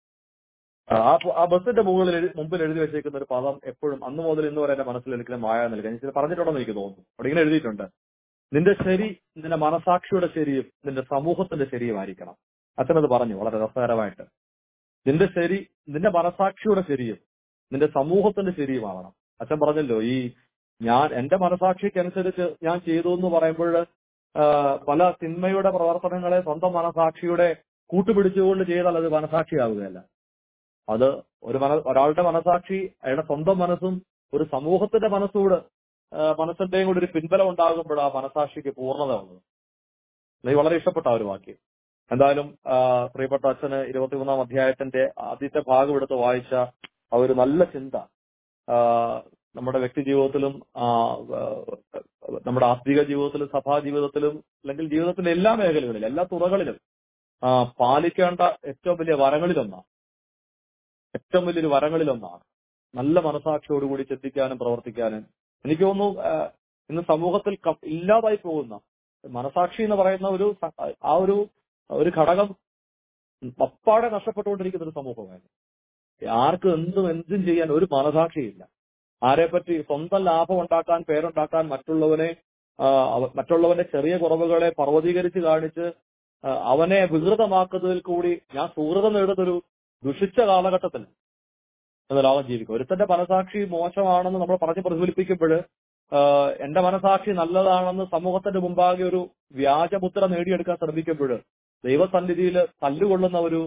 S2: ആ ആ ബസ്സിന്റെ മുകളിൽ മുമ്പിൽ എഴുതി വെച്ചേക്കുന്ന ഒരു പദം എപ്പോഴും അന്ന് മുതൽ ഇന്ന് വരെ എന്റെ മനസ്സിൽ എനിക്ക് മായ നൽകാൻ ഞാൻ പറഞ്ഞിട്ടുണ്ടെന്ന് എനിക്ക് തോന്നുന്നു. അവിടെ ഇങ്ങനെ എഴുതിയിട്ടുണ്ട്, നിന്റെ ശരി നിന്റെ മനസാക്ഷിയുടെ ശരിയും നിന്റെ സമൂഹത്തിന്റെ ശരിയുമായിരിക്കണം. അച്ഛനത് പറഞ്ഞു വളരെ രസകരമായിട്ട്. നിന്റെ ശരി നിന്റെ മനസാക്ഷിയുടെ ശരിയും നിന്റെ സമൂഹത്തിന്റെ ശരിയുമാവണം. അച്ഛൻ പറഞ്ഞല്ലോ, ഈ ഞാൻ എന്റെ മനസാക്ഷിക്കനുസരിച്ച് ഞാൻ ചെയ്തു എന്ന് പറയുമ്പോൾ പല തിന്മയുടെ പ്രവർത്തനങ്ങളെ സ്വന്തം മനസാക്ഷിയുടെ കൂട്ടുപിടിച്ചുകൊണ്ട് ചെയ്താൽ അത് മനസാക്ഷിയാവുകയല്ല. അത് ഒരു മന ഒരാളുടെ മനസാക്ഷി അയാളുടെ സ്വന്തം മനസ്സും ഒരു സമൂഹത്തിന്റെ മനസ്സൂട് മനസ്സിന്റെയും കൂടി ഒരു പിൻബലം ഉണ്ടാകുമ്പോൾ ആ മനസാക്ഷിക്ക് പൂർണ്ണത ഉള്ളത്. എനിക്ക് വളരെ ഇഷ്ടപ്പെട്ട ഒരു വാക്യം. എന്തായാലും പ്രിയപ്പെട്ട അച്ഛന് ഇരുപത്തിമൂന്നാം അധ്യായത്തിന്റെ ആദ്യത്തെ ഭാഗം എടുത്ത് വായിച്ച ആ ഒരു നല്ല ചിന്ത നമ്മുടെ വ്യക്തി ജീവിതത്തിലും നമ്മുടെ ആത്മീക ജീവിതത്തിലും സഭാ ജീവിതത്തിലും അല്ലെങ്കിൽ ജീവിതത്തിലെ എല്ലാ മേഖലകളിലും എല്ലാ തുറകളിലും പാലിക്കേണ്ട ഏറ്റവും വലിയ വരങ്ങളിലൊന്നാണ് ഏറ്റവും വലിയൊരു വരങ്ങളിലൊന്നാണ് നല്ല മനസാക്ഷിയോടുകൂടി ചിന്തിക്കാനും പ്രവർത്തിക്കാനും. എനിക്ക് തോന്നുന്നു ഇന്ന് സമൂഹത്തിൽ ഇല്ലാതായി പോകുന്ന മനസാക്ഷി എന്ന് പറയുന്ന ഒരു ആ ഒരു ഒരു ഘടകം അപ്പാടെ നഷ്ടപ്പെട്ടുകൊണ്ടിരിക്കുന്ന ഒരു സമൂഹമാണ്. ആർക്കും എന്തും എന്തും ചെയ്യാൻ ഒരു മനസാക്ഷിയില്ല. ആരെപ്പറ്റി സ്വന്തം ലാഭം ഉണ്ടാക്കാൻ, പേരുണ്ടാക്കാൻ, മറ്റുള്ളവനെ മറ്റുള്ളവന്റെ ചെറിയ കുറവുകളെ പർവ്വതീകരിച്ച് കാണിച്ച് അവനെ വികൃതമാക്കുന്നതിൽ കൂടി ഞാൻ സുഹൃതം നേടുന്നൊരു ദുഷിച്ച കാലഘട്ടത്തിൽ എന്ന ലോകം ജീവിക്കും. ഒരുത്തന്റെ മനസാക്ഷി മോശമാണെന്ന് നമ്മൾ പറഞ്ഞ് പ്രതിഫലിപ്പിക്കുമ്പോൾ എന്റെ മനസാക്ഷി നല്ലതാണെന്ന് സമൂഹത്തിന്റെ മുമ്പാകെ ഒരു വ്യാജമുദ്ര നേടിയെടുക്കാൻ ശ്രമിക്കുമ്പോൾ ദൈവസന്നിധിയിൽ തല്ലുകൊള്ളുന്ന ഒരു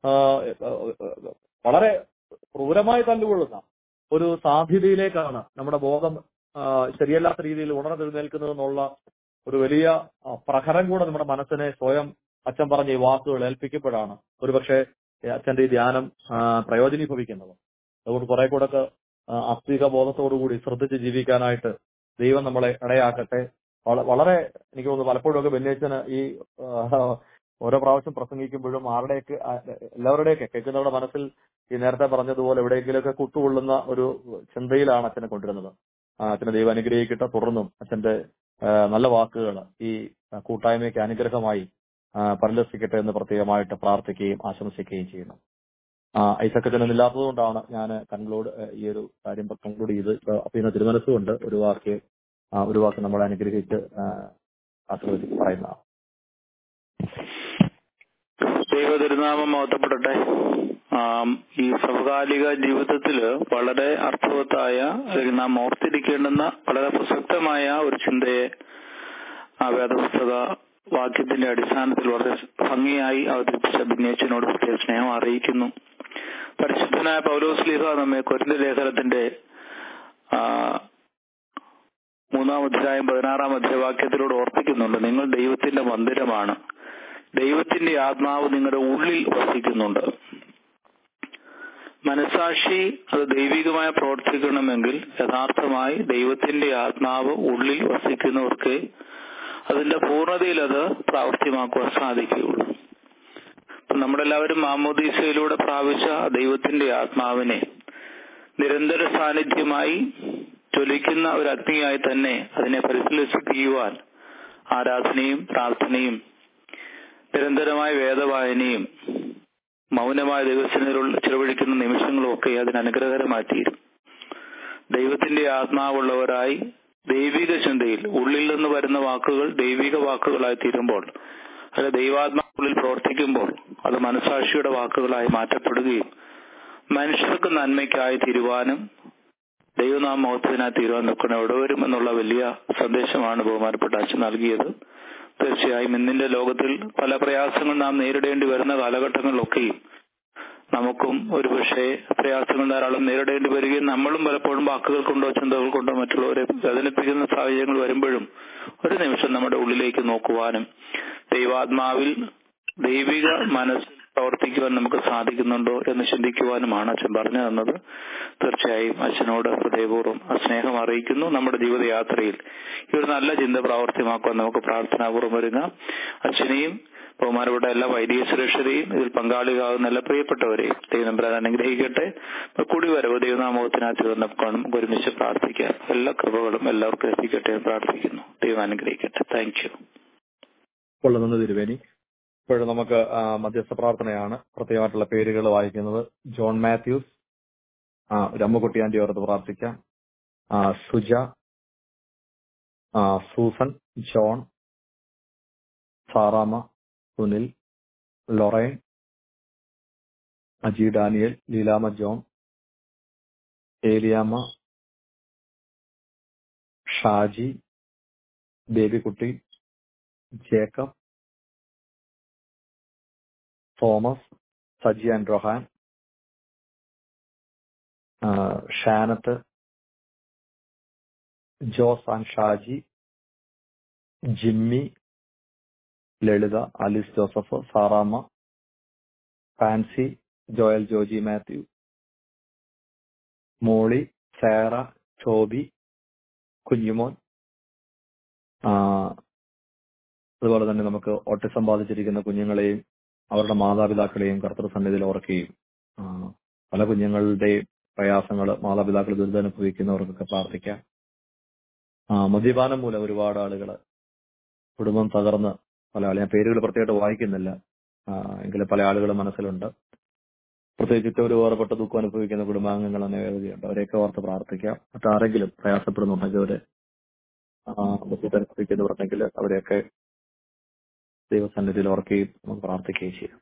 S2: വളരെ ക്രൂരമായി തല്ലുകൊള്ളുന്ന ഒരു സാധ്യതയിലേക്കാണ് നമ്മുടെ ബോധം ശരിയല്ലാത്ത രീതിയിൽ ഉണർന്നെഴുന്നേൽക്കുന്നതെന്നുള്ള ഒരു വലിയ പ്രഹരം കൂടെ നമ്മുടെ മനസ്സിനെ സ്വയം അച്ഛൻ പറഞ്ഞ ഈ വാക്കുകൾ ഏൽപ്പിക്കപ്പെടാണ് ഒരുപക്ഷെ അച്ഛന്റെ ഈ ധ്യാനം പ്രയോജനീഭവിക്കുന്നത്. അതുകൊണ്ട് കുറെ കൂടെ ഒക്കെ ആത്മീക ബോധത്തോടുകൂടി ശ്രദ്ധിച്ച് ജീവിക്കാനായിട്ട് ദൈവം നമ്മളെ ഇടയാക്കട്ടെ. വളരെ എനിക്ക് തോന്നുന്നു പലപ്പോഴും ഒക്കെ ബെന്നേച്ചന് ഈ ഓരോ പ്രാവശ്യം പ്രസംഗിക്കുമ്പോഴും ആരുടെയൊക്കെ എല്ലാവരുടെയൊക്കെ കേൾക്കുന്നവരുടെ മനസ്സിൽ ഈ നേരത്തെ പറഞ്ഞതുപോലെ എവിടെയെങ്കിലുമൊക്കെ കുത്തുകൊള്ളുന്ന ഒരു ചിന്തയിലാണ് അച്ഛനെ കൊണ്ടുവരുന്നത്. അച്ഛനെ ദൈവം അനുഗ്രഹിക്കട്ടെ. തുടർന്നും അച്ഛന്റെ നല്ല വാക്കുകൾ ഈ കൂട്ടായ്മയ്ക്ക് അനുഗ്രഹമായി പരിലസിക്കട്ടെ എന്ന് പ്രത്യേകമായിട്ട് പ്രാർത്ഥിക്കുകയും ആശംസിക്കുകയും ചെയ്യുന്നു. ഐസക്കച്ചനും ഇല്ലാത്തത് കൊണ്ടാണ് ഞാൻ കൺക്ലൂഡ് ഈ ഒരു കാര്യം കൺക്ലൂഡ് ചെയ്ത് അപ്പൊ ഇന്ന് തിരുമനസ്സുകൊണ്ട് ഒരു വാക്ക് ഒരു വാക്ക് നമ്മളെ അനുഗ്രഹിച്ച് ആശീർവദിച്ച് പറയുന്നതാണ്.
S3: ദൈവ തിരുനാമം മഹത്വപ്പെടട്ടെ. ഈ സമകാലിക ജീവിതത്തില് വളരെ അർത്ഥവത്തായ നാം ഓർത്തിരിക്കേണ്ടുന്ന വളരെ പ്രസക്തമായ ഒരു ചിന്തയെ ആ വേദപുസ്തക വാക്യത്തിന്റെ അടിസ്ഥാനത്തിൽ വളരെ ഭംഗിയായി അവതരിപ്പിച്ച ബിന്യേച്ചനോട് പ്രത്യേക സ്നേഹം അറിയിക്കുന്നു. പരിശുദ്ധനായ പൗലോസ്ലീഹ നമ്മെ കൊരിന്ത്യർ ലേഖനത്തിന്റെ മൂന്നാം അധ്യായം പതിനാറാം അധ്യായവാക്യത്തിലൂടെ ഓർപ്പിക്കുന്നുണ്ട്, നിങ്ങൾ ദൈവത്തിന്റെ മന്ദിരമാണ്, ദൈവത്തിന്റെ ആത്മാവ് നിങ്ങളുടെ ഉള്ളിൽ വസിക്കുന്നുണ്ട്. മനസാക്ഷി അത് ദൈവികമായി പ്രവർത്തിക്കണമെങ്കിൽ യഥാർത്ഥമായി ദൈവത്തിന്റെ ആത്മാവ് ഉള്ളിൽ വസിക്കുന്നവർക്ക് അതിന്റെ പൂർണ്ണതയിൽ അത് പ്രാവർത്തികമാക്കുവാൻ സാധിക്കുകയുള്ളൂ. നമ്മളെല്ലാവരും മാമോദീസയിലൂടെ പ്രാപിച്ച ദൈവത്തിന്റെ ആത്മാവിനെ നിരന്തര സാന്നിധ്യമായി ജ്വലിക്കുന്ന ഒരു അഗ്നിയായി തന്നെ അതിനെ പരിശീലിപ്പിക്കുവാൻ ആരാധനയും പ്രാർത്ഥനയും നിരന്തരമായ വേദവായനയും മൗനമായ ദൈവസന്നിധിയിൽ ചിലവഴിക്കുന്ന നിമിഷങ്ങളും ഒക്കെ അതിന് അനുഗ്രഹകരമായി തീരും. ദൈവത്തിന്റെ ആത്മാവുള്ളവരായി ദൈവിക ചിന്തയിൽ ഉള്ളിൽ നിന്ന് വരുന്ന വാക്കുകൾ ദൈവിക വാക്കുകളായി തീരുമ്പോൾ, അല്ല ദൈവാത്മാവുള്ളിൽ പ്രവർത്തിക്കുമ്പോൾ അത് മനസാക്ഷിയുടെ വാക്കുകളായി മാറ്റപ്പെടുകയും മനുഷ്യർക്ക് നന്മയ്ക്കായി തീരുവാനും ദൈവനാമ മഹത്വത്തിനായി തീരുവാൻ നിൽക്കുന്ന എവിടെവരും എന്നുള്ള വലിയ സന്ദേശമാണ് ബഹുമാനപ്പെട്ട അച്ഛൻ നൽകിയത്. തീർച്ചയായും ഇന്നിന്റെ ലോകത്തിൽ പല പ്രയാസങ്ങൾ നാം നേരിടേണ്ടി വരുന്ന കാലഘട്ടങ്ങളിലൊക്കെയും നമുക്കും ഒരുപക്ഷെ പ്രയാസങ്ങൾ ധാരാളം നേരിടേണ്ടി വരികയും നമ്മളും പലപ്പോഴും വാക്കുകൾ കൊണ്ടോ ചിന്തകൾ കൊണ്ടോ മറ്റുള്ളവരെ വേദനിപ്പിക്കുന്ന സാഹചര്യങ്ങൾ വരുമ്പോഴും ഒരു നിമിഷം നമ്മുടെ ഉള്ളിലേക്ക് നോക്കുവാനും ദൈവാത്മാവിൽ ദൈവിക മനസ്സിൽ പ്രവർത്തിക്കുവാൻ നമുക്ക് സാധിക്കുന്നുണ്ടോ എന്ന് ചിന്തിക്കുവാനുമാണ് അച്ഛൻ പറഞ്ഞു തന്നത്. തീർച്ചയായും അച്ഛനോട് ഹൃദയപൂർവ്വം സ്നേഹം അറിയിക്കുന്നു. നമ്മുടെ ജീവിതയാത്രയിൽ ഈ ഒരു നല്ല ചിന്ത പ്രാവർത്തികമാക്കുവാൻ നമുക്ക് പ്രാർത്ഥനാപൂർവ്വം ഒരുങ്ങാം. അച്ഛനെയും ബഹുമാനപ്പെട്ട എല്ലാ വൈദിക സുരക്ഷരെയും ഇതിൽ പങ്കാളികളാകുന്ന എല്ലാ പ്രിയപ്പെട്ടവരെയും ദൈവനമ്പരാൻ അനുഗ്രഹിക്കട്ടെ. കൂടി വരവ് ദൈവനാമത്തിനകത്ത് നമുക്ക് ഒരുമിച്ച് പ്രാർത്ഥിക്കാം. എല്ലാ കൃപകളും എല്ലാവർക്കും എത്തിക്കട്ടെ എന്ന് പ്രാർത്ഥിക്കുന്നു. ദൈവം അനുഗ്രഹിക്കട്ടെ. Thank you.
S2: കൊള്ളുന്നത് തിരുവേനി. ഇപ്പോഴും നമുക്ക് മധ്യസ്ഥ പ്രാർത്ഥനയാണ്. പ്രത്യേകമായിട്ടുള്ള പേരുകൾ വായിക്കുന്നത് ജോൺ മാത്യൂസ്, ഒരു അമ്മുകുട്ടിയാന്റെ ഓർത്ത് പ്രാർത്ഥിക്കാം. Suja, Susan, John, Saramma, Sunil, Lorraine, Aji Daniel, Leelamma John, Eliyamma, Shaji, Babykutty, Jacob, Thomas, Saji and Rohan, Shanath, Jose and Shaji, Jimmy, Lalitha, Alice Joseph, Saramma, Fancy, Joel Joji Mathew, Molly, Sara, Chobi, Kunjumon. അതുപോലെ തന്നെ നമുക്ക് ഓട്ടിസം ബാധിച്ചിരിക്കുന്ന കുഞ്ഞുങ്ങളെയും അവരുടെ മാതാപിതാക്കളെയും കർത്തൃസന്നിധിയിൽ ഓർക്കുകയും പല കുഞ്ഞുങ്ങളുടെയും പ്രയാസങ്ങൾ മാതാപിതാക്കൾ ദുരിതമനുഭവിക്കുന്നവർക്കൊക്കെ പ്രാർത്ഥിക്കാം. മദ്യപാനം മൂലം ഒരുപാട് ആളുകൾ കുടുംബം തകർന്ന് പല ആൾ ഞാൻ പേരുകൾ പ്രത്യേകമായിട്ട് വായിക്കുന്നില്ല, എങ്കിലും പല ആളുകൾ മനസ്സിലുണ്ട്. പ്രത്യേകിച്ച് ഒരു വേർപെട്ട ദുഃഖം അനുഭവിക്കുന്ന കുടുംബാംഗങ്ങൾ അനേകതയുണ്ട്. അവരെയൊക്കെ ഓർത്ത് പ്രാർത്ഥിക്കാം. മറ്റാരെങ്കിലും പ്രയാസപ്പെടുന്നുണ്ടെങ്കിൽ അവര് ബുദ്ധിമുട്ടനുഭവിക്കുന്നുണ്ടെങ്കിൽ അവരെയൊക്കെ ദൈവസന്നിധിയിൽ ഓർക്കുകയും നമുക്ക് പ്രാർത്ഥിക്കുകയും ചെയ്യാം.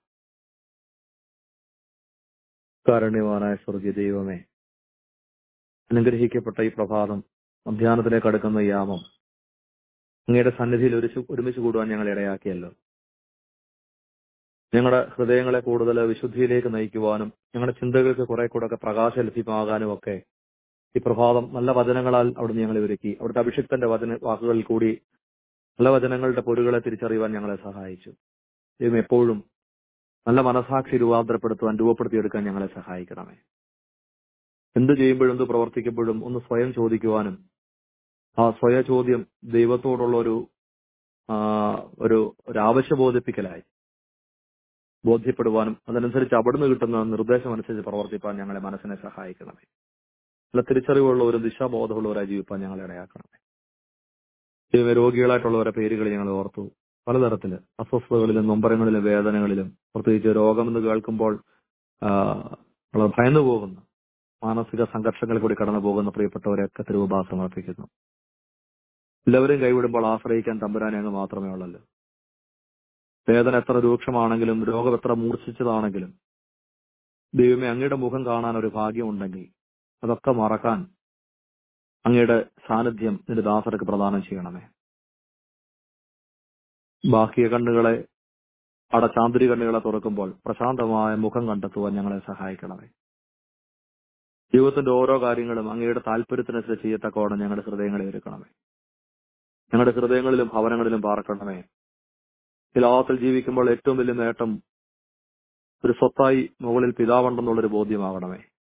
S2: കാരുണ്യവാനായ സ്വർഗീയ ദൈവമേ, അനുഗ്രഹിക്കപ്പെട്ട ഈ പ്രഭാതം, മധ്യാഹ്നത്തിലേക്ക് അടുക്കുന്ന യാമം അങ്ങയുടെ സന്നിധിയിൽ ഒരു ഒരുമിച്ച് കൂടുവാൻ ഞങ്ങൾ ഇടയാക്കിയല്ലോ. ഞങ്ങളുടെ ഹൃദയങ്ങളെ കൂടുതൽ വിശുദ്ധിയിലേക്ക് നയിക്കുവാനും ഞങ്ങളുടെ ചിന്തകൾക്ക് കുറെ കൂടെ ഒക്കെ പ്രകാശം ലഭ്യമാകാനും ഒക്കെ ഈ പ്രഭാതം നല്ല വചനങ്ങളാൽ അവിടുന്ന് ഞങ്ങളെ ഒരുക്കി. അവിടുത്തെ അഭിഷിക്തന്റെ വചന വാക്കുകളിൽ കൂടി നല്ല വചനങ്ങളുടെ പൊരുകളെ തിരിച്ചറിയുവാൻ ഞങ്ങളെ സഹായിച്ചു. ദൈവം എപ്പോഴും നല്ല മനസാക്ഷി രൂപാന്തരപ്പെടുത്തുവാൻ രൂപപ്പെടുത്തിയെടുക്കാൻ ഞങ്ങളെ സഹായിക്കണമേ. എന്ത് ചെയ്യുമ്പോഴും എന്ത് പ്രവർത്തിക്കുമ്പോഴും ഒന്ന് സ്വയം ചോദിക്കുവാനും ആ സ്വയ ചോദ്യം ദൈവത്തോടുള്ള ഒരു ഒരു ഒരു ആവശ്യബോധിപ്പിക്കലായി ബോധ്യപ്പെടുവാനും അതനുസരിച്ച് അവിടുന്ന് കിട്ടുന്ന നിർദ്ദേശം അനുസരിച്ച് പ്രവർത്തിപ്പാൻ ഞങ്ങളെ മനസ്സിനെ സഹായിക്കണമേ. നല്ല തിരിച്ചറിവുള്ള ഒരു ദിശാബോധമുള്ളവരായി ജീവിപ്പാൻ ഞങ്ങളെ ഇടയാക്കണമേ. ദൈവ രോഗികളായിട്ടുള്ളവരുടെ പേരുകൾ ഞങ്ങൾ ഓർത്തു. പലതരത്തില് അസ്വസ്ഥതകളിലും നൊമ്പരങ്ങളിലും വേദനകളിലും പ്രത്യേകിച്ച് രോഗമെന്ന് കേൾക്കുമ്പോൾ നമ്മൾ ഭയന്നു പോകുന്ന മാനസിക സംഘർഷങ്ങളിൽ കൂടി കടന്നു പോകുന്ന പ്രിയപ്പെട്ടവരെയൊക്കെ തിരുവുപാസം സമർപ്പിക്കുന്നു. എല്ലാവരും കൈവിടുമ്പോൾ ആശ്രയിക്കാൻ തമ്പുരാനെ അങ്ങ് മാത്രമേ ഉള്ളല്ലോ. വേദന എത്ര രൂക്ഷമാണെങ്കിലും രോഗം എത്ര മൂർച്ഛിച്ചതാണെങ്കിലും ദൈവമേ അങ്ങയുടെ മുഖം കാണാൻ ഒരു ഭാഗ്യമുണ്ടെങ്കിൽ അതൊക്കെ മറക്കാൻ അങ്ങയുടെ സാന്നിധ്യം നിന്റെ ദാസർക്ക് പ്രദാനം ചെയ്യണമേ. ബാഹ്യ കണ്ണുകളെ അടച്ചാന്തരി കണ്ണുകളെ തുറക്കുമ്പോൾ പ്രശാന്തമായ മുഖം കണ്ടെത്തുവാൻ ഞങ്ങളെ സഹായിക്കണമേ. ജീവിതത്തിന്റെ ഓരോ കാര്യങ്ങളും അങ്ങയുടെ താല്പര്യത്തിനനുസരിച്ച് ചെയ്യത്തക്കോടെ ഞങ്ങളുടെ ഹൃദയങ്ങളെ ഒരുക്കണമേ. ഞങ്ങളുടെ ഹൃദയങ്ങളിലും ഭവനങ്ങളിലും പാർക്കണമേ. ഈ ലോകത്തിൽ ജീവിക്കുമ്പോൾ ഏറ്റവും വലിയ നേട്ടം ഒരു സ്വത്തായി മുകളിൽ പിതാവുണ്ടെന്നുള്ളൊരു ബോധ്യമാകണമേ.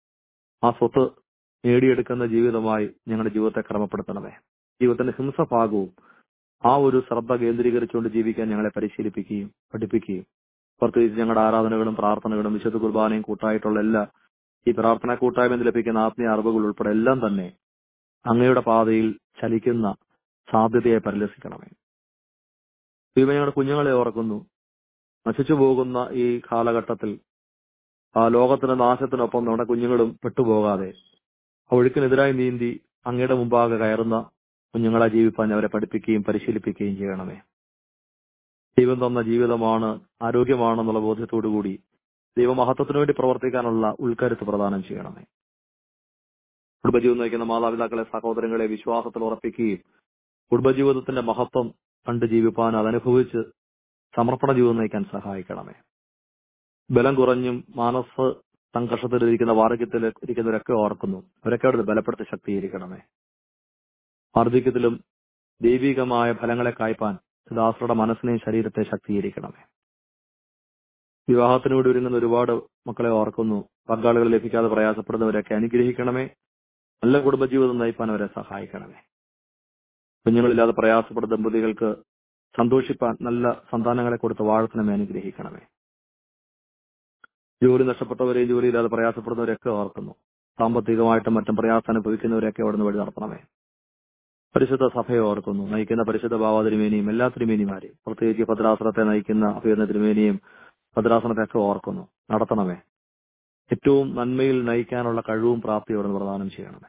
S2: ആ സ്വത്ത് നേടിയെടുക്കുന്ന ജീവിതമായി ഞങ്ങളുടെ ജീവിതത്തെ ക്രമപ്പെടുത്തണമേ. ജീവിതത്തിന്റെ ഹിംസഭാഗവും ആ ഒരു ശ്രദ്ധ കേന്ദ്രീകരിച്ചുകൊണ്ട് ജീവിക്കാൻ ഞങ്ങളെ പരിശീലിപ്പിക്കുകയും പഠിപ്പിക്കുകയും പ്രത്യേകിച്ച് ഞങ്ങളുടെ ആരാധനകളും പ്രാർത്ഥനകളും വിശുദ്ധ കുർബാനയും കൂട്ടായിട്ടുള്ള എല്ലാ ഈ പ്രാർത്ഥനാ കൂട്ടായ്മയിൽ ലഭിക്കുന്ന ആത്മീയ അറിവുകൾ ഉൾപ്പെടെ എല്ലാം തന്നെ അങ്ങയുടെ പാതയിൽ ചലിക്കുന്ന സാധ്യതയെ പരിലസിക്കണമേ. ദൈവം ഞങ്ങളുടെ കുഞ്ഞുങ്ങളെ ഓർക്കുന്നു. നശിച്ചു പോകുന്ന ഈ കാലഘട്ടത്തിൽ ആ ലോകത്തിന്റെ നാശത്തിനൊപ്പം നമ്മുടെ കുഞ്ഞുങ്ങളും പെട്ടുപോകാതെ ഒഴുക്കിനെതിരായി നീന്തി അങ്ങയുടെ മുമ്പാകെ കയറുന്ന കുഞ്ഞുങ്ങളെ ജീവിപ്പാൻ അവരെ പഠിപ്പിക്കുകയും പരിശീലിപ്പിക്കുകയും ചെയ്യണമേ. ദൈവം തന്ന ജീവിതമാണ്, ആരോഗ്യമാണെന്നുള്ള ബോധ്യത്തോടുകൂടി ദൈവമഹത്വത്തിനു വേണ്ടി പ്രവർത്തിക്കാനുള്ള ഉൾക്കരുത്ത് പ്രദാനം ചെയ്യണമേ. കുടുംബജീവിതം നയിക്കുന്ന മാതാപിതാക്കളെ, സഹോദരങ്ങളെ വിശ്വാസത്തിൽ ഉറപ്പിക്കുകയും കുടുംബജീവിതത്തിന്റെ മഹത്വം കണ്ട് ജീവിപ്പാൻ അതനുഭവിച്ച് സമർപ്പണ ജീവിതം നയിക്കാൻ സഹായിക്കണമേ. ബലം കുറഞ്ഞും മാനസ സംഘർഷത്തിലിരിക്കുന്ന വാർദ്ധക്യത്തിൽ ഇരിക്കുന്നവരൊക്കെ ഓർക്കുന്നു. അവരൊക്കെ അവിടെ ബലപ്പെടുത്തി ശക്തീകരിക്കണമേ. വാർദ്ധക്യത്തിലും ദൈവികമായ ഫലങ്ങളെ കായ്പാൻ ദാസരുടെ മനസ്സിനെയും ശരീരത്തെ ശക്തീകരിക്കണമേ. വിവാഹത്തിനോട് ഒരുങ്ങുന്ന ഒരുപാട് മക്കളെ ഓർക്കുന്നു. പങ്കാളികൾ ലഭിക്കാതെ പ്രയാസപ്പെടുന്നവരൊക്കെ അനുഗ്രഹിക്കണമേ. നല്ല കുടുംബജീവിതം നയിപ്പാൻ അവരെ സഹായിക്കണമേ. കുഞ്ഞുങ്ങളില്ലാതെ പ്രയാസപ്പെടുന്ന ദമ്പതികൾക്ക് സന്തോഷിപ്പാൻ നല്ല സന്താനങ്ങളെ കൊടുത്ത് വാഴ്ത്തണമേ, അനുഗ്രഹിക്കണമേ. ജോലി നഷ്ടപ്പെട്ടവരെയും ജോലിയില്ലാതെ പ്രയാസപ്പെടുന്നവരെയൊക്കെ ഓർക്കുന്നു. സാമ്പത്തികമായിട്ടും മറ്റും പ്രയാസം അനുഭവിക്കുന്നവരെയൊക്കെ അവിടുന്ന് വഴി നടത്തണമേ. പരിശുദ്ധ സഭയെ ഓർക്കുന്നു. നയിക്കുന്ന പരിശുദ്ധ ബാവ തിരുമേനിയും എല്ലാ തിരുമേനിമാരെയും, പ്രത്യേകിച്ച് ഭദ്രാസനത്തെ നയിക്കുന്ന അഭിയുന്ന തിരുമേനിയും ഭദ്രാസനത്തെയൊക്കെ ഓർക്കുന്നു. നടത്തണമേ. ഏറ്റവും നന്മയിൽ നയിക്കാനുള്ള കഴിവും പ്രാപ്തിയും അവിടുന്ന് പ്രദാനം ചെയ്യണമേ.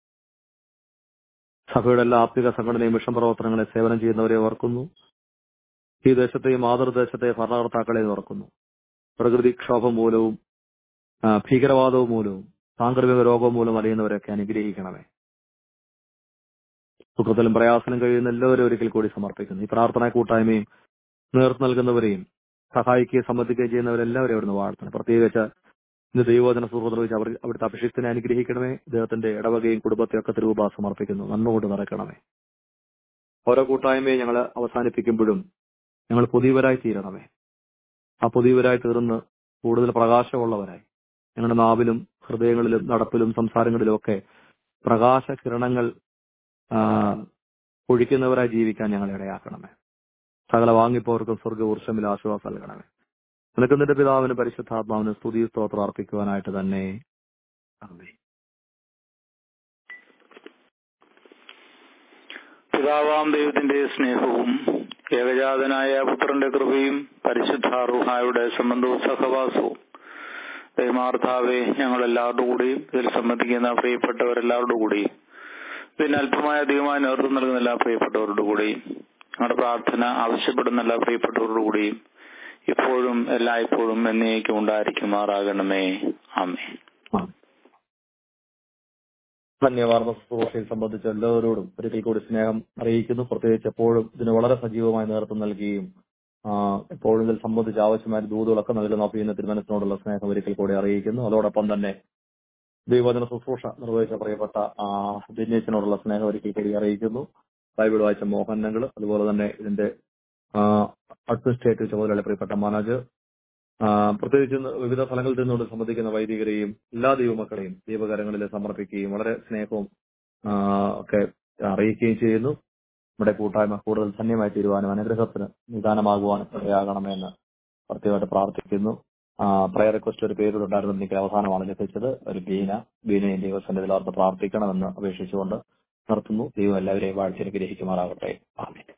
S2: സഭയുടെ എല്ലാ ആത്മിക സംഘടനയും മിഷൻ പ്രവർത്തനങ്ങളെ സേവനം ചെയ്യുന്നവരെ ഓർക്കുന്നു. ഈ ദേശത്തെയും മാതൃദേശത്തെ ഭരണകർത്താക്കളെ ഓർക്കുന്നു. പ്രകൃതിക്ഷോഭം മൂലവും ഭീകരവാദവും മൂലവും സാംക്രമിക രോഗം മൂലം അറിയുന്നവരൊക്കെ അനുഗ്രഹിക്കണമേ. ദുഃഖത്തിലും പ്രയാസത്തിലും കഴിയുന്ന എല്ലാവരും ഒരിക്കൽ കൂടി സമർപ്പിക്കുന്നു. ഈ പ്രാർത്ഥനാ കൂട്ടായ്മയും നേതൃത്വം നൽകുന്നവരെയും സഹായിക്കുകയും സമ്മതിക്കുകയും ചെയ്യുന്നവരെല്ലാവരും അവിടുന്ന് വാഴ്ത്തണം. പ്രത്യേകിച്ച് ഇന്ന് ദൈവവചന സുഹൃത്ത് വെച്ച് അവർ അവിടുത്തെ അഭിഷിക്തനെ അനുഗ്രഹിക്കണമേ. ഇദ്ദേഹത്തിന്റെ ഇടവകയും കുടുംബത്തെയും ഒക്കെ തിരുവുപാ സമർപ്പിക്കുന്നു. നന്മ കൊണ്ട് നിറയ്ക്കണമേ. ഓരോ കൂട്ടായ്മയും ഞങ്ങൾ അവസാനിപ്പിക്കുമ്പോഴും ഞങ്ങൾ പുതിയവരായി തീരണമേ. ആ പുതിയവരായി തീർന്ന് കൂടുതൽ പ്രകാശമുള്ളവരായി ഞങ്ങളുടെ നാവിലും ഹൃദയങ്ങളിലും നടപ്പിലും സംസാരങ്ങളിലും ഒക്കെ പ്രകാശ കിരണങ്ങൾ ഒഴിക്കുന്നവരായി ജീവിക്കാൻ ഞങ്ങളെ ഇടയാക്കണമേ. സകല വാങ്ങിപ്പോർക്കും സ്വർഗ്ഗ ആശ്വാസം നൽകണമേ. നിനക്ക് നിന്റെ പിതാവിന് പരിശുദ്ധാത്മാവിന് സ്തുതി സ്തോത്രം അർപ്പിക്കുവാനായിട്ട് തന്നെ. ആമേൻ.
S3: പിതാവാം ദൈവത്തിന്റെ സ്നേഹവും ഏകജാതനായ പുത്രന്റെ കൃപയും പരിശുദ്ധ റൂഹായുടെ സംബന്ധവും സഹവാസവും ദൈവമാർത്താവെ ഞങ്ങളെല്ലാവരുടെ കൂടിയും ഇതിൽ സംബന്ധിക്കുന്ന പ്രിയപ്പെട്ടവരെല്ലാവരുടെ കൂടിയും ഇതിന് അല്പമായ അധികമായ നേതൃത്വം നൽകുന്ന എല്ലാ പ്രിയപ്പെട്ടവരുടെ കൂടിയും ഞങ്ങളുടെ പ്രാർത്ഥന ആവശ്യപ്പെടുന്ന എല്ലാ പ്രിയപ്പെട്ടവരുടെ കൂടിയും ഇപ്പോഴും എല്ലായ്പ്പോഴും എന്നേക്കും ഉണ്ടായിരിക്കുമാറാകണമേ. ആമേൻ.
S2: ധന്യവാർന്ന ശുശ്രൂഷയിൽ സംബന്ധിച്ച എല്ലാവരോടും ഒരിക്കൽ കൂടി സ്നേഹം അറിയിക്കുന്നു. പ്രത്യേകിച്ച് എപ്പോഴും ഇതിന് വളരെ സജീവമായ നേതൃത്വം നൽകുകയും എപ്പോഴും ഇതിൽ സംബന്ധിച്ച് ആവശ്യമായ ദൂതുകളൊക്കെ നൽകുന്ന അഭിനന്ദ തിരുമനസിനോടുള്ള സ്നേഹം ഒരിക്കൽ കൂടി അറിയിക്കുന്നു. അതോടൊപ്പം തന്നെ ദൈവവചന ശുശ്രൂഷ നിർവഹിച്ച പ്രിയപ്പെട്ട ദിനേശിനോടുള്ള സ്നേഹം ഒരിക്കൽ കൂടി അറിയിക്കുന്നു. ബൈബിൾ വായിച്ച മോഹനങ്ങൾ, അതുപോലെ തന്നെ ഇതിന്റെ അഡ്മിനിസ്ട്രേറ്റീവ് ചുമതലയുള്ള പ്രിയപ്പെട്ട മാനേജർ, പ്രത്യേകിച്ച് വിവിധ സ്ഥലങ്ങളിൽ നിന്നുകൊണ്ട് സംബന്ധിക്കുന്ന വൈദികരെയും എല്ലാ ദൈവമക്കളെയും ദൈവകരങ്ങളിൽ സമർപ്പിക്കുകയും വളരെ സ്നേഹവും ഒക്കെ അറിയിക്കുകയും ചെയ്യുന്നു. നമ്മുടെ കൂട്ടായ്മ കൂടുതൽ ധന്യമായി തീരുവാനും അനുഗ്രഹത്തിന് നിദാനമാകുവാനും ഇടയാകണമെന്ന് പ്രത്യേകമായിട്ട് പ്രാർത്ഥിക്കുന്നു. പ്രയർ റിക്വസ്റ്റ് ഒരു പേരുണ്ടായിരുന്നു, എനിക്ക് അവസാനമാണ് ലഭിച്ചത്. ഒരു ബീന ബീനയും ദൈവസന്നിധിയിൽ ഓർത്ത് പ്രാർത്ഥിക്കണമെന്ന് അപേക്ഷിച്ചുകൊണ്ട് നിർത്തുന്നു. ദൈവം എല്ലാവരെയും വാഴ്ച അനുഗ്രഹിക്കുമാറാകട്ടെ. ആമേൻ.